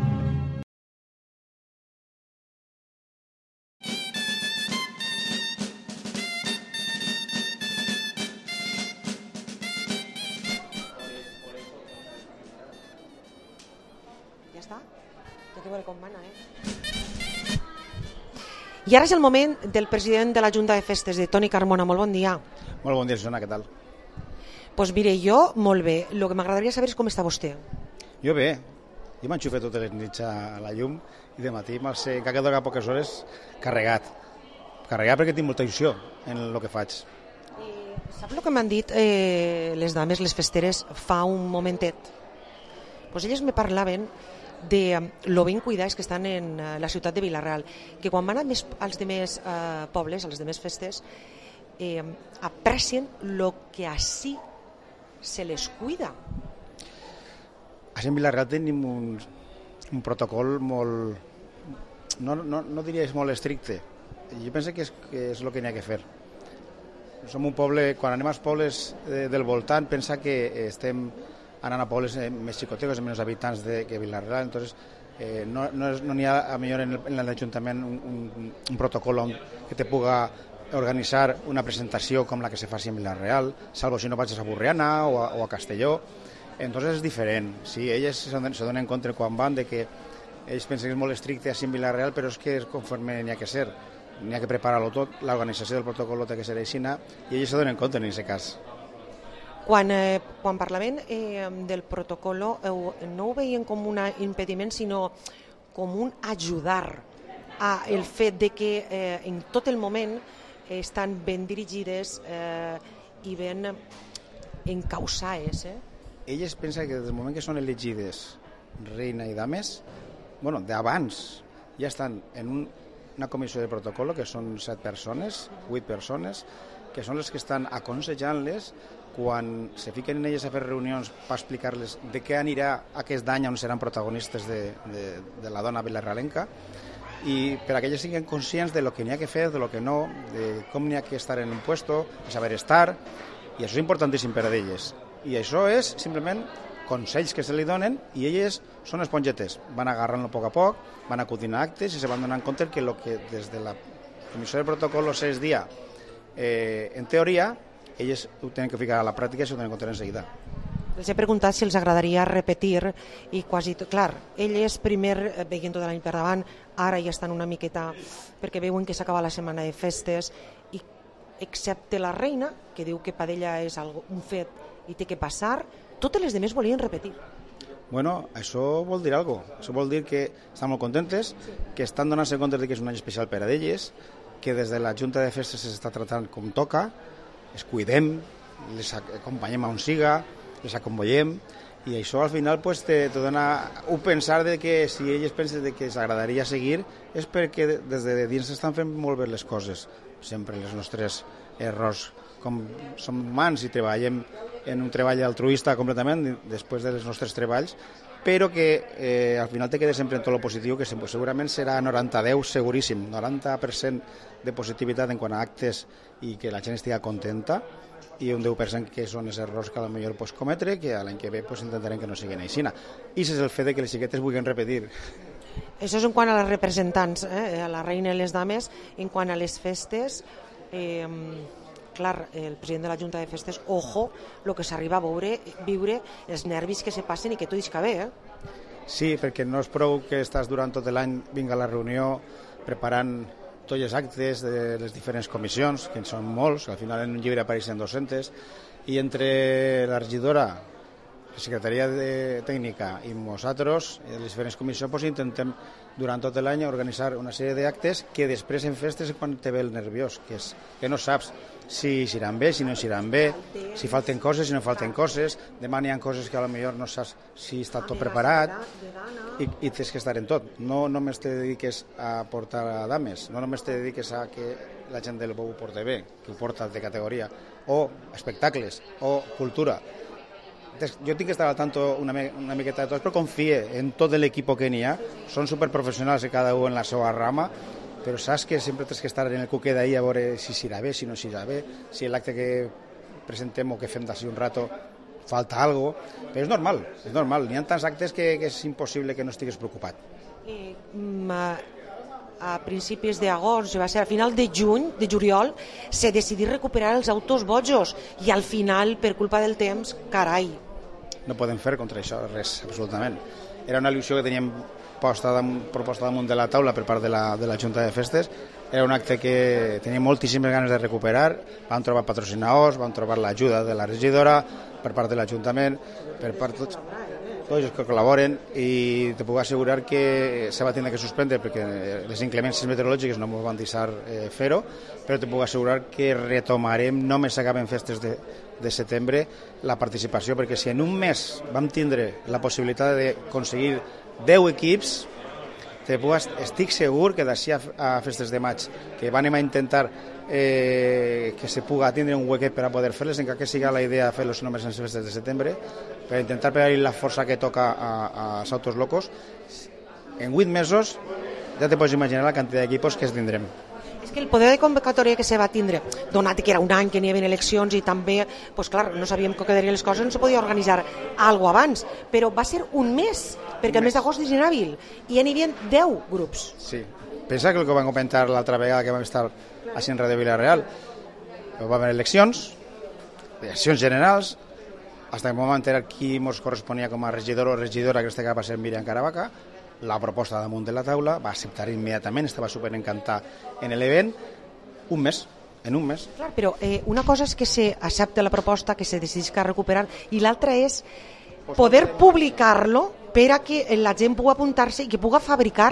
I ara és el moment del president de la Junta de Festes, de Toni Carmona. Molt bon dia. Molt bon dia, Susana, què tal? Doncs pues mire, jo molt bé. El que m'agradaria saber és com està vostè. Jo bé. Jo m'enxufé totes les nits a la llum i de matí me'l sé, que ha quedat a poques hores carregat. Carregat perquè tinc molta il·lusió en el que faig. I sap el que m'han dit eh, les dames, les festeres, fa un momentet? Doncs pues elles me parlaven de lo ben cuidats que estan en la ciutat de Vila-real, que quan van més, als demés eh, pobles, als demés festes, eh, aprecien lo que així se les cuida. Així en Vila-real tenim un, un protocol molt, no, no, no diria és molt estricte. Jo penso que és, que és el que n'hi ha que fer. Som un poble, quan anem als pobles eh, del voltant, pensa que estem anant a pobles eh, més xicotecs, amb menys habitants de, que Vila-real, entonces eh, no n'hi no, no ha a millor en, el, en l'Ajuntament un, un, un protocol on que te puga organitzar una presentació com la que se faci en Vila-real, salvo si no vaig a Borriana o a, o a Castelló. Entonces és diferent. Sí, elles se donen compte quan van de que ells pensen que és molt estricte així en Vila-real, però és que és conforme n'hi ha que ser. N'hi ha que preparar-lo tot, l'organització del protocol té que ser aixina, i ells se donen compte en aquest cas. Quan, eh, quan parlaven eh, del protocol, eh, no ho veien com un impediment, sinó com un ajudar a el fet de que eh, en tot el moment eh, estan ben dirigides eh, i ben encausades. Eh? Elles pensen que des del moment que són elegides reina i dames, bueno, d'abans ja estan en un, una comissió de protocol, que són set persones, vuit persones, que són les que estan aconsejant-les quan se fiquen en elles a fer reunions per explicar-les de què anirà aquest any on seran protagonistes de, de, de la dona vilarrealenca, i per a que elles siguin conscients de lo que n'hi ha que fer, de lo que no, de com n'hi ha que estar en un puesto, de saber estar, i això és importantíssim per a elles. I això és simplement consells que se li donen, i elles són espongetes, van agarrant-lo a poc a poc, van acudint a actes i se van donant compte que el que des de la comissió de protocol es dia eh, en teoria, elles ho tenen que ficar a la pràctica i s'ho tenen que comptar en seguida. Els he preguntat si els agradaria repetir i quasi tot, clar, elles primer veien tot l'any per davant, ara ja estan una miqueta perquè veuen que s'acaba la setmana de festes, i excepte la reina, que diu que per ella és algo, un fet i té que passar, totes les demés volien repetir. Bueno, això vol dir alguna cosa. Això vol dir que estan molt contentes, que estan donant-se compte que és un any especial per a elles, que des de la Junta de Festes s'està tratant com toca, es cuidem, les acompanyem on siga, les acompanyem, i això al final pues, te, te dona un pensar de que si elles pensen de que s'agradaria seguir és perquè des de dins s'estan fent molt bé les coses. Sempre els nostres errors, com som humans i treballem en un treball altruista completament després dels nostres treballs, però que eh, al final te quedes sempre en tot el positiu, que segurament serà noranta deu seguríssim, noranta per cent de positivitat en quant a actes i que la gent estigui contenta, i un deu per cent que són els errors que potser pots cometre, que l'any que ve pues, intentarem que no siguin aixina. I això és el fet de que les xiquetes vulguin repetir. Això és en quant a les representants, eh? A la reina i les dames. En quant a les festes, eh, clar, el president de la Junta de Festes, ojo, el que s'arriba a veure, viure, els nervis que se passen i que tot isca bé, eh? Sí, perquè no és prou que estàs durant tot l'any, vinga a la reunió, preparant tots els actes de les diferents comissions, que en són molts, al final en un llibre apareixen dos-centes, i entre la regidora, la Secretaria de Tècnica i nosaltres, les diferents comissions, pues, intentem durant tot l'any organitzar una sèrie d'actes que després en festes és quan te ve el nerviós, que, és, que no saps si iran bé, si no iran bé, si falten coses, si no falten coses, demà n'hi ha coses que a lo millor no saps si està tot preparat i, i tens que estar en tot. No només te dediques a portar dames, no només te dediques a que la gent del bou ho porta bé, que ho porta de categoria, o espectacles, o cultura. Jo tinc que estar al tanto una, una miqueta de tot, però confie en tot l'equip que n'hi ha. Són superprofessionals i cada un en la seva rama, però saps que sempre tens que estar en el cuquet d'ahir a veure si s'irà bé, si no s'irà bé, si l'acte que presentem o que fem d'ací un rato falta algo, però és normal, és normal. N'hi ha tants actes que, que és impossible que no estigues preocupat. Eh, a principis d'agost, va ser a final de juny, de juliol, se decidí recuperar els autos bojos i al final, per culpa del temps, carai. No podem fer contra això res, absolutament. Era una il·lusió que teníem posta, proposta damunt de la taula per part de la, de la Junta de Festes. Era un acte que tenia moltíssimes ganes de recuperar. Vam trobar patrocinadors, vam trobar l'ajuda de la regidora per part de l'Ajuntament, per part de tots, tots els que col·laboren, i te puc assegurar que se va tindre que suspendre perquè les inclemències meteorològiques no ens van deixar eh, fer-ho, però te puc assegurar que retomarem, només s'acaben festes de, de setembre, la participació, perquè si en un mes vam tindre la possibilitat d'aconseguir deu equips, te puc, estic segur que d'ací a, a festes de maig, que vam a intentar eh, que se puga tindre un huequet per a poder fer-les, encara que siga la idea de fer-los només en les festes de setembre, per intentar pegar la força que toca als autos locos, en vuit mesos ja te pots imaginar la quantitat d'equipos que es tindrem. És que el poder de convocatòria que se va tindre, donat que era un any que n'hi havia eleccions i també, pues clar, no sabíem com quedarien les coses, no se podia organitzar alguna abans, però va ser un mes, perquè el mes d'agost és inhàbil, i ja n'hi havia deu grups. Sí, pensa que el que vam comentar l'altra vegada que vam estar a Ràdio Vila-real, va haver eleccions, eleccions generals, fins que vam enterar qui ens corresponia com a regidor o regidora, que en aquest cas va ser Míriam Caravaca, la proposta damunt de la taula, va acceptar immediatament, estava superencantat en l'event, un mes, en un mes. Clar, però eh, una cosa és que se accepta la proposta, que se decidisca recuperar, i l'altra és poder publicar-lo per a que la gent pugui apuntar-se i que pugui fabricar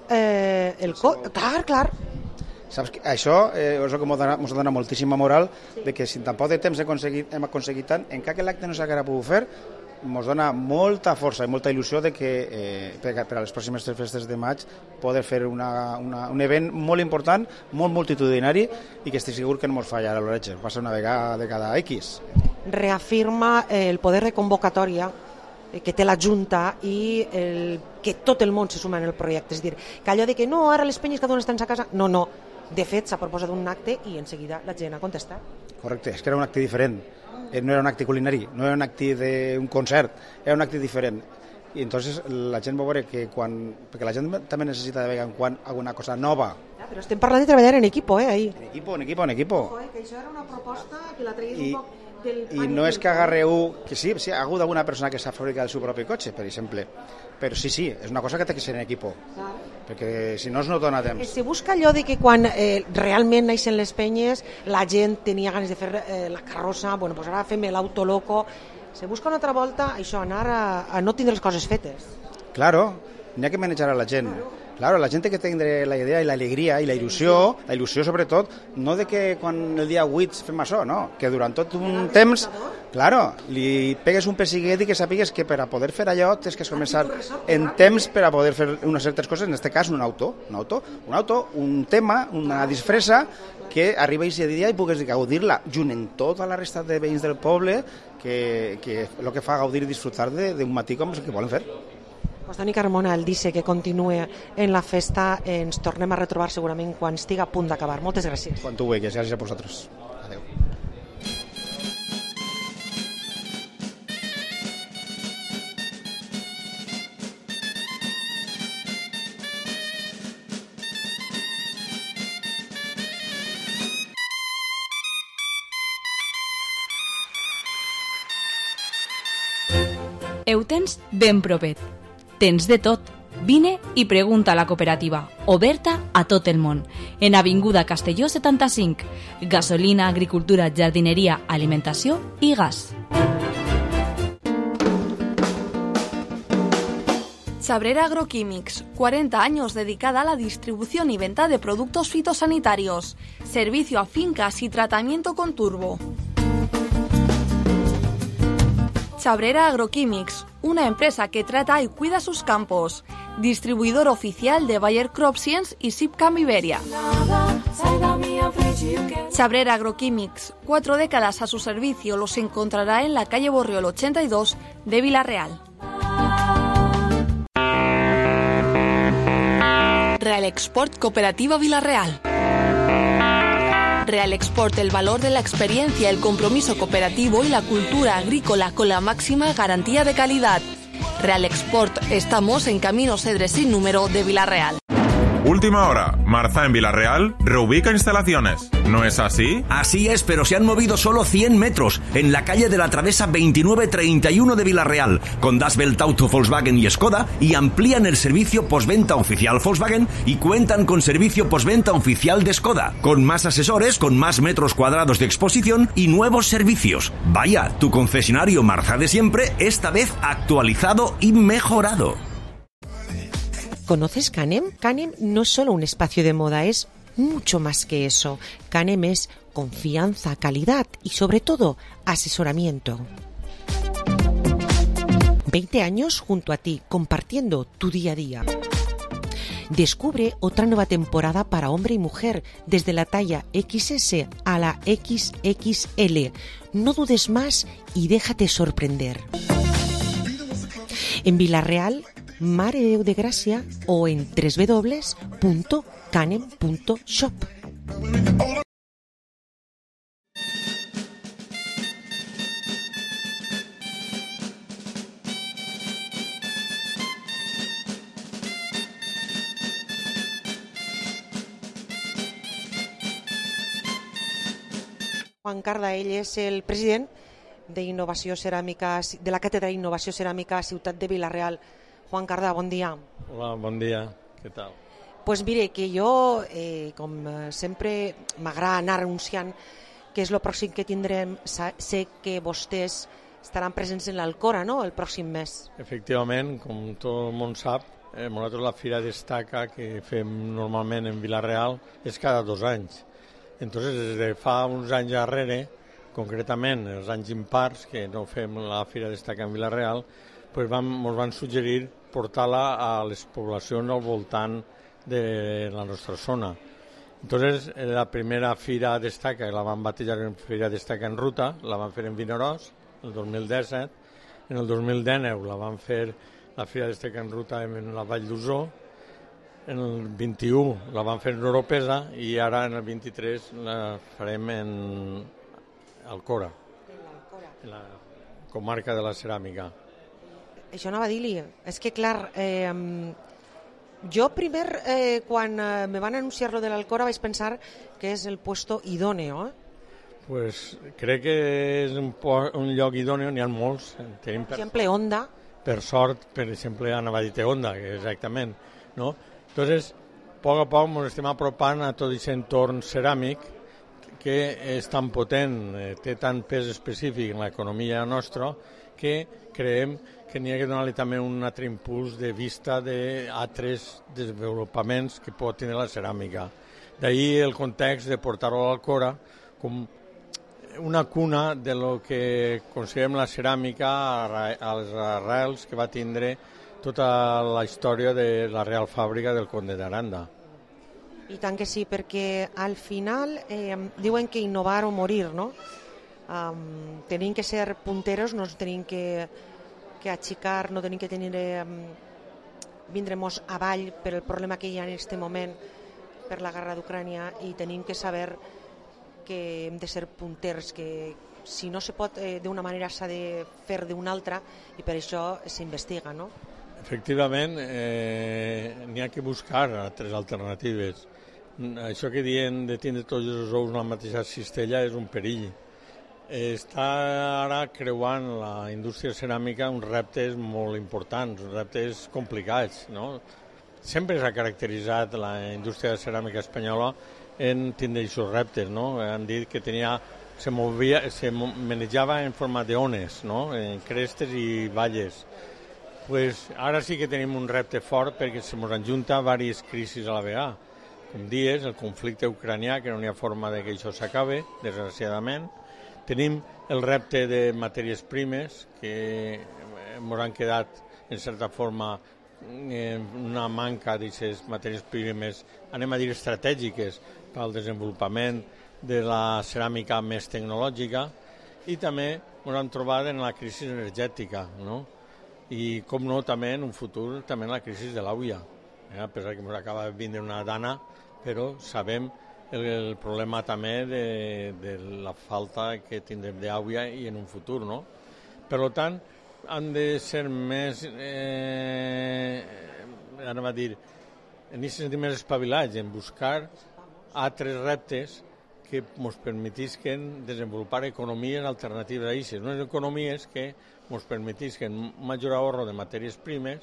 eh, el cotxe. Clar, clar. Saps que això eh, és el que ens dona, dona moltíssima moral de que si en tan poc de temps hem aconseguit, hem aconseguit tant, encara que l'acte no s'haguera pogut fer, ens dona molta força i molta il·lusió de que eh, per, per a les pròximes festes de maig poder fer una, una, un event molt important, molt multitudinari i que estic segur que no ens fallarà l'oreig. Va ser una vegada de cada X. Reafirma el poder de convocatòria que té la Junta i el, que tot el món se suma en el projecte. És a dir, que allò de que no, ara les penyes cada una estan a casa, no, no. De fet, s'ha proposat un acte i en seguida la gent ha contestat. Correcte, és que era un acte diferent. No era un acte culinari, no era un acte d'un concert, era un acte diferent. I entonces la gent va veure que quan... Perquè la gent també necessita de vegades en quan alguna cosa nova. Ja, però estem parlant de treballar en equipo, eh, ahí. En equipo, en equipo, en equipo. Joder, que això era una proposta que la traies I, un poc del... I no és que agarreu... Que sí, sí, ha hagut alguna persona que s'ha fabricat el seu propi cotxe, per exemple. Però sí, sí, és una cosa que té que ser en equipo. Clar. Perquè si no, no dona temps. Se busca allò de que quan eh, realment naixen les penyes la gent tenia ganes de fer eh, la carrossa, bueno, pues ara fem l'auto loco. Se busca una altra volta això, anar a, a no tindre les coses fetes. Claro, n'hi ha que manejar a la gent. Claro. Claro, la gent té que tindre la idea i l'alegria i la il·lusió, la il·lusió sobretot, no de que quan el dia vuit fem això, no, que durant tot un temps, claro, li pegues un pessiguet i que sàpigues que per a poder fer allò tens que començar en temps per a poder fer unes certes coses, en aquest cas un auto, un auto, un auto, un tema, una disfressa que arriba a aquest dia i pugues gaudir-la junt en tota la resta de veïns del poble que, que el que fa gaudir i disfrutar d'un matí com el que volen fer. Pues Toni Carmona, el dice que continue en la festa, ens tornem a retrobar segurament quan estigui a punt d'acabar. Moltes gràcies. Quan tu vulguis, gràcies a vosaltres. Adéu. Ho tens ben propet. Tens de tot. Vine i pregunta a la cooperativa, oberta a tot el món, en Avinguda Castelló setanta-cinc. Gasolina, agricultura, jardineria, alimentació i gas. Chabrera Agroquímics, cuarenta años dedicada a la distribución y venta de productos fitosanitarios. Servicio a fincas y tratamiento con turbo. Chabrera Agroquímics, una empresa que trata y cuida sus campos. Distribuidor oficial de Bayer Crop Science y Sipcam Iberia. Chabrera Agroquímics, cuatro décadas a su servicio, los encontrará en la calle Borriol ochenta y dos de Vila-real. Real Export Cooperativa Vila-real. Real Export, el valor de la experiencia, el compromiso cooperativo y la cultura agrícola con la máxima garantía de calidad. Real Export, estamos en Camino Cedre sin número de Vila-real. Última hora, Marza en Vila-real reubica instalaciones. ¿No es así? Así es, pero se han movido solo cien metros en la calle de la Travesa veintinueve treinta y uno de Vila-real, con Das Welt Auto, Volkswagen y Skoda, y amplían el servicio postventa oficial Volkswagen y cuentan con servicio postventa oficial de Skoda, con más asesores, con más metros cuadrados de exposición y nuevos servicios. Vaya, tu concesionario Marza de siempre, esta vez actualizado y mejorado. ¿Conoces Canem? Canem no es solo un espacio de moda, es mucho más que eso. Canem es confianza, calidad y sobre todo asesoramiento. veinte años junto a ti, compartiendo tu día a día. Descubre otra nueva temporada para hombre y mujer, desde la talla equis ese a la equis equis ele. No dudes más y déjate sorprender. En Vila-real, Mare de Déu de Gràcia o en doble u doble u doble u punto canem punto shop. Juan Carda, ell és el president d'Innovació Ceràmica, de la Càtedra d'Innovació Ceràmica Ciutat de Vila-real. Juan Carda, bon dia. Hola, bon dia. Què tal? Pues mire, que jo, eh, com sempre, m'agrada anar anunciant que és el pròxim que tindrem. Sé que vostès estaran presents en l'Alcora, no?, el pròxim mes. Efectivament, com tot el món sap, eh, nosaltres la Fira Destaca que fem normalment en Vila-real és cada dos anys. Entonces, des de fa uns anys darrere, concretament els anys impars, que no fem la Fira Destaca en Vila-real, pues vam, ens van suggerir portar-la a les poblacions al voltant de la nostra zona. Entonces, la primera Fira Destaca, la van batejar en Fira Destaca en Ruta, la van fer en Vinaròs, el dos mil disset. En el dos mil dinou la van fer la Fira Destaca en Ruta en la Vall d'Usó. En el vint-i-u la van fer en Oropesa i ara en el vint-i-tres la farem en Alcora, en la comarca de la ceràmica. Això anava a dir-li, és que clar, eh, jo primer eh, quan eh, me van anunciar lo de l'Alcora vaig pensar que és el puesto idóneo. Eh? Pues crec que és un, un lloc idòneo, n'hi ha molts. Tenim per exemple, Onda. Per sort, per exemple, anava a dir Onda, que exactament, no? Entonces, a poc a poc ens estem apropant a tot aquest entorn ceràmic que és tan potent, eh, té tant pes específic en l'economia nostra, que creiem que n'hi ha que donar-li també un altre impuls de vista d'altres desenvolupaments que pot tenir la ceràmica. D'ahir el context de portar-ho a l'Alcora com una cuna de lo que considerem la ceràmica a les arrels que va tindre tota la història de la Real Fàbrica del Conde d'Aranda. I tant que sí, perquè al final eh, diuen que innovar o morir, no? Um, tenim que ser punteros, no tenim que, que achicar, no tenim que tenir eh, vindremos avall per el problema que hi ha en aquest moment per la guerra d'Ucrània i tenim que saber que hem de ser punters, que si no se pot eh, d'una manera s'ha de fer d'una altra i per això s'investiga, no? Efectivament, eh, n'hi ha que buscar altres alternatives. Això que diuen de tindre tots els ous en la mateixa cistella és un perill. Està ara creuant la indústria ceràmica uns reptes molt importants, uns reptes complicats, no? Sempre s'ha caracteritzat la indústria ceràmica espanyola en tindre aquests reptes, no? Han dit que tenia, se, movia, se manejava en forma d'ones, no? En crestes i valles. Pues ara sí que tenim un repte fort perquè se ens ajunta diverses crisis a la vegada. Com dies, el conflicte ucranià, que no hi ha forma de que això s'acabe, desgraciadament. Tenim el repte de matèries primes, que ens han quedat, en certa forma, una manca d'aquestes matèries primes, anem a dir, estratègiques per al desenvolupament de la ceràmica més tecnològica, i també ens hem trobat en la crisi energètica, no? I, com no, també en un futur, també en la crisi de l'auia. Eh? A pesar que ens acaba de vindre una dana, però sabem el, el problema també de, de la falta que tindrem d'auia i en un futur, no? Per tant, han de ser més, eh, anem a dir, en aquest sentit més espavilats, en buscar altres reptes que ens permetisquen desenvolupar economies alternatives a aquestes. Unes economies que ens permetisquen un major ahorro de matèries primes,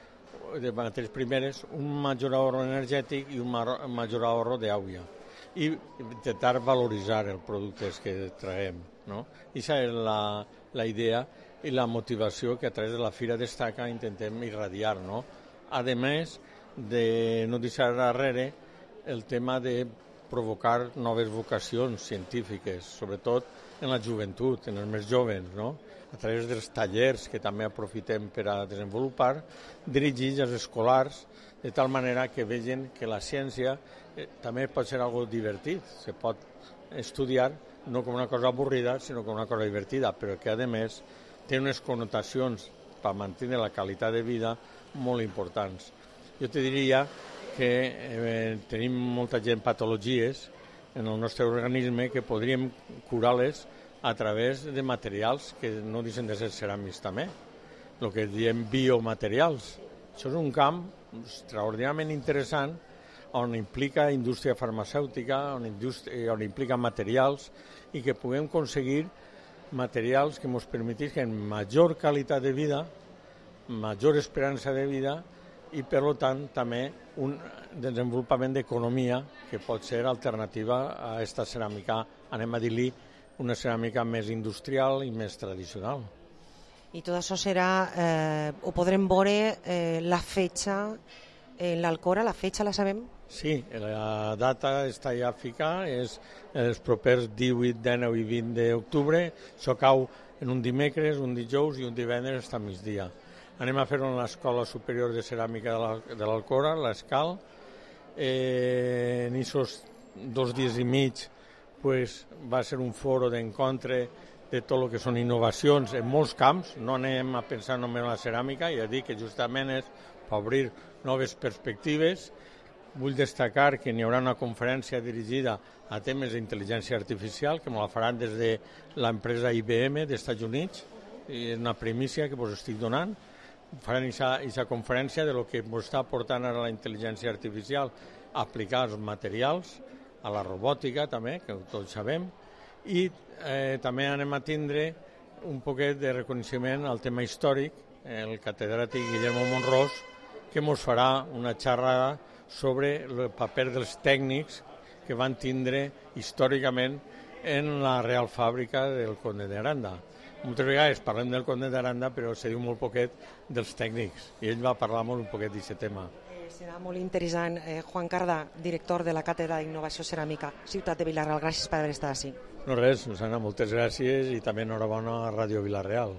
de matèries primeres, un major ahorro energètic i un major ahorro d'aigua. I intentar valoritzar els productes que traiem, no? Aquesta és la, la idea i la motivació que a través de la Fira Destaca intentem irradiar, no? A més de no deixar darrere el tema de provocar noves vocacions científiques, sobretot en la joventut, en els més joves, no? A través dels tallers que també aprofitem per a desenvolupar, dirigits als escolars, de tal manera que vegin que la ciència eh, també pot ser algo divertit, se pot estudiar no com una cosa avorrida, sinó com una cosa divertida, però que, a més, té unes connotacions per mantenir la qualitat de vida molt importants. Jo te diria que eh, tenim molta gent patologies en el nostre organisme que podríem curar-les a través de materials que no deixen de ser ceràmics també, el que diem biomaterials. Això és un camp extraordinàriament interessant on implica indústria farmacèutica, on, indústria, on implica materials i que puguem aconseguir materials que ens permetisquen major qualitat de vida, major esperança de vida i, per tant, també un desenvolupament d'economia que pot ser alternativa a aquesta ceràmica, anem a dir-li, una ceràmica més industrial i més tradicional. I tot això serà, eh, ho podrem veure eh, la fetge en l'Alcora, la fetge la sabem? Sí, la data està ja ficada, és els propers divuit, dinou i vint d'octubre, això cau en un dimecres, un dijous i un divendres fins a migdia. Anem a fer-ho en l'Escola Superior de Ceràmica de l'Alcora, l'ESCAL. Eh, en aquests dos dies i mig pues, va ser un foro d'encontre de tot el que són innovacions en molts camps. No anem a pensar només en la ceràmica, ja dic que justament és per obrir noves perspectives. Vull destacar que hi haurà una conferència dirigida a temes d'intel·ligència artificial que me la faran des de l'empresa I B M dels Estats Units, i és una primícia que us estic donant. Faran aquesta conferència de lo que ens està portant ara la intel·ligència artificial aplicar als materials, a la robòtica també, que tots sabem, i eh, també anem a tindre un poquet de reconeixement al tema històric, el catedràtic Guillermo Monrós, que ens farà una xerrada sobre el paper dels tècnics que van tindre històricament en la Real Fàbrica del Conde de Aranda. Moltes vegades parlem del Conde d'Aranda, però se diu molt poquet dels tècnics, i ell va parlar molt un poquet d'aquest tema. Eh, serà molt interessant. Eh, Juan Cardà, director de la Càtedra d'Innovació Ceràmica, Ciutat de Vila-real, gràcies per haver estat així. No res, Susana, moltes gràcies i també enhorabona a Ràdio Vila-real.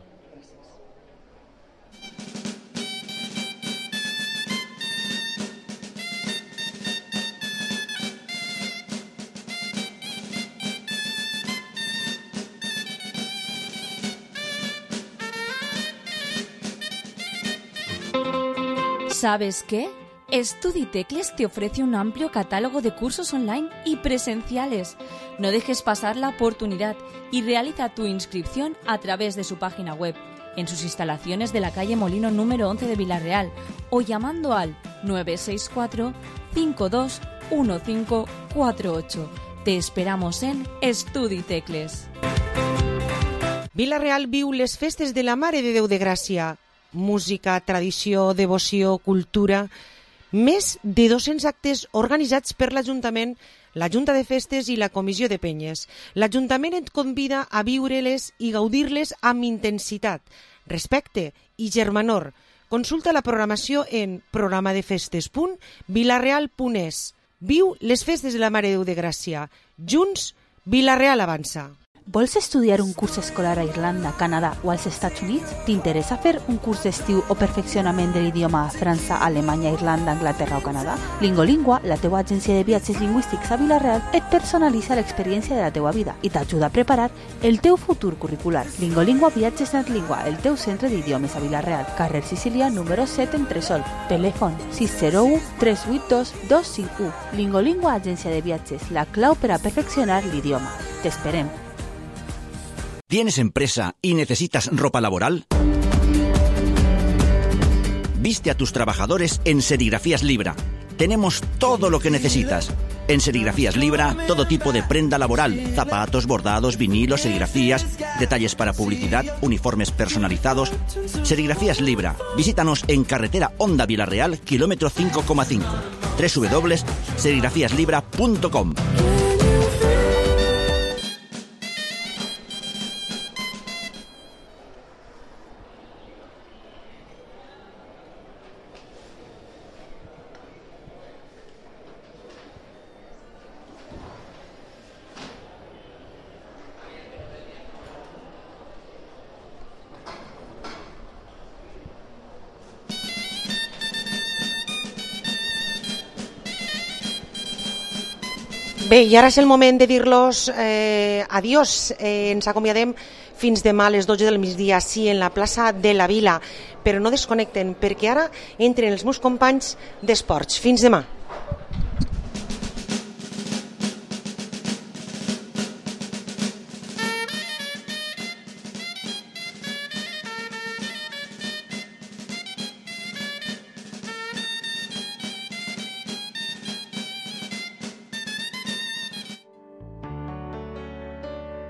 ¿Sabes qué? StudiTecles te ofrece un amplio catálogo de cursos online y presenciales. No dejes pasar la oportunidad y realiza tu inscripción a través de su página web, en sus instalaciones de la calle Molino número once de Vila-real o llamando al nueve seis cuatro, cinco dos uno cinco cuatro ocho. Te esperamos en StudiTecles. Vila-real viu les festes de la Mare de Déu de Gràcia. Música, tradició, devoció, cultura. Més de dos-cents actes organitzats per l'Ajuntament, la Junta de Festes i la Comissió de Penyes. L'Ajuntament et convida a viure-les i gaudir-les amb intensitat, respecte i germanor. Consulta la programació en programadefestes punt vilareal punt es. Viu les festes de la Mare de Déu de Gràcia. Junts, Vila-real avança. Vols estudiar un curs escolar a Irlanda, Canadà o als Estats Units? T'interessa fer un curs d'estiu o perfeccionament de l'idioma a França, Alemanya, Irlanda, Anglaterra o Canadà? Lingolingua, la teua agència de viatges lingüístics a Vila-real, et personalitza l'experiència de la teua vida i t'ajuda a preparar el teu futur curricular. Lingolingua Viatges Netlingua, el teu centre d'idiomes a Vila-real, carrer Sicília, número set, Entresol. Telèfon sis zero u tres vuit dos dos cinc u. Lingolingua, agència de viatges, la clau per a perfeccionar l'idioma. T'esperem. ¿Tienes empresa y necesitas ropa laboral? Viste a tus trabajadores en Serigrafías Libra. Tenemos todo lo que necesitas. En Serigrafías Libra, todo tipo de prenda laboral, zapatos, bordados, vinilos, serigrafías, detalles para publicidad, uniformes personalizados. Serigrafías Libra. Visítanos en carretera Honda Vila-real, kilómetro cinco coma cinco. doble u doble u doble u punto serigrafías libra punto com. Bé, i ara és el moment de dir-los eh, adiós. Eh, ens acomiadem fins demà a les dotze del migdia, sí, en la plaça de la Vila. Però no desconnecten, perquè ara entren els meus companys d'esports. Fins demà.